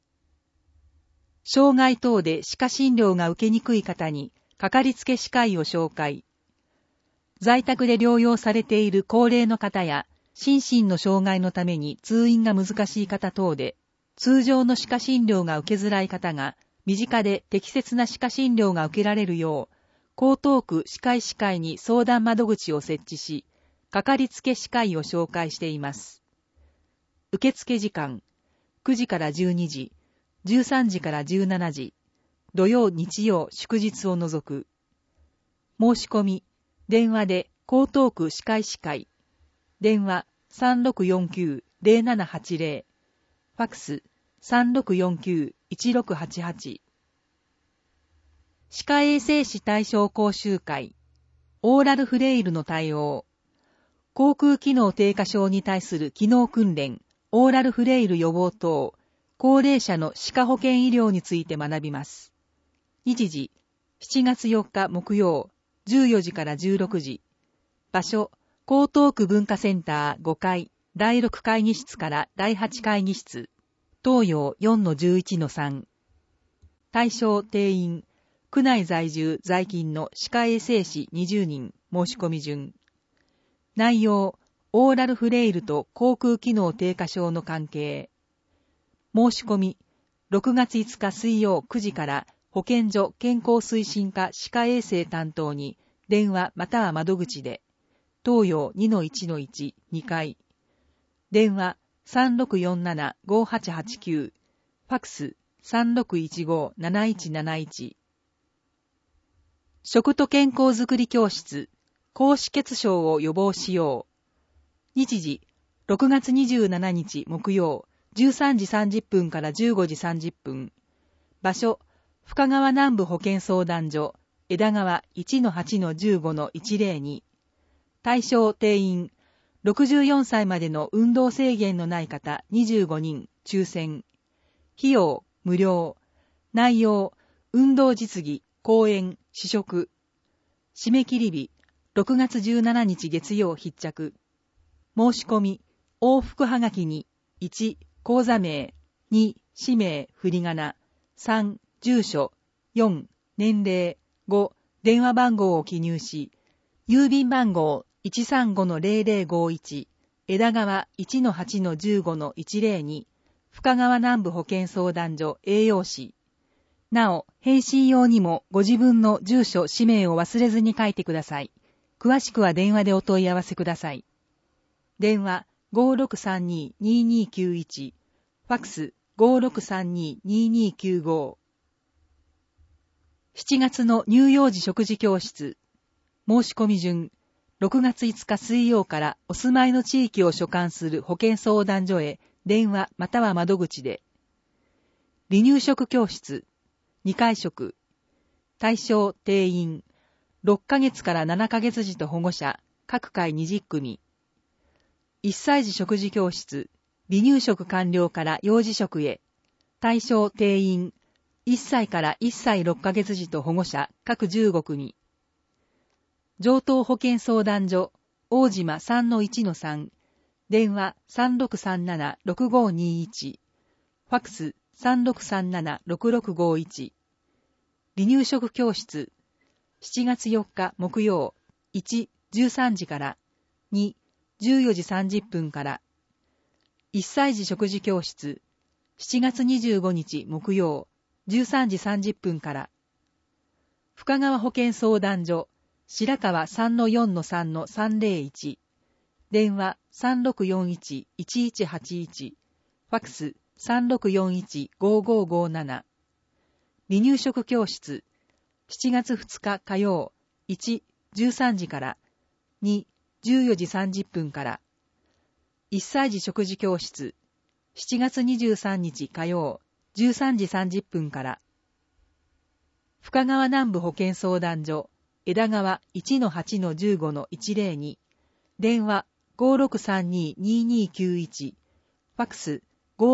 障害等で歯科診療が受けにくい方に、かかりつけ歯科医を紹介。在宅で療養されている高齢の方や、心身の障害のために通院が難しい方等で、通常の歯科診療が受けづらい方が、身近で適切な歯科診療が受けられるよう、江東区歯科医師会に相談窓口を設置し、かかりつけ歯科医を紹介しています。受付時間、9時から12時、13時から17時、土曜日曜祝日を除く。申し込み、電話で江東区歯科医師会。電話3649-0780。ファクス 3649-1688。歯科衛生士対象講習会、オーラルフレイルの対応、口腔機能低下症に対する機能訓練、オーラルフレイル予防等、高齢者の歯科保健医療について学びます。日時、7月4日木曜、14時から16時。場所、江東区文化センター5階、第6会議室から第8会議室。東洋 4-11-3。対象定員、区内在住在勤の歯科衛生士20人、申し込み順。内容、オーラルフレイルと口腔機能低下症の関係。申し込み、6月5日水曜9時から保健所健康推進課歯科衛生担当に電話または窓口で、東洋 2-1-1、2階。電話3647-5889、ファクス3615-7171。食と健康づくり教室、高脂血症を予防しよう。日時、6月27日木曜、13時30分から15時30分。場所、深川南部保健相談所、枝川 1-8-15-102。対象定員、64歳までの運動制限のない方25人、抽選。費用、無料。内容、運動実技、講演、試食。締め切り日、6月17日月曜必着。申し込み、往復はがきに、1、口座名、2、氏名、振り仮名、3、住所、4、年齢、5、電話番号を記入し、郵便番号 135-0051、枝川 1-8-15-102、深川南部保健相談所栄養士。なお、返信用にもご自分の住所、氏名を忘れずに書いてください。詳しくは電話でお問い合わせください。電話 5632-2291、ファクス 5632-2295。7月の乳幼児食事教室。申し込み順、6月5日水曜からお住まいの地域を所管する保健相談所へ電話または窓口で。離乳食教室。2回食。対象定員、6ヶ月から7ヶ月児と保護者、各回20組。1歳児食事教室、離乳食完了から幼児食へ。対象定員、1歳から1歳6ヶ月児と保護者、各15組。上東保健相談所、大島 3-1-3、電話 3637-6521、ファクス 3637-6651。離乳食教室、7月4日木曜、1、13時から、2、14時30分から。1歳児食事教室、7月25日木曜、13時30分から。深川保健相談所、白川 3-4-3-301、電話 3641-1181、ファクス 3641-5557。離乳食教室、7月2日火曜、1、13時から、2、14時30分から。1歳児食事教室、7月23日火曜、13時30分から。深川南部保健相談所、枝川 1-8-15-102、電話 5632-2291、ファクス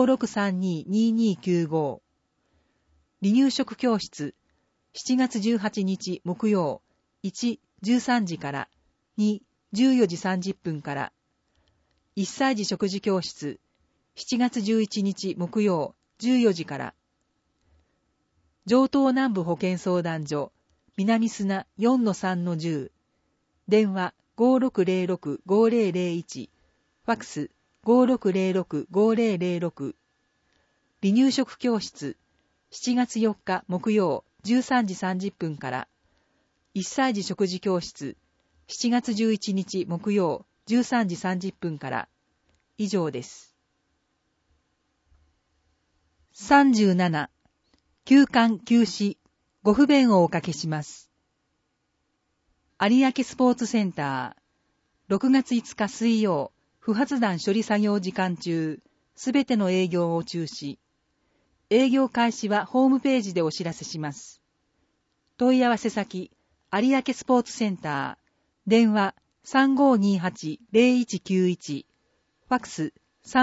5632-2295。離乳食教室、7月18日木曜、1、13時から、2、14時30分から。1歳児食事教室、7月11日木曜、14時から。上東南部保健相談所、南砂 4-3-10、電話 5606-5001、ファクス 5606-5006。離乳食教室、7月4日木曜13時30分から。1歳児食事教室、7月11日木曜13時30分から。以上です。37、休館休止、ご不便をおかけします。有明スポーツセンター、6月5日水曜、不発弾処理作業時間中、すべての営業を中止。 営業開始はホームページでお知らせします。問い合わせ先、有明スポーツセンター、電話 3528-0191、ファクス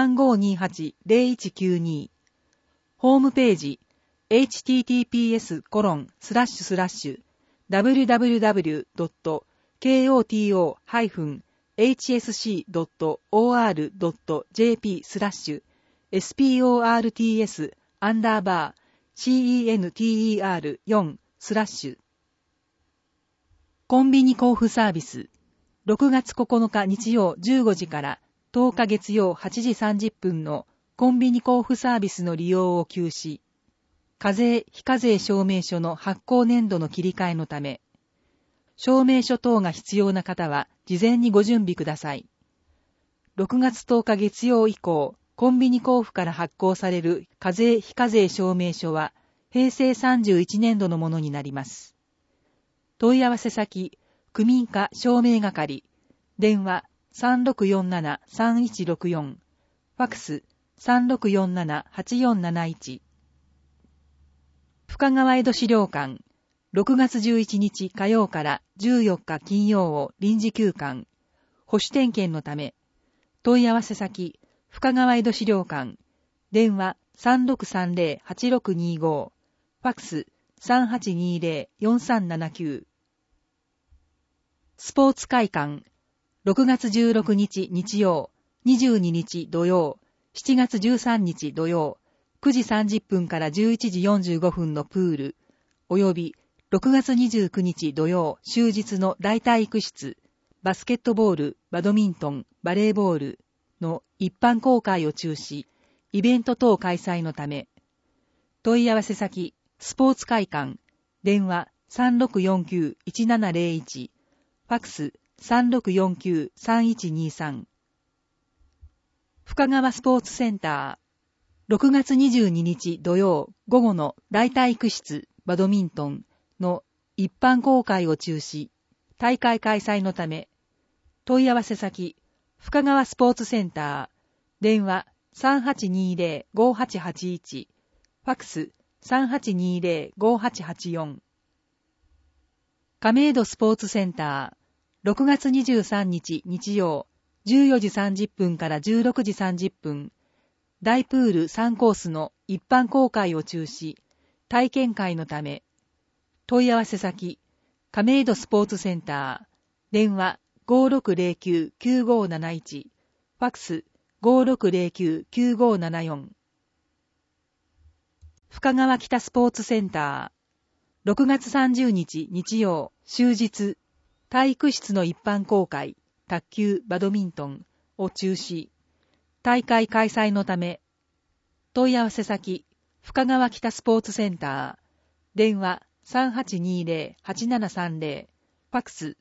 3528-0192、ホームページ、https://www.koto-high-sports.center4/コンビニ交付サービス。6月9日日曜15時から10日月曜8時30分のコンビニ交付サービスの利用を休止。課税・非課税証明書の発行年度の切り替えのため、証明書等が必要な方は事前にご準備ください。6月10日月曜以降、コンビニ交付から発行される課税・非課税証明書は平成31年度のものになります。問い合わせ先、区民課証明係、電話 3647-3164、ファクス 3647-8471。深川江戸資料館、6月11日火曜から14日金曜を臨時休館、保守点検のため、問い合わせ先、深川江戸資料館、電話 3630-8625、ファクス 3820-4379。スポーツ会館、6月16日日曜、22日土曜、7月13日土曜、9時30分から11時45分のプール、および6月29日土曜終日の大体育室、バスケットボール、バドミントン、バレーボールの一般公開を中止、イベント等開催のため、問い合わせ先、スポーツ会館、電話 3649-1701、ファクス 3649-3123。深川スポーツセンター、6月22日土曜午後の大体育室バドミントンの一般公開を中止、大会開催のため、問い合わせ先、深川スポーツセンター、電話 3820-5881、ファクス 3820-5884。亀戸スポーツセンター、6月23日日曜、14時30分から16時30分、大プール3コースの一般公開を中止、体験会のため、問い合わせ先、亀戸スポーツセンター、電話 5609-9571、ファクス 5609-9574。深川北スポーツセンター、6月30日日曜、終日、体育室の一般公開、卓球、バドミントンを中止、大会開催のため、問い合わせ先、深川北スポーツセンター、電話 3820-8730、ファクス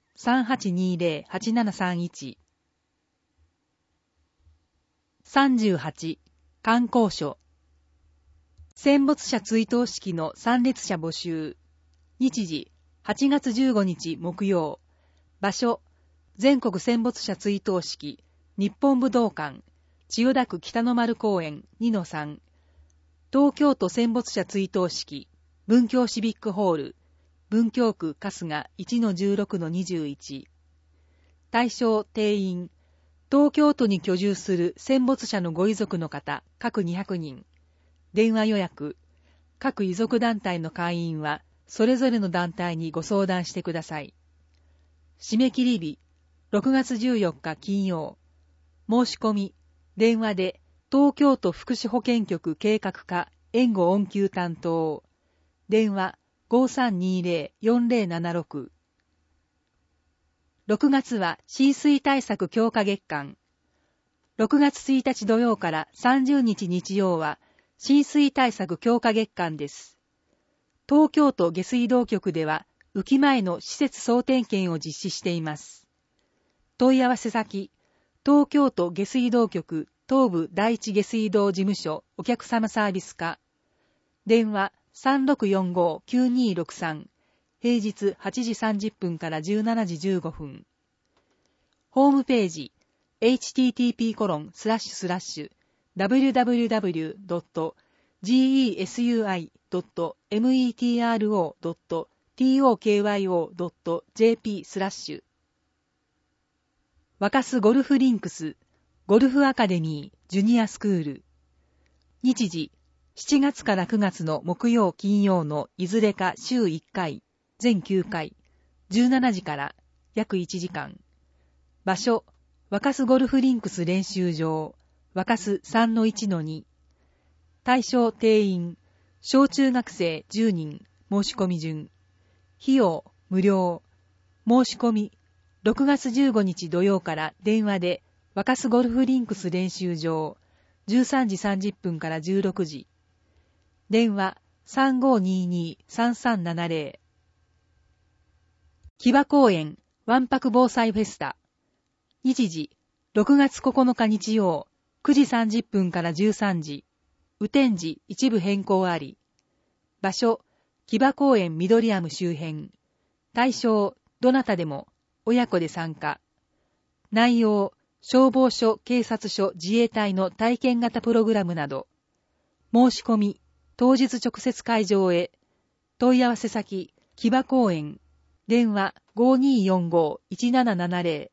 3820-8731。38、観光所。戦没者追悼式の参列者募集。日時、8月15日木曜。場所、全国戦没者追悼式、日本武道館、千代田区北の丸公園 2-3、東京都戦没者追悼式、文京シビックホール、文京区春日 1-16-21。対象定員、東京都に居住する戦没者のご遺族の方、各200人。電話予約、各遺族団体の会員は、それぞれの団体にご相談してください。締め切り日、6月14日金曜。申し込み、電話で、東京都福祉保健局計画課援護応急担当。電話 5320-4076。6月は浸水対策強化月間。6月1日土曜から30日日曜は浸水対策強化月間です。東京都下水道局では、雨季前の施設総点検を実施しています。問い合わせ先、東京都下水道局東部第一下水道事務所お客様サービス課。電話 3645-9263。平日8時30分から17時15分。ホームページ、http://www.ccr gesui.metro.tokyo.jp/若洲ゴルフリンクスゴルフアカデミージュニアスクール。日時7月から9月の木曜金曜のいずれか週1回全9回17時から約1時間。場所若洲ゴルフリンクス練習場若洲 3-1-2。対象定員小中学生10人申し込み順。費用無料。申し込み6月15日土曜から電話で若洲ゴルフリンクス練習場13時30分から16時。電話 3522-3370。木場公園わんぱく防災フェスタ。日時6月9日日曜9時30分から13時。雨天時一部変更あり。場所木場公園ミドリアム周辺。対象どなたでも親子で参加。内容消防署、警察署、自衛隊の体験型プログラムなど。申し込み当日直接会場へ。問い合わせ先木場公園。電話 5245-1770。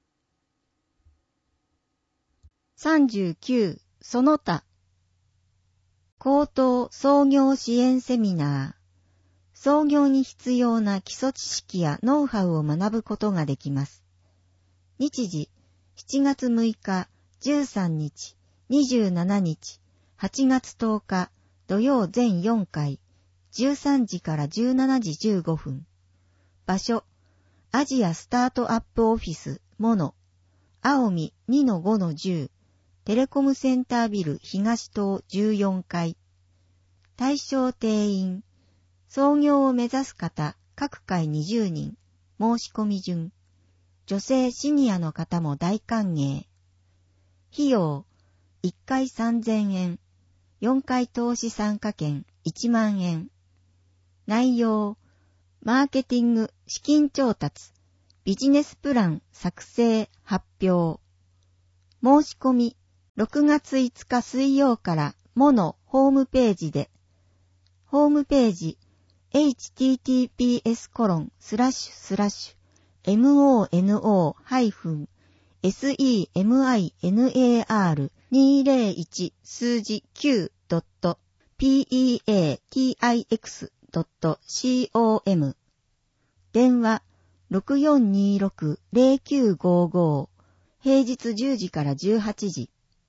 39その他高等創業支援セミナー。創業に必要な基礎知識やノウハウを学ぶことができます。日時7月6日、13日、27日、8月10日、土曜全4回、13時から17時15分。場所、アジアスタートアップオフィス、モノ、青海 2-5-10、テレコムセンタービル東棟14階。対象定員、創業を目指す方、各回20人、申し込み順。女性シニアの方も大歓迎。費用、1回3000円、4回投資参加券1万円。内容、マーケティング、資金調達、ビジネスプラン作成、発表。申し込み、6月5日水曜からモノホームページで、ホームページ、https://mono-seminar201 数字 9.peatix.com 電話6426-0955平日10時から18時。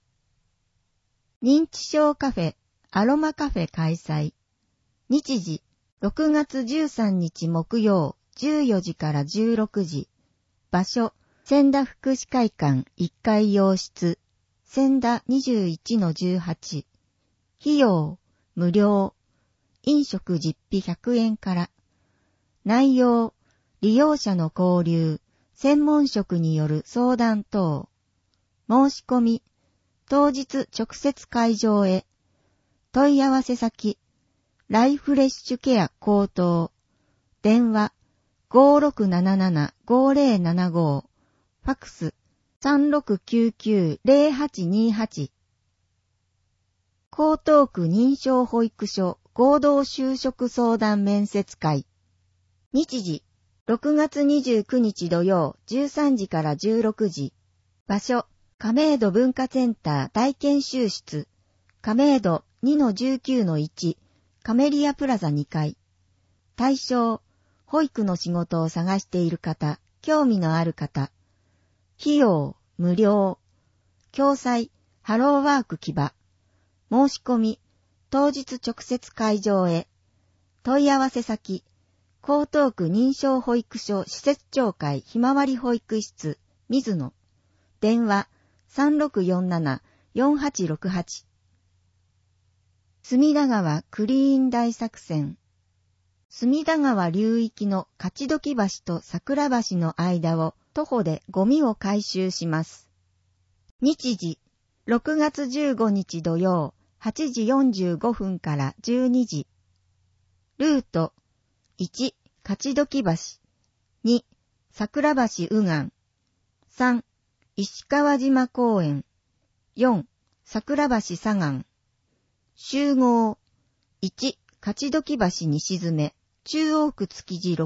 認知症カフェアロマカフェ開催。日時6月13日木曜14時から16時。場所千田福祉会館1階洋室千田 21-18。費用無料。飲食実費100円から。内容利用者の交流、専門職による相談等。申し込み当日直接会場へ。問い合わせ先ライフレッシュケア高等。電話 5677-5075。ファクス 3699-0828。江東区認証保育所合同就職相談面接会。日時6月29日土曜13時から16時。場所亀戸文化センター大研修室亀戸 2-19-1カメリアプラザ2階。対象、保育の仕事を探している方、興味のある方。費用、無料。共催、ハローワーク木場。申し込み、当日直接会場へ。問い合わせ先、江東区認証保育所施設長会ひまわり保育室、水野。電話、3647-4868。隅田川クリーン大作戦。隅田川流域の勝時橋と桜橋の間を徒歩でゴミを回収します。日時、6月15日土曜、8時45分から12時。ルート、1、勝時橋。2、桜橋右岸。3、石川島公園。4、桜橋左岸。集合、 1、勝どき橋西詰、中央区築地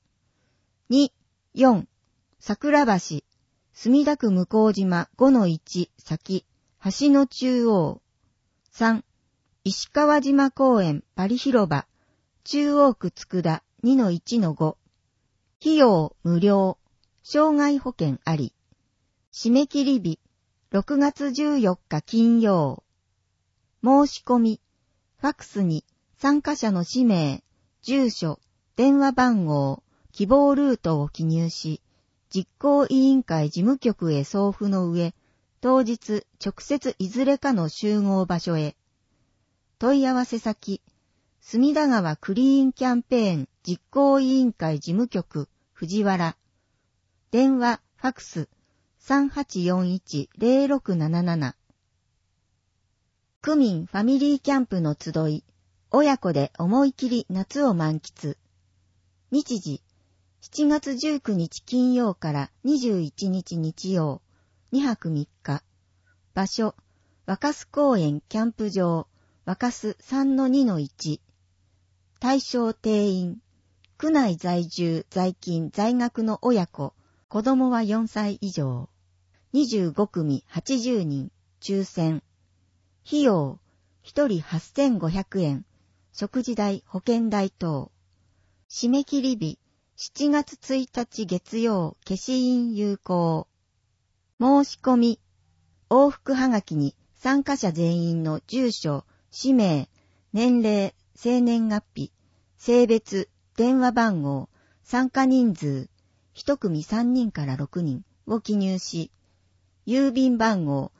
6。2、4、桜橋、墨田区向島 5-1 先、橋の中央。3、石川島公園パリ広場、中央区佃 2-1-5。費用無料、障害保険あり。締め切り日、6月14日金曜。申し込み、ファックスに参加者の氏名、住所、電話番号、希望ルートを記入し、実行委員会事務局へ送付の上、当日直接いずれかの集合場所へ。問い合わせ先、隅田川クリーンキャンペーン実行委員会事務局、藤原。電話、ファックス、3841-0677。区民ファミリーキャンプの集い、親子で思い切り夏を満喫。日時、7月19日金曜から21日日曜、2泊3日。場所、若洲公園キャンプ場、若洲 3-2-1。対象定員、区内在住、在勤、在学の親子、子供は4歳以上。25組80人、抽選。費用、1人8500円、食事代、保険代等。締め切り日、7月1日月曜、消印有効。申し込み、往復はがきに参加者全員の住所、氏名、年齢、生年月日、性別、電話番号、参加人数、1組3人から6人を記入し、郵便番号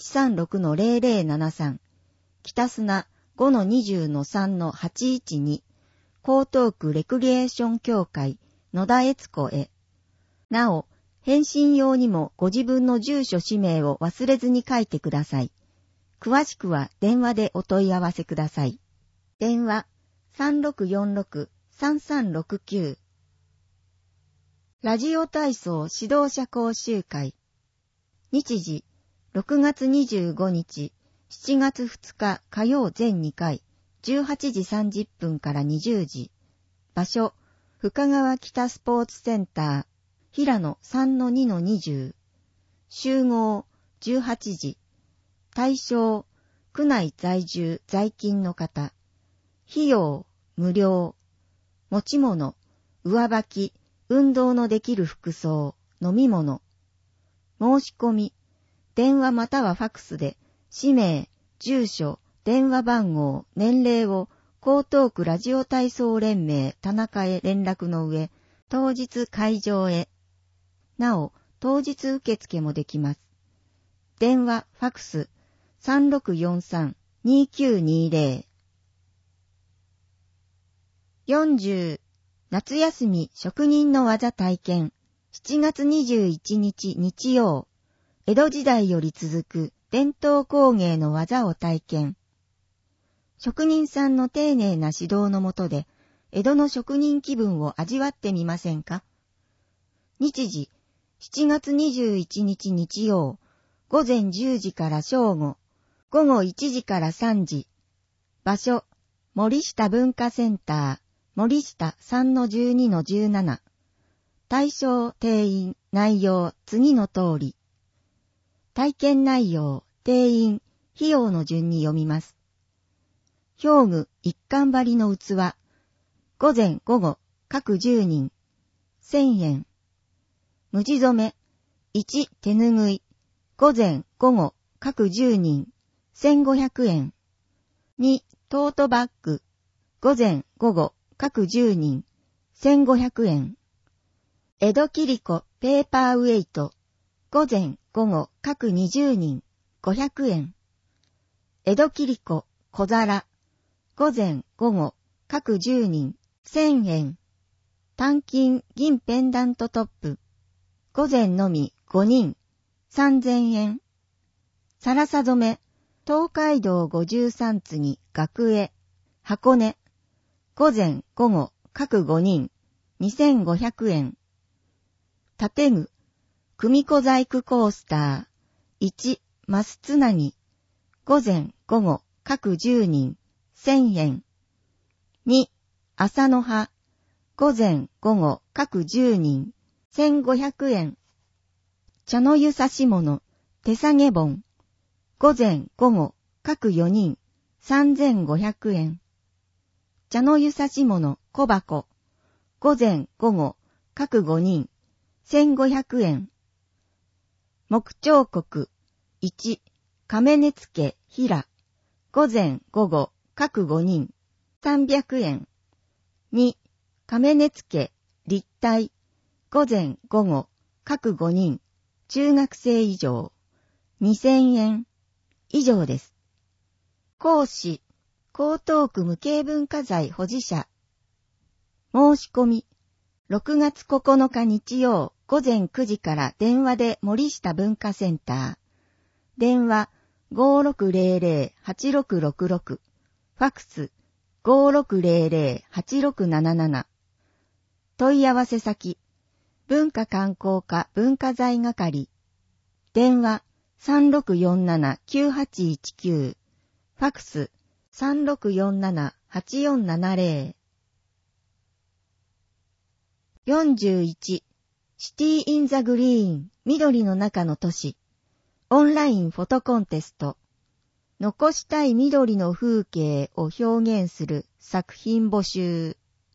136-0073、北砂 5-20-3-812、江東区レクリエーション協会、野田悦子へ。なお、返信用にもご自分の住所氏名を忘れずに書いてください。詳しくは電話でお問い合わせください。電話 3646-3369。ラジオ体操指導者講習会。日時、6月25日、7月2日火曜全2回、18時30分から20時。場所、深川北スポーツセンター、平野 3-2-20。集合、18時。対象、区内在住、在勤の方。費用、無料。持ち物、上履き、運動のできる服装、飲み物。申し込み、電話またはファックスで、氏名、住所、電話番号、年齢を江東区ラジオ体操連盟田中へ連絡の上、当日会場へ。なお、当日受付もできます。電話、ファックス、3643-2920。40、夏休み職人の技体験。7月21日日曜。江戸時代より続く伝統工芸の技を体験。職人さんの丁寧な指導のもとで、江戸の職人気分を味わってみませんか？日時、7月21日日曜。午前10時から正午。午後1時から3時。場所、森下文化センター。森下 3-12-17。対象、定員、内容、次の通り。体験内容、定員、費用の順に読みます。表具、一貫張りの器。午前午後、各10人。1000円。無地染め。1、手ぬぐい。午前午後、各10人。1500円。2、トートバッグ。午前午後、各10人。1500円。江戸切子ペーパーウェイト。午前午後各20人。500円。江戸切子小皿。午前午後各10人。1000円。単金銀ペンダントトップ。午前のみ5人。3000円。さらさ染め。東海道53次学江。箱根。午前午後各5人。2500円。建具。組子細工コースター。1、マスつなぎ。午前午後各10人。1000円。 2、朝の葉、午前午後各10人、1500円。茶の湯差し物、手提げ本、午前午後各4人、3500円。茶の湯差し物小箱、午前午後各5人、1500円。木彫刻、1、亀根付平、午前午後各5人、300円。2、亀根付立体、午前午後各5人、中学生以上、2000円。以上です。講師、江東区無形文化財保持者。申し込み、6月9日日曜午前9時から電話で森下文化センター。電話 5600-8666。ファクス 5600-8677。問い合わせ先、文化観光課文化財係。電話 3647-9819。ファクス 3647-8470。41. シティ・イン・ザ・グリーン、緑の中の都市。オンラインフォトコンテスト。残したい緑の風景を表現する作品募集。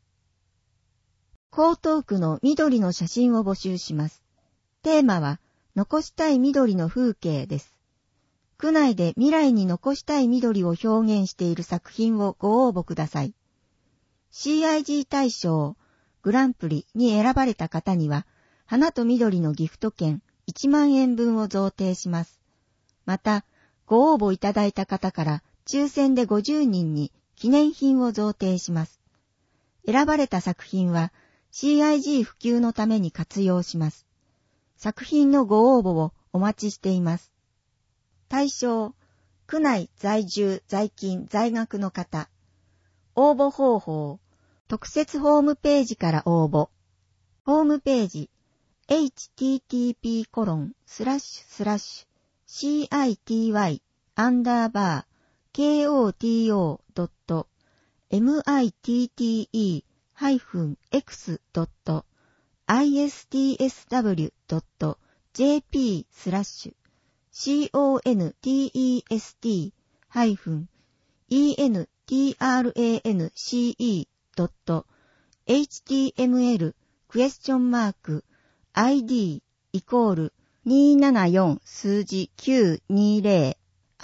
江東区の緑の写真を募集します。テーマは、残したい緑の風景です。区内で未来に残したい緑を表現している作品をご応募ください。CIG 大賞グランプリに選ばれた方には、花と緑のギフト券1万円分を贈呈します。また、ご応募いただいた方から抽選で50人に記念品を贈呈します。選ばれた作品は CIG 普及のために活用します。作品のご応募をお待ちしています。対象、区内在住在勤在学の方。応募方法、特設ホームページから応募。ホームページ、http://citywww.mITTE-extranslation.cn/id=274 数字920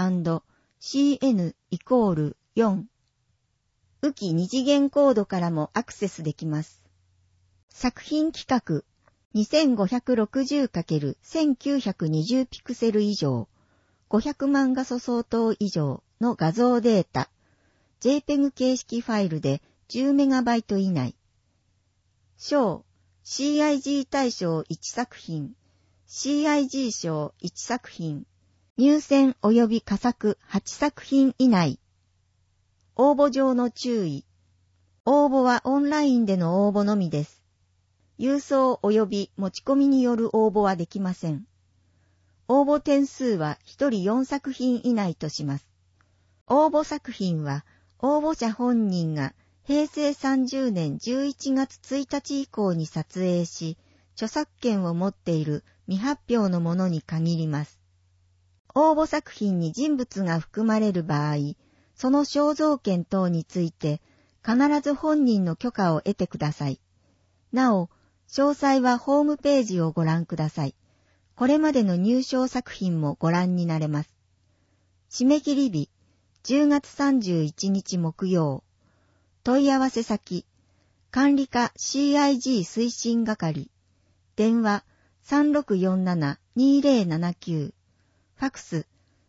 &cn=4。浮き二次元コードからもアクセスできます。作品規格 2560×1920 ピクセル以上、500万画素相当以上の画像データ、JPEG 形式ファイルで 10MB 以内。賞、CIG 大賞1作品、CIG 賞1作品、入選及び佳作8作品以内。応募上の注意。応募はオンラインでの応募のみです。郵送及び持ち込みによる応募はできません。応募点数は1人4作品以内とします。応募作品は応募者本人が平成30年11月1日以降に撮影し、著作権を持っている未発表のものに限ります。応募作品に人物が含まれる場合、その肖像権等について必ず本人の許可を得てください。なお、詳細はホームページをご覧ください。これまでの入賞作品もご覧になれます。締め切り日、10月31日木曜。問い合わせ先、管理課 CIG 推進係。電話3647-2079。ファクス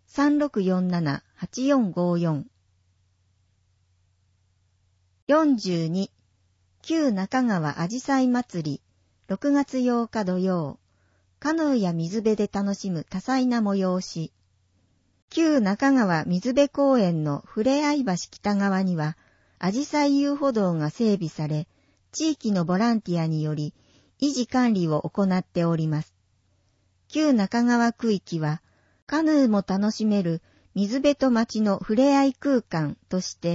3647-8454。42. 旧中川あじさい祭り、6月8日土曜。カヌーや水辺で楽しむ多彩な催し。旧中川水辺公園のふれあい橋北側には、あじさい遊歩道が整備され、地域のボランティアにより維持管理を行っております。旧中川区域は、カヌーも楽しめる水辺と町のふれあい空間として、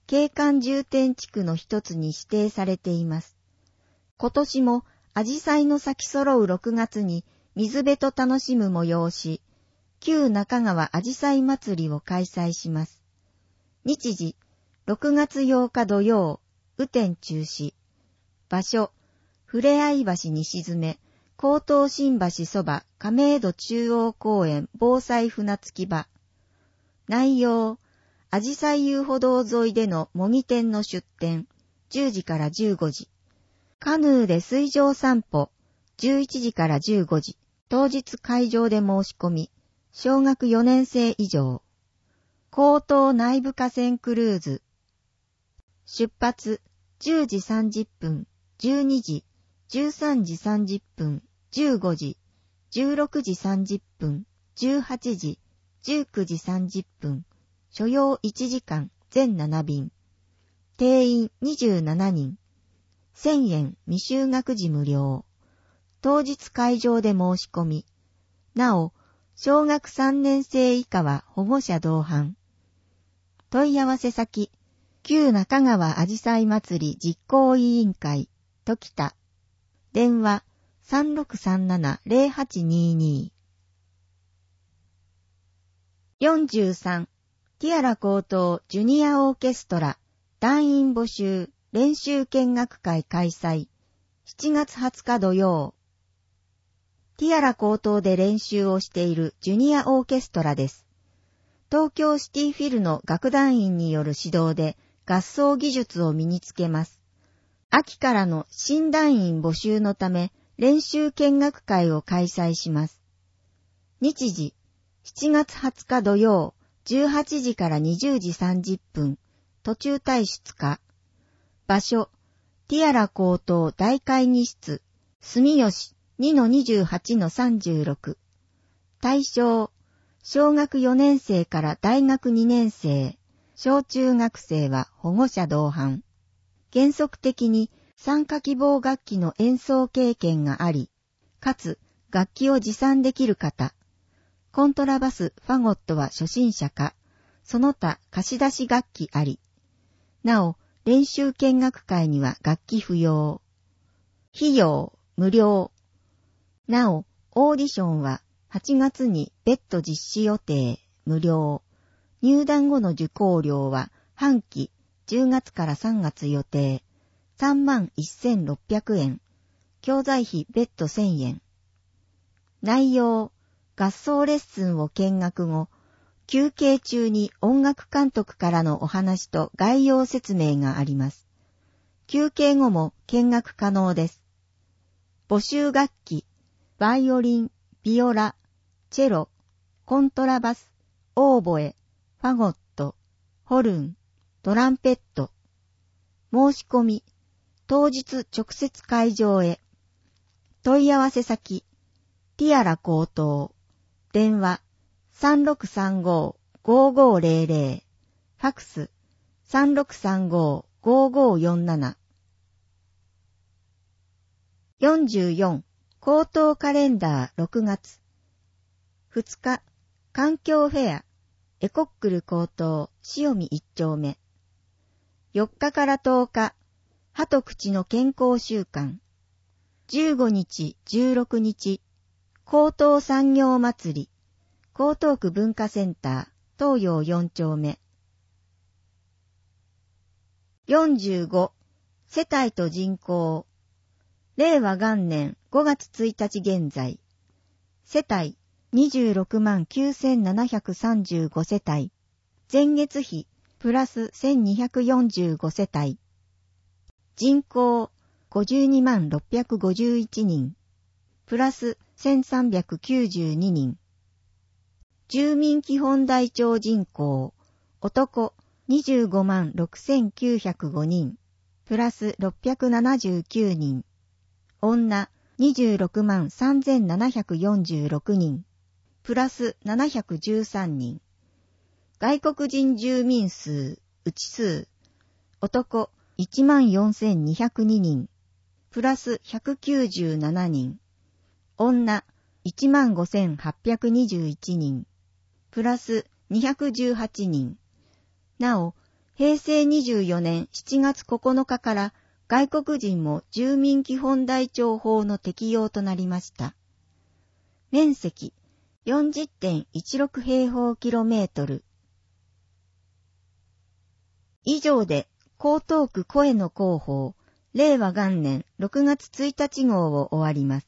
景観重点地区の一つに指定されています。今年もアジサイの咲き揃う6月に水辺と楽しむ催し、旧中川アジサイ祭りを開催します。日時、6月8日土曜、雨天中止。場所、ふれあい橋西詰、江東新橋そば亀戸中央公園防災船着き場。内容、アジサイ遊歩道沿いでの模擬店の出店、10時から15時。カヌーで水上散歩、11時から15時。当日会場で申し込み、小学4年生以上。江東内部河川クルーズ。出発、10時30分、12時、13時30分、15時、16時30分、18時、19時30分。所要1時間、全7便。定員27人。1000円未就学時無料。当日会場で申し込み。なお、小学3年生以下は保護者同伴。問い合わせ先、旧中川あじさい祭り実行委員会、時田。電話、3637-0822。43、ティアラ高等ジュニアオーケストラ、団員募集、練習見学会開催。7月20日土曜。ティアラ高等で練習をしているジュニアオーケストラです。東京シティフィルの楽団員による指導で合奏技術を身につけます。秋からの新団員募集のため練習見学会を開催します。日時、7月20日土曜、18時から20時30分、途中退出か。場所、ティアラ高等大会議室、住吉 2-28-36。対象、小学4年生から大学2年生、小中学生は保護者同伴。原則的に参加希望楽器の演奏経験があり、かつ楽器を持参できる方。コントラバス、ファゴットは初心者か、その他貸し出し楽器あり。なお、練習見学会には楽器不要。費用、無料。なお、オーディションは8月に別途実施予定、無料。入団後の受講料は半期、10月から3月予定、31,600円。教材費別途1000円。内容、合奏レッスンを見学後、休憩中に音楽監督からのお話と概要説明があります。休憩後も見学可能です。募集楽器、バイオリン、ビオラ、チェロ、コントラバス、オーボエ、ファゴット、ホルン、トランペット。申し込み、当日直接会場へ。問い合わせ先、ティアラ高等。電話、3635-5500。ファクス、3635-5547。44、高等カレンダー6月。2日、環境フェア、エコックル高等、塩見1丁目。4日から10日、歯と口の健康週間。15日、16日、高等産業祭り、江東区文化センター、東洋4丁目。45、世帯と人口。令和元年5月1日現在。世帯269,735世帯。前月比プラス1245世帯。人口52651人。プラス1392人。住民基本台帳人口。男256,905人。プラス679人。女263,746人。プラス713人。外国人住民数、内数。男14,202人。プラス197人。女15,821人。プラス218人。なお、 平成24年7月9日から外国人も住民基本台帳法の適用となりました。面積 40.16 平方キロメートル。以上で江東区声の広報令和元年6月1日号を終わります。